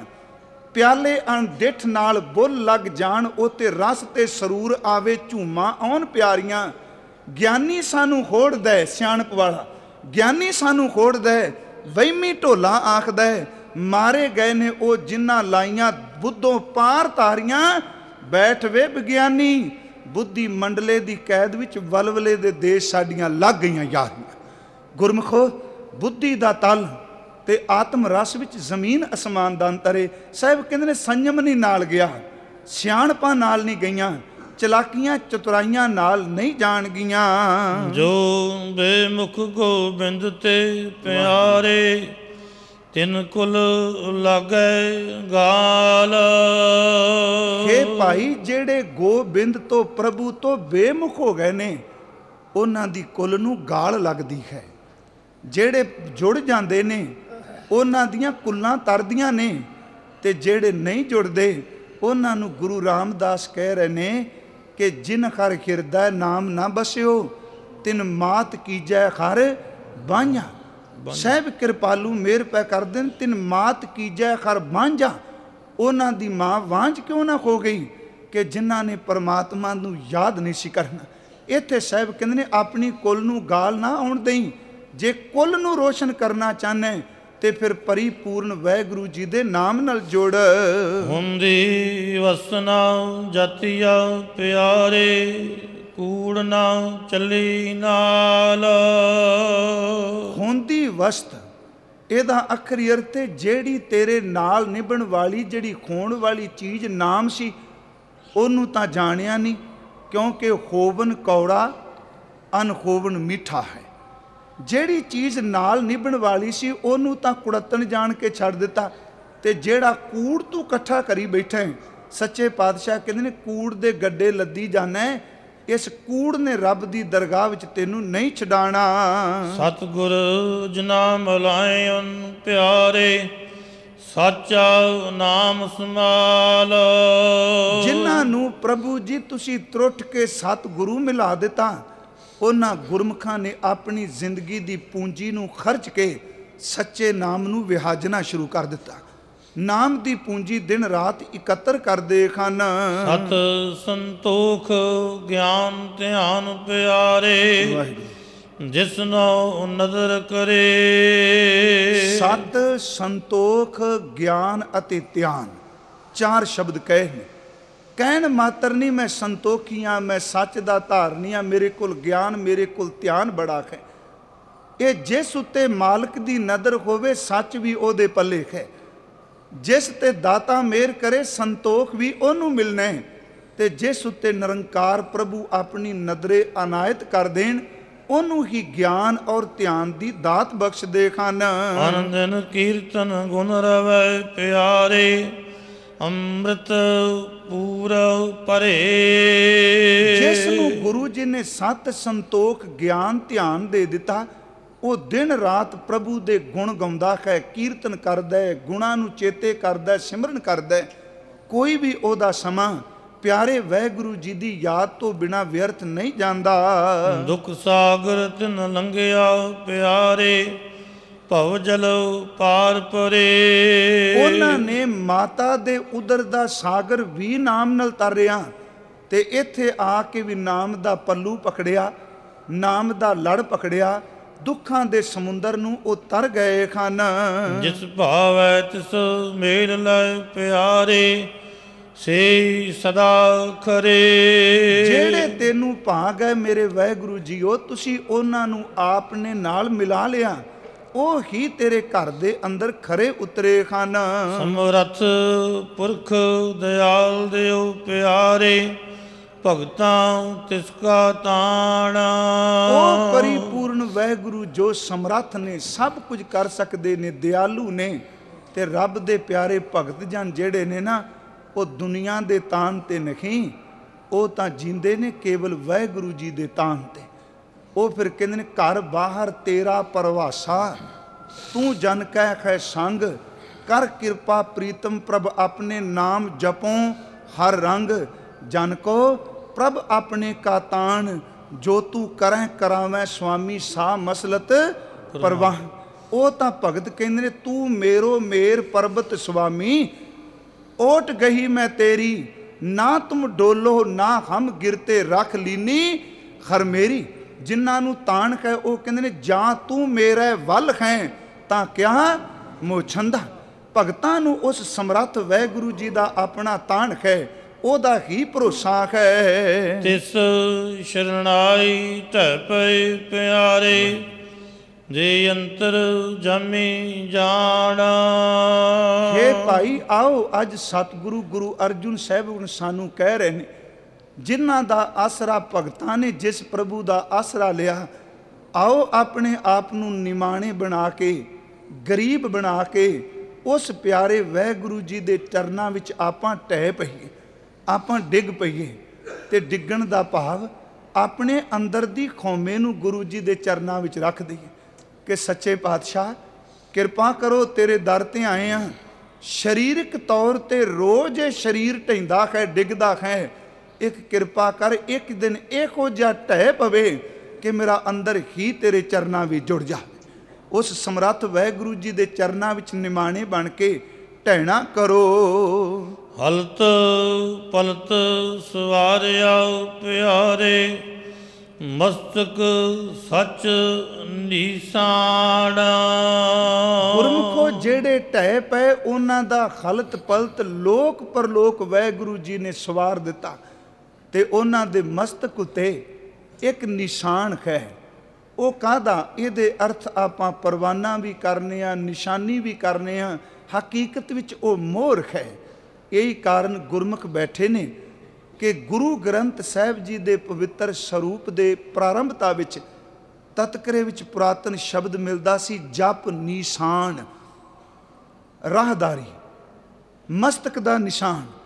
ਪਿਆਲੇ ਅਣਡਿੱਠ ਨਾਲ ਬੁੱਲ ਲੱਗ ਜਾਣ ਉਤੇ ਰਸ ਤੇ ਸਰੂਰ ਆਵੇ ਝੂਮਾਂ ਆਉਣ ਪਿਆਰੀਆਂ। ਗਿਆਨੀ ਸਾਨੂੰ ਹੋੜਦਾ, ਸਿਆਣਪ ਵਾਲਾ ਗਿਆਨੀ ਸਾਨੂੰ ਹੋੜਦਾ, ਵਹਿਮੀ ਢੋਲਾ ਆਖਦਾ, ਮਾਰੇ ਗਏ ਨੇ ਉਹ ਜਿਨ੍ਹਾਂ ਲਾਈਆਂ ਬੁੱਧੋਂ ਪਾਰ ਤਾਰੀਆਂ। ਬੈਠ ਵੇ ਵਿਗਿਆਨੀ, ਬੁੱਧੀ ਮੰਡਲੇ ਦੀ ਕੈਦ ਵਿੱਚ ਵਲਵਲੇ ਦੇ ਦੇਸ਼ ਸਾਡੀਆਂ ਲੱਗ ਗਈਆਂ ਯਾਰੀਆਂ। ਗੁਰਮੁਖੋ, ਬੁੱਧੀ ਦਾ ਤਲ ਤੇ ਆਤਮ ਰਸ ਵਿੱਚ ਜ਼ਮੀਨ ਅਸਮਾਨ ਦਾ ਅੰਤਰ ਹੈ। ਸਾਹਿਬ ਕਹਿੰਦੇ ਨੇ ਸੰਜਮ ਨਹੀਂ ਨਾਲ ਗਿਆ, ਸਿਆਣਪਾਂ ਨਾਲ ਨਹੀਂ ਗਈਆਂ, ਚਲਾਕੀਆਂ ਚਤੁਰਾਈਆਂ ਨਾਲ ਨਹੀਂ ਜਾਣਗੀਆਂ। ਜੋ ਬੇਮੁਖ ਗੋਬਿੰਦ ਤੇ ਪਿਆਰੇ, ਤਿਨ ਕੁਲ ਲਾਗੈ ਗਾਲ। ਹੇ ਭਾਈ, ਜਿਹੜੇ ਗੋਬਿੰਦ ਤੋਂ ਪ੍ਰਭੂ ਤੋਂ ਬੇਮੁਖ ਹੋ ਗਏ ਨੇ, ਉਹਨਾਂ ਦੀ ਕੁਲ ਨੂੰ ਗਾਲ ਲੱਗਦੀ ਹੈ। ਜਿਹੜੇ ਜੁੜ ਜਾਂਦੇ ਨੇ ਉਹਨਾਂ ਦੀਆਂ ਕੁੱਲਾਂ ਤਰਦੀਆਂ ਨੇ, ਤੇ ਜਿਹੜੇ ਨਹੀਂ ਜੁੜਦੇ ਉਹਨਾਂ ਨੂੰ ਗੁਰੂ ਰਾਮਦਾਸ ਕਹਿ ਰਹੇ ਨੇ ਕਿ ਜਿਨ ਹਰ ਹਿਰਦੈ ਨਾਮ ਨਾ ਬਸਿਓ, ਤਿਨ ਮਾਤ ਕੀਜੈ ਹਰ ਬਾਂਝਾ। ਸਾਹਿਬ ਕਿਰਪਾਲੂ ਮਿਹਰ ਪੈ ਕਰਦੇ ਨੇ, ਤਿਨ ਮਾਤ ਕੀਜੈ ਹਰ ਬਾਂਝਾ। ਉਹਨਾਂ ਦੀ ਮਾਂ ਵਾਂਝ ਕਿਉਂ ਨਾ ਹੋ ਗਈ ਕਿ ਜਿਨ੍ਹਾਂ ਨੇ ਪਰਮਾਤਮਾ ਨੂੰ ਯਾਦ ਨਹੀਂ ਸੀ ਕਰਨਾ। ਇੱਥੇ ਸਾਹਿਬ ਕਹਿੰਦੇ ਨੇ ਆਪਣੀ ਕੁੱਲ ਨੂੰ ਗਾਲ ਨਾ ਆਉਣ ਦੇਈ। ਜੇ ਕੁੱਲ ਨੂੰ ਰੋਸ਼ਨ ਕਰਨਾ ਚਾਹੁੰਦੇ ਤੇ ਫਿਰ ਪਰਿਪੂਰਨ ਵਾਹਿਗੁਰੂ ਜੀ ਦੇ ਨਾਮ ਨਾਲ ਜੁੜ। ਹੁੰਦੀ ਵਸਨਾ ਜਾਤੀਆ ਪਿਆਰੇ, ਕੂੜ ਨਾ ਚੱਲੀ ਨਾਲ। ਹੁੰਦੀ ਵਸਤ, ਇਹਦਾ ਅਖਰੀ ਅਰਥ ਹੈ ਜਿਹੜੀ ਤੇਰੇ ਨਾਲ ਨਿਭਣ ਵਾਲੀ, ਜਿਹੜੀ ਖੋਣ ਵਾਲੀ ਚੀਜ਼ ਨਾਮ ਸੀ, ਉਹਨੂੰ ਤਾਂ ਜਾਣਿਆ ਨਹੀਂ, ਕਿਉਂਕਿ ਹੋਵਨ ਕੌੜਾ ਅਨਹੋਵਨ ਮਿੱਠਾ ਹੈ। ਜਿਹੜੀ ਚੀਜ਼ ਨਾਲ ਨਿਭਣ ਵਾਲੀ ਸੀ ਉਹਨੂੰ ਤਾਂ ਕੁੜੱਤਣ ਜਾਣ ਕੇ ਛੱਡ ਦਿੱਤਾ, ਤੇ ਜਿਹੜਾ ਕੂੜ ਤੂੰ ਇਕੱਠਾ ਕਰੀ ਬੈਠਾ ਸੱਚੇ ਪਾਤਸ਼ਾਹ ਕਹਿੰਦੇ ਨੇ ਕੂੜ ਦੇ ਗੱਡੇ ਲੱਦੀ ਜਾਣਾ, ਇਸ ਕੂੜ ਨੇ ਰੱਬ ਦੀ ਦਰਗਾਹ ਵਿੱਚ ਤੈਨੂੰ ਨਹੀਂ ਛਡਾਣਾ। ਸਤਿਗੁਰ ਜਿਨਾ ਮਿਲਾਇਨ ਪਿਆਰੇ, ਸਾਚਾ ਨਾਮ ਸਮਾਲ। ਜਿਨ੍ਹਾਂ ਨੂੰ ਪ੍ਰਭੂ ਜੀ ਤੁਸੀਂ ਤਰੁੱਠ ਕੇ ਸਤਿਗੁਰੂ ਮਿਲਾ ਦਿੱਤਾ, ਉਹਨਾਂ ਗੁਰਮੁਖਾਂ ਨੇ ਆਪਣੀ ਜ਼ਿੰਦਗੀ ਦੀ ਪੂੰਜੀ ਨੂੰ ਖਰਚ ਕੇ ਸੱਚੇ ਨਾਮ ਨੂੰ ਵਿਹਾਜਣਾ ਸ਼ੁਰੂ ਕਰ ਦਿੱਤਾ। ਨਾਮ ਦੀ ਪੂੰਜੀ ਦਿਨ ਰਾਤ ਇਕੱਤਰ ਕਰਦੇ ਹਨ। ਸਤ ਸੰਤੋਖ ਗਿਆਨ ਧਿਆਨ ਪਿਆਰੇ, ਜਿਸਨੋ ਨਦਰ ਕਰੇ। ਸਤ ਸੰਤੋਖ ਗਿਆਨ ਅਤੇ ਧਿਆਨ, ਚਾਰ ਸ਼ਬਦ ਕਹੇ ਨੇ। ਕਹਿਣ ਮਾਤਰ ਨਹੀਂ ਮੈਂ ਸੰਤੋਖੀ ਹਾਂ, ਮੈਂ ਸੱਚ ਦਾ ਧਾਰਨੀ ਹਾਂ, ਮੇਰੇ ਕੋਲ ਗਿਆਨ, ਮੇਰੇ ਕੋਲ ਧਿਆਨ ਬੜਾ ਹੈ। ਇਹ ਜਿਸ ਉੱਤੇ ਮਾਲਕ ਦੀ ਨਜ਼ਰ ਹੋਵੇ ਸੱਚ ਵੀ ਉਹਦੇ ਪੱਲੇ ਹੈ। ਜਿਸ ਤੇ ਦਾਤਾ ਮਿਹਰ ਕਰੇ ਸੰਤੋਖ ਵੀ ਉਹਨੂੰ ਮਿਲਣਾ ਹੈ। ਤੇ ਜਿਸ ਉੱਤੇ ਨਿਰੰਕਾਰ ਪ੍ਰਭੂ ਆਪਣੀ ਨਜ਼ਰੇ ਅਨਾਇਤ ਕਰ ਦੇਣ, ਉਹਨੂੰ ਹੀ ਗਿਆਨ ਔਰ ਧਿਆਨ ਦੀ ਦਾਤ ਬਖਸ਼ਦੇ ਹਨ। ਆਨੰਦਨ ਕੀਰਤਨ ਗੁਣ ਰਵੈ ਪਿਆਰੇ, ਅੰਮ੍ਰਿਤ ਪੂਰ ਭਰੇ। ਜਿਸ ਨੂੰ ਗੁਰੂ ਜੀ ਨੇ ਸਤ ਸੰਤੋਖ ਗਿਆਨ ਧਿਆਨ ਦੇ ਦਿੱਤਾ, ਉਹ ਦਿਨ ਰਾਤ ਪ੍ਰਭੂ ਦੇ ਗੁਣ ਗਾਉਂਦਾ ਹੈ, ਕੀਰਤਨ ਕਰਦਾ ਹੈ, ਗੁਣਾਂ ਨੂੰ ਚੇਤੇ ਕਰਦਾ, ਸਿਮਰਨ ਕਰਦਾ। ਕੋਈ ਵੀ ਉਹਦਾ ਸਮਾਂ ਪਿਆਰੇ ਵਾਹਿਗੁਰੂ ਜੀ ਦੀ ਯਾਦ ਤੋਂ ਬਿਨਾਂ ਵਿਅਰਥ ਨਹੀਂ ਜਾਂਦਾ। ਦੁੱਖ ਸਾਗਰ ਤਿਨ ਲੰਘਿਆ ਪਿਆਰੇ, ਭਵ ਜਲ ਪਾਰ ਪਰੇ। ਉਹਨਾਂ ਨੇ ਮਾਤਾ ਦੇ ਉਦਰ ਦਾ ਸਾਗਰ ਵੀ ਨਾਮ ਨਾਲ ਤਾਰਿਆ, ਤੇ ਇੱਥੇ ਆ ਕੇ ਵੀ ਨਾਮ ਦਾ ਪੱਲੂ ਪਕੜਿਆ, ਨਾਮ ਦਾ ਲੜ ਪਕੜਿਆ। ਦੁੱਖਾਂ ਦੇ ਸਮੁੰਦਰ ਨੂੰ ਉਹ ਤਰ ਗਏ ਹਨ। ਜਿਸ ਭਾਵੈ ਤਿਸ ਮੇਲ ਲੈ ਪਿਆਰੇ, ਸੇ ਸਦਾ ਖਰੇ। ਜਿਹੜੇ ਤੈਨੂੰ ਭਾ ਗਏ ਮੇਰੇ ਵਾਹਿਗੁਰੂ ਜੀਓ, ਤੁਸੀਂ ਉਹਨਾਂ ਨੂੰ ਆਪ ਨੇ ਨਾਲ ਮਿਲਾ ਲਿਆ, ਉਹ ਹੀ ਤੇਰੇ ਘਰ ਦੇ ਅੰਦਰ ਖਰੇ ਉਤਰੇ ਹਨ। ਸਮਰੱਥ ਪੁਰਖ ਦਿਆਲ ਦਿਓ ਪਿਆਰੇ, ਭਗਤਾਂ ਤਿਸ ਕਾ ਤਾਣਾ। ਉਹ ਪਰਿਪੂਰਨ ਵਾਹਿਗੁਰੂ ਜੋ ਸਮਰੱਥ ਨੇ, ਸਭ ਕੁਝ ਕਰ ਸਕਦੇ ਨੇ, ਦਿਆਲੂ ਨੇ। ਤੇ ਰੱਬ ਦੇ ਪਿਆਰੇ ਭਗਤ ਜਨ ਜਿਹੜੇ ਨੇ ਨਾ, ਉਹ ਦੁਨੀਆ ਦੇ ਤਾਨ ਤੇ ਨਹੀਂ, ਉਹ ਤਾਂ ਜੀਂਦੇ ਨੇ ਕੇਵਲ ਵਾਹਿਗੁਰੂ ਜੀ ਦੇ ਤਾਨ ਤੇ। ਉਹ ਫਿਰ ਕਹਿੰਦੇ ਨੇ ਘਰ ਬਾਹਰ ਤੇਰਾ ਪਰਵਾਸਾ, ਤੂੰ ਜਨ ਕਹਿ ਖੈ ਸੰਗ, ਕਰ ਕਿਰਪਾ ਪ੍ਰੀਤਮ ਪ੍ਰਭ ਆਪਣੇ ਨਾਮ ਜਪੋਂ ਹਰ ਰੰਗ। ਜਨ ਕੋ ਪ੍ਰਭ ਆਪਣੇ ਕਾ ਤਾਣ, ਜੋ ਤੂੰ ਕਰੈ ਕਰਾਵੈ ਸੁਆਮੀ ਸਾ ਮਸਲਤ ਪਰਵਾਹ। ਉਹ ਤਾਂ ਭਗਤ ਕਹਿੰਦੇ ਨੇ ਤੂੰ ਮੇਰੋ ਮੇਰ ਪਰਬਤ ਸੁਆਮੀ, ਓਟ ਗਈ ਮੈਂ ਤੇਰੀ, ਨਾ ਤੁਮ ਡੋਲੋ ਨਾ ਹਮ ਗਿਰਤੇ ਰੱਖ ਲੀਨੀ ਖਰ ਮੇਰੀ। ਜਿਨ੍ਹਾਂ ਨੂੰ ਤਾਣ ਹੈ ਉਹ ਕਹਿੰਦੇ ਨੇ ਜਾਂ ਤੂੰ ਮੇਰੇ ਵੱਲ ਹੈ ਤਾਂ ਕਿਆ ਮੋਛੰਦਾ। ਭਗਤਾਂ ਨੂੰ ਉਸ ਸਮਰੱਥ ਵਾਹਿਗੁਰੂ ਜੀ ਦਾ ਆਪਣਾ ਤਾਣ ਹੈ, ਉਹਦਾ ਹੀ ਭਰੋਸਾ ਹੈ। ਤਿਸ ਸ਼ਰਣਾਈ ਢਹਿ ਪਏ ਪਿਆਰੇ, ਜੇ ਅੰਤਰ ਜਾਮੀ ਜਾਣਾ। ਹੇ ਭਾਈ ਆਓ, ਅੱਜ ਸਤਿਗੁਰੂ ਗੁਰੂ ਅਰਜੁਨ ਸਾਹਿਬ ਸਾਨੂੰ ਕਹਿ ਰਹੇ ਨੇ, ਜਿਨ੍ਹਾਂ ਦਾ ਆਸਰਾ ਭਗਤਾਂ ਨੇ ਜਿਸ ਪ੍ਰਭੂ ਦਾ ਆਸਰਾ ਲਿਆ, ਆਓ ਆਪਣੇ ਆਪ ਨੂੰ ਨਿਮਾਣੇ ਬਣਾ ਕੇ, ਗਰੀਬ ਬਣਾ ਕੇ ਉਸ ਪਿਆਰੇ ਵਾਹਿਗੁਰੂ ਜੀ ਦੇ ਚਰਨਾਂ ਵਿੱਚ ਆਪਾਂ ਢਹਿ ਪਈਏ, ਆਪਾਂ ਡਿੱਗ ਪਈਏ। ਤੇ ਡਿੱਗਣ ਦਾ ਭਾਵ ਆਪਣੇ ਅੰਦਰ ਦੀ ਖੌਮੇ ਨੂੰ ਗੁਰੂ ਜੀ ਦੇ ਚਰਨਾਂ ਵਿੱਚ ਰੱਖ ਦਈਏ ਕਿ ਸੱਚੇ ਪਾਤਸ਼ਾਹ ਕਿਰਪਾ ਕਰੋ, ਤੇਰੇ ਦਰ ਤੇ ਆਏ ਹਾਂ। ਸਰੀਰਕ ਤੌਰ ਤੇ ਰੋਜ਼ ਸਰੀਰ ਢਹਿੰਦਾ ਹੈ, ਡਿੱਗਦਾ ਹੈ। ਇੱਕ ਕਿਰਪਾ ਕਰ, ਇੱਕ ਦਿਨ ਇਹੋ ਜਿਹਾ ਢਹਿ ਪਵੇ ਕਿ ਮੇਰਾ ਅੰਦਰ ਹੀ ਤੇਰੇ ਚਰਨਾਂ ਵਿੱਚ ਜੁੜ ਜਾਵੇ। ਉਸ ਸਮਰੱਥ ਵਾਹਿਗੁਰੂ ਜੀ ਦੇ ਚਰਨਾਂ ਵਿੱਚ ਨਿਮਾਣੇ ਬਣ ਕੇ ਢਹਿਣਾ ਕਰੋ। ਹਲਤ ਪਲਤ ਸਵਾਰਿਆ ਪਿਆਰੇ, ਮਸਤਕ ਸੱਚ ਨੀਸਾਣਾ। ਗੁਰਮੁਖੋ ਜਿਹੜੇ ਢਹਿ ਪਏ, ਉਹਨਾਂ ਦਾ ਹਲਤ ਪਲਤ ਲੋਕ ਪਰਲੋਕ ਵਾਹਿਗੁਰੂ ਜੀ ਨੇ ਸਵਾਰ ਦਿੱਤਾ, ਤੇ ਉਹਨਾਂ ਦੇ ਮਸਤਕ ਉੱਤੇ ਇੱਕ ਨਿਸ਼ਾਨ ਹੈ। ਉਹ ਕਾਹਦਾ? ਇਹਦੇ ਅਰਥ ਆਪਾਂ ਪਰਵਾਨਾ ਵੀ ਕਰਨੇ ਆ, ਨਿਸ਼ਾਨੀ ਵੀ ਕਰਨੇ ਆ। ਹਕੀਕਤ ਵਿੱਚ ਉਹ ਮੋਹਰ ਹੈ। ਇਹੀ ਕਾਰਨ ਗੁਰਮੁਖ ਬੈਠੇ ਨੇ ਕਿ ਗੁਰੂ ਗ੍ਰੰਥ ਸਾਹਿਬ ਜੀ ਦੇ ਪਵਿੱਤਰ ਸਰੂਪ ਦੇ ਪ੍ਰਾਰੰਭਤਾ ਵਿੱਚ ਤਤਕਰੇ ਵਿੱਚ ਪੁਰਾਤਨ ਸ਼ਬਦ ਮਿਲਦਾ ਸੀ, ਜਪ ਨਿਸ਼ਾਨ, ਰਾਹਦਾਰੀ, ਮਸਤਕ ਦਾ ਨਿਸ਼ਾਨ।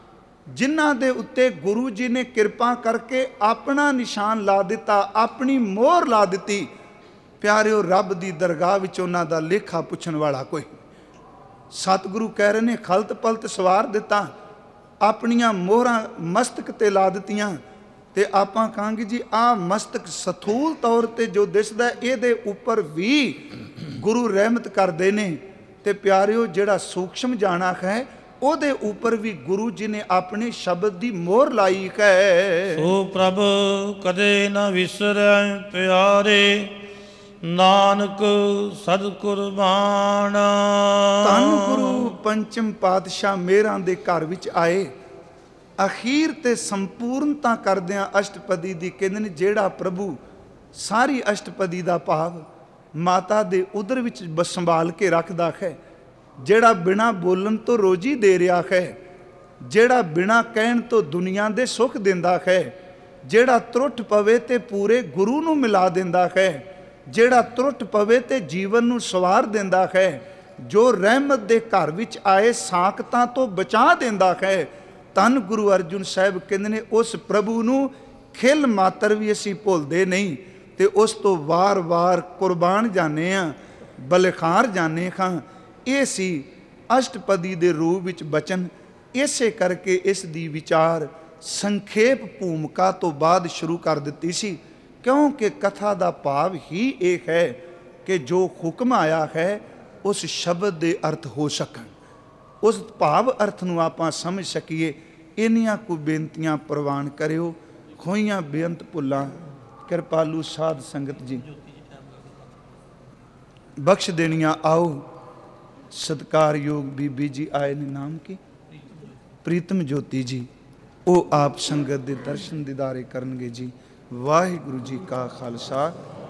ਜਿਨ੍ਹਾਂ ਦੇ ਉੱਤੇ ਗੁਰੂ ਜੀ ਨੇ ਕਿਰਪਾ ਕਰਕੇ ਆਪਣਾ ਨਿਸ਼ਾਨ ਲਾ ਦਿੱਤਾ, ਆਪਣੀ ਮੋਹਰ ਲਾ ਦਿੱਤੀ। ਪਿਆਰਿਓ, ਰੱਬ ਦੀ ਦਰਗਾਹ ਵਿੱਚ ਉਹਨਾਂ ਦਾ ਲੇਖਾ ਪੁੱਛਣ ਵਾਲਾ ਕੋਈ। ਸਤਿਗੁਰੂ ਕਹਿ ਰਹੇ ਨੇ, ਖਲਤ ਪਲਤ ਸਵਾਰ ਦਿੱਤਾ, ਆਪਣੀਆਂ ਮੋਹਰਾਂ ਮਸਤਕ ਤੇ ਲਾ ਦਿੱਤੀਆਂ। ਤੇ ਆਪਾਂ ਕਹਾਂਗੇ ਜੀ ਆਹ ਮਸਤਕ ਸਥੂਲ ਤੌਰ ਤੇ ਜੋ ਦਿਸਦਾ, ਇਹਦੇ ਉੱਪਰ ਵੀ ਗੁਰੂ ਰਹਿਮਤ ਕਰਦੇ ਨੇ। ਤੇ ਪਿਆਰਿਓ, ਜਿਹੜਾ ਸੂਖਸ਼ਮ ਜਾਣਾ ਹੈ ਉਹਦੇ ਉੱਪਰ ਵੀ ਗੁਰੂ ਜੀ ਨੇ ਆਪਣੇ ਸ਼ਬਦ ਦੀ ਮੋਹਰ ਲਾਈ ਹੈ। ਸੋ ਪ੍ਰਭ ਕਦੇ ਨਾ ਵਿਸਰੈ ਪਿਆਰੇ, ਨਾਨਕ ਸਦ ਕੁਰਬਾਨ। ਧੰਨ ਗੁਰੂ ਪੰਚਮ ਪਾਤਸ਼ਾਹ ਮੇਹਰਾਂ ਦੇ ਘਰ ਵਿੱਚ ਆਏ, ਅਖੀਰ ਤੇ ਸੰਪੂਰਨਤਾ ਕਰਦਿਆਂ ਅਸ਼ਟਪਦੀ ਦੀ ਕਹਿੰਦੇ ਨੇ, ਜਿਹੜਾ ਪ੍ਰਭੂ ਸਾਰੀ ਅਸ਼ਟਪਦੀ ਦਾ ਭਾਵ ਮਾਤਾ ਦੇ ਉਦਰ ਵਿੱਚ ਸੰਭਾਲ ਕੇ ਰੱਖਦਾ ਹੈ, ਜਿਹੜਾ ਬਿਨਾਂ ਬੋਲਣ ਤੋਂ ਰੋਜੀ ਦੇ ਰਿਹਾ ਹੈ, ਜਿਹੜਾ ਬਿਨਾਂ ਕਹਿਣ ਤੋਂ ਦੁਨੀਆ ਦੇ ਸੁੱਖ ਦਿੰਦਾ ਹੈ, ਜਿਹੜਾ ਤਰੁੱਟ ਪਵੇ ਤੇ ਪੂਰੇ ਗੁਰੂ ਨੂੰ ਮਿਲਾ ਦਿੰਦਾ ਹੈ, ਜਿਹੜਾ ਤਰੁੱਟ ਪਵੇ ਤੇ ਜੀਵਨ ਨੂੰ ਸਵਾਰ ਦਿੰਦਾ ਹੈ, ਜੋ ਰਹਿਮਤ ਦੇ ਘਰ ਵਿੱਚ ਆਏ ਸਾਕਤਾਂ ਤੋਂ ਬਚਾ ਦਿੰਦਾ ਹੈ। ਧੰਨ ਗੁਰੂ ਅਰਜੁਨ ਸਾਹਿਬ ਕਹਿੰਦੇ ਨੇ, ਉਸ ਪ੍ਰਭੂ ਨੂੰ ਖਿਲ ਮਾਤਰ ਵੀ ਅਸੀਂ ਭੁੱਲਦੇ ਨਹੀਂ ਤੇ ਉਸ ਤੋਂ ਵਾਰ-ਵਾਰ ਕੁਰਬਾਨ ਜਾਂਦੇ ਹਾਂ, ਬਲਿਖਾਰ ਜਾਂਦੇ ਹਾਂ। ਇਹ ਸੀ ਅਸ਼ਟਪਦੀ ਦੇ ਰੂਪ ਵਿੱਚ ਬਚਨ। ਇਸੇ ਕਰਕੇ ਇਸ ਦੀ ਵਿਚਾਰ ਸੰਖੇਪ ਭੂਮਿਕਾ ਤੋਂ ਬਾਅਦ ਸ਼ੁਰੂ ਕਰ ਦਿੱਤੀ ਸੀ, ਕਿਉਂਕਿ ਕਥਾ ਦਾ ਭਾਵ ਹੀ ਇਹ ਹੈ ਕਿ ਜੋ ਹੁਕਮ ਆਇਆ ਹੈ ਉਸ ਸ਼ਬਦ ਦੇ ਅਰਥ ਹੋ ਸਕਣ, ਉਸ ਭਾਵ ਅਰਥ ਨੂੰ ਆਪਾਂ ਸਮਝ ਸਕੀਏ। ਇੰਨੀਆਂ ਕੁ ਬੇਨਤੀਆਂ ਪ੍ਰਵਾਨ ਕਰਿਓ। ਖੋਈਆਂ ਬੇਅੰਤ ਭੁੱਲਾਂ ਕਿਰਪਾਲੂ ਸਾਧ ਸੰਗਤ ਜੀ ਬਖਸ਼ ਦੇਣੀਆਂ। ਆਓ ਸਤਿਕਾਰਯੋਗ ਬੀਬੀ ਜੀ ਆਏ ਨੇ, ਨਾਮ ਕੀ ਪ੍ਰੀਤਮ ਜੋਤੀ ਜੀ, ਉਹ ਆਪ ਸੰਗਤ ਦੇ ਦਰਸ਼ਨ ਦੀਦਾਰੇ ਕਰਨਗੇ ਜੀ। ਵਾਹਿਗੁਰੂ ਜੀ ਕਾ ਖਾਲਸਾ,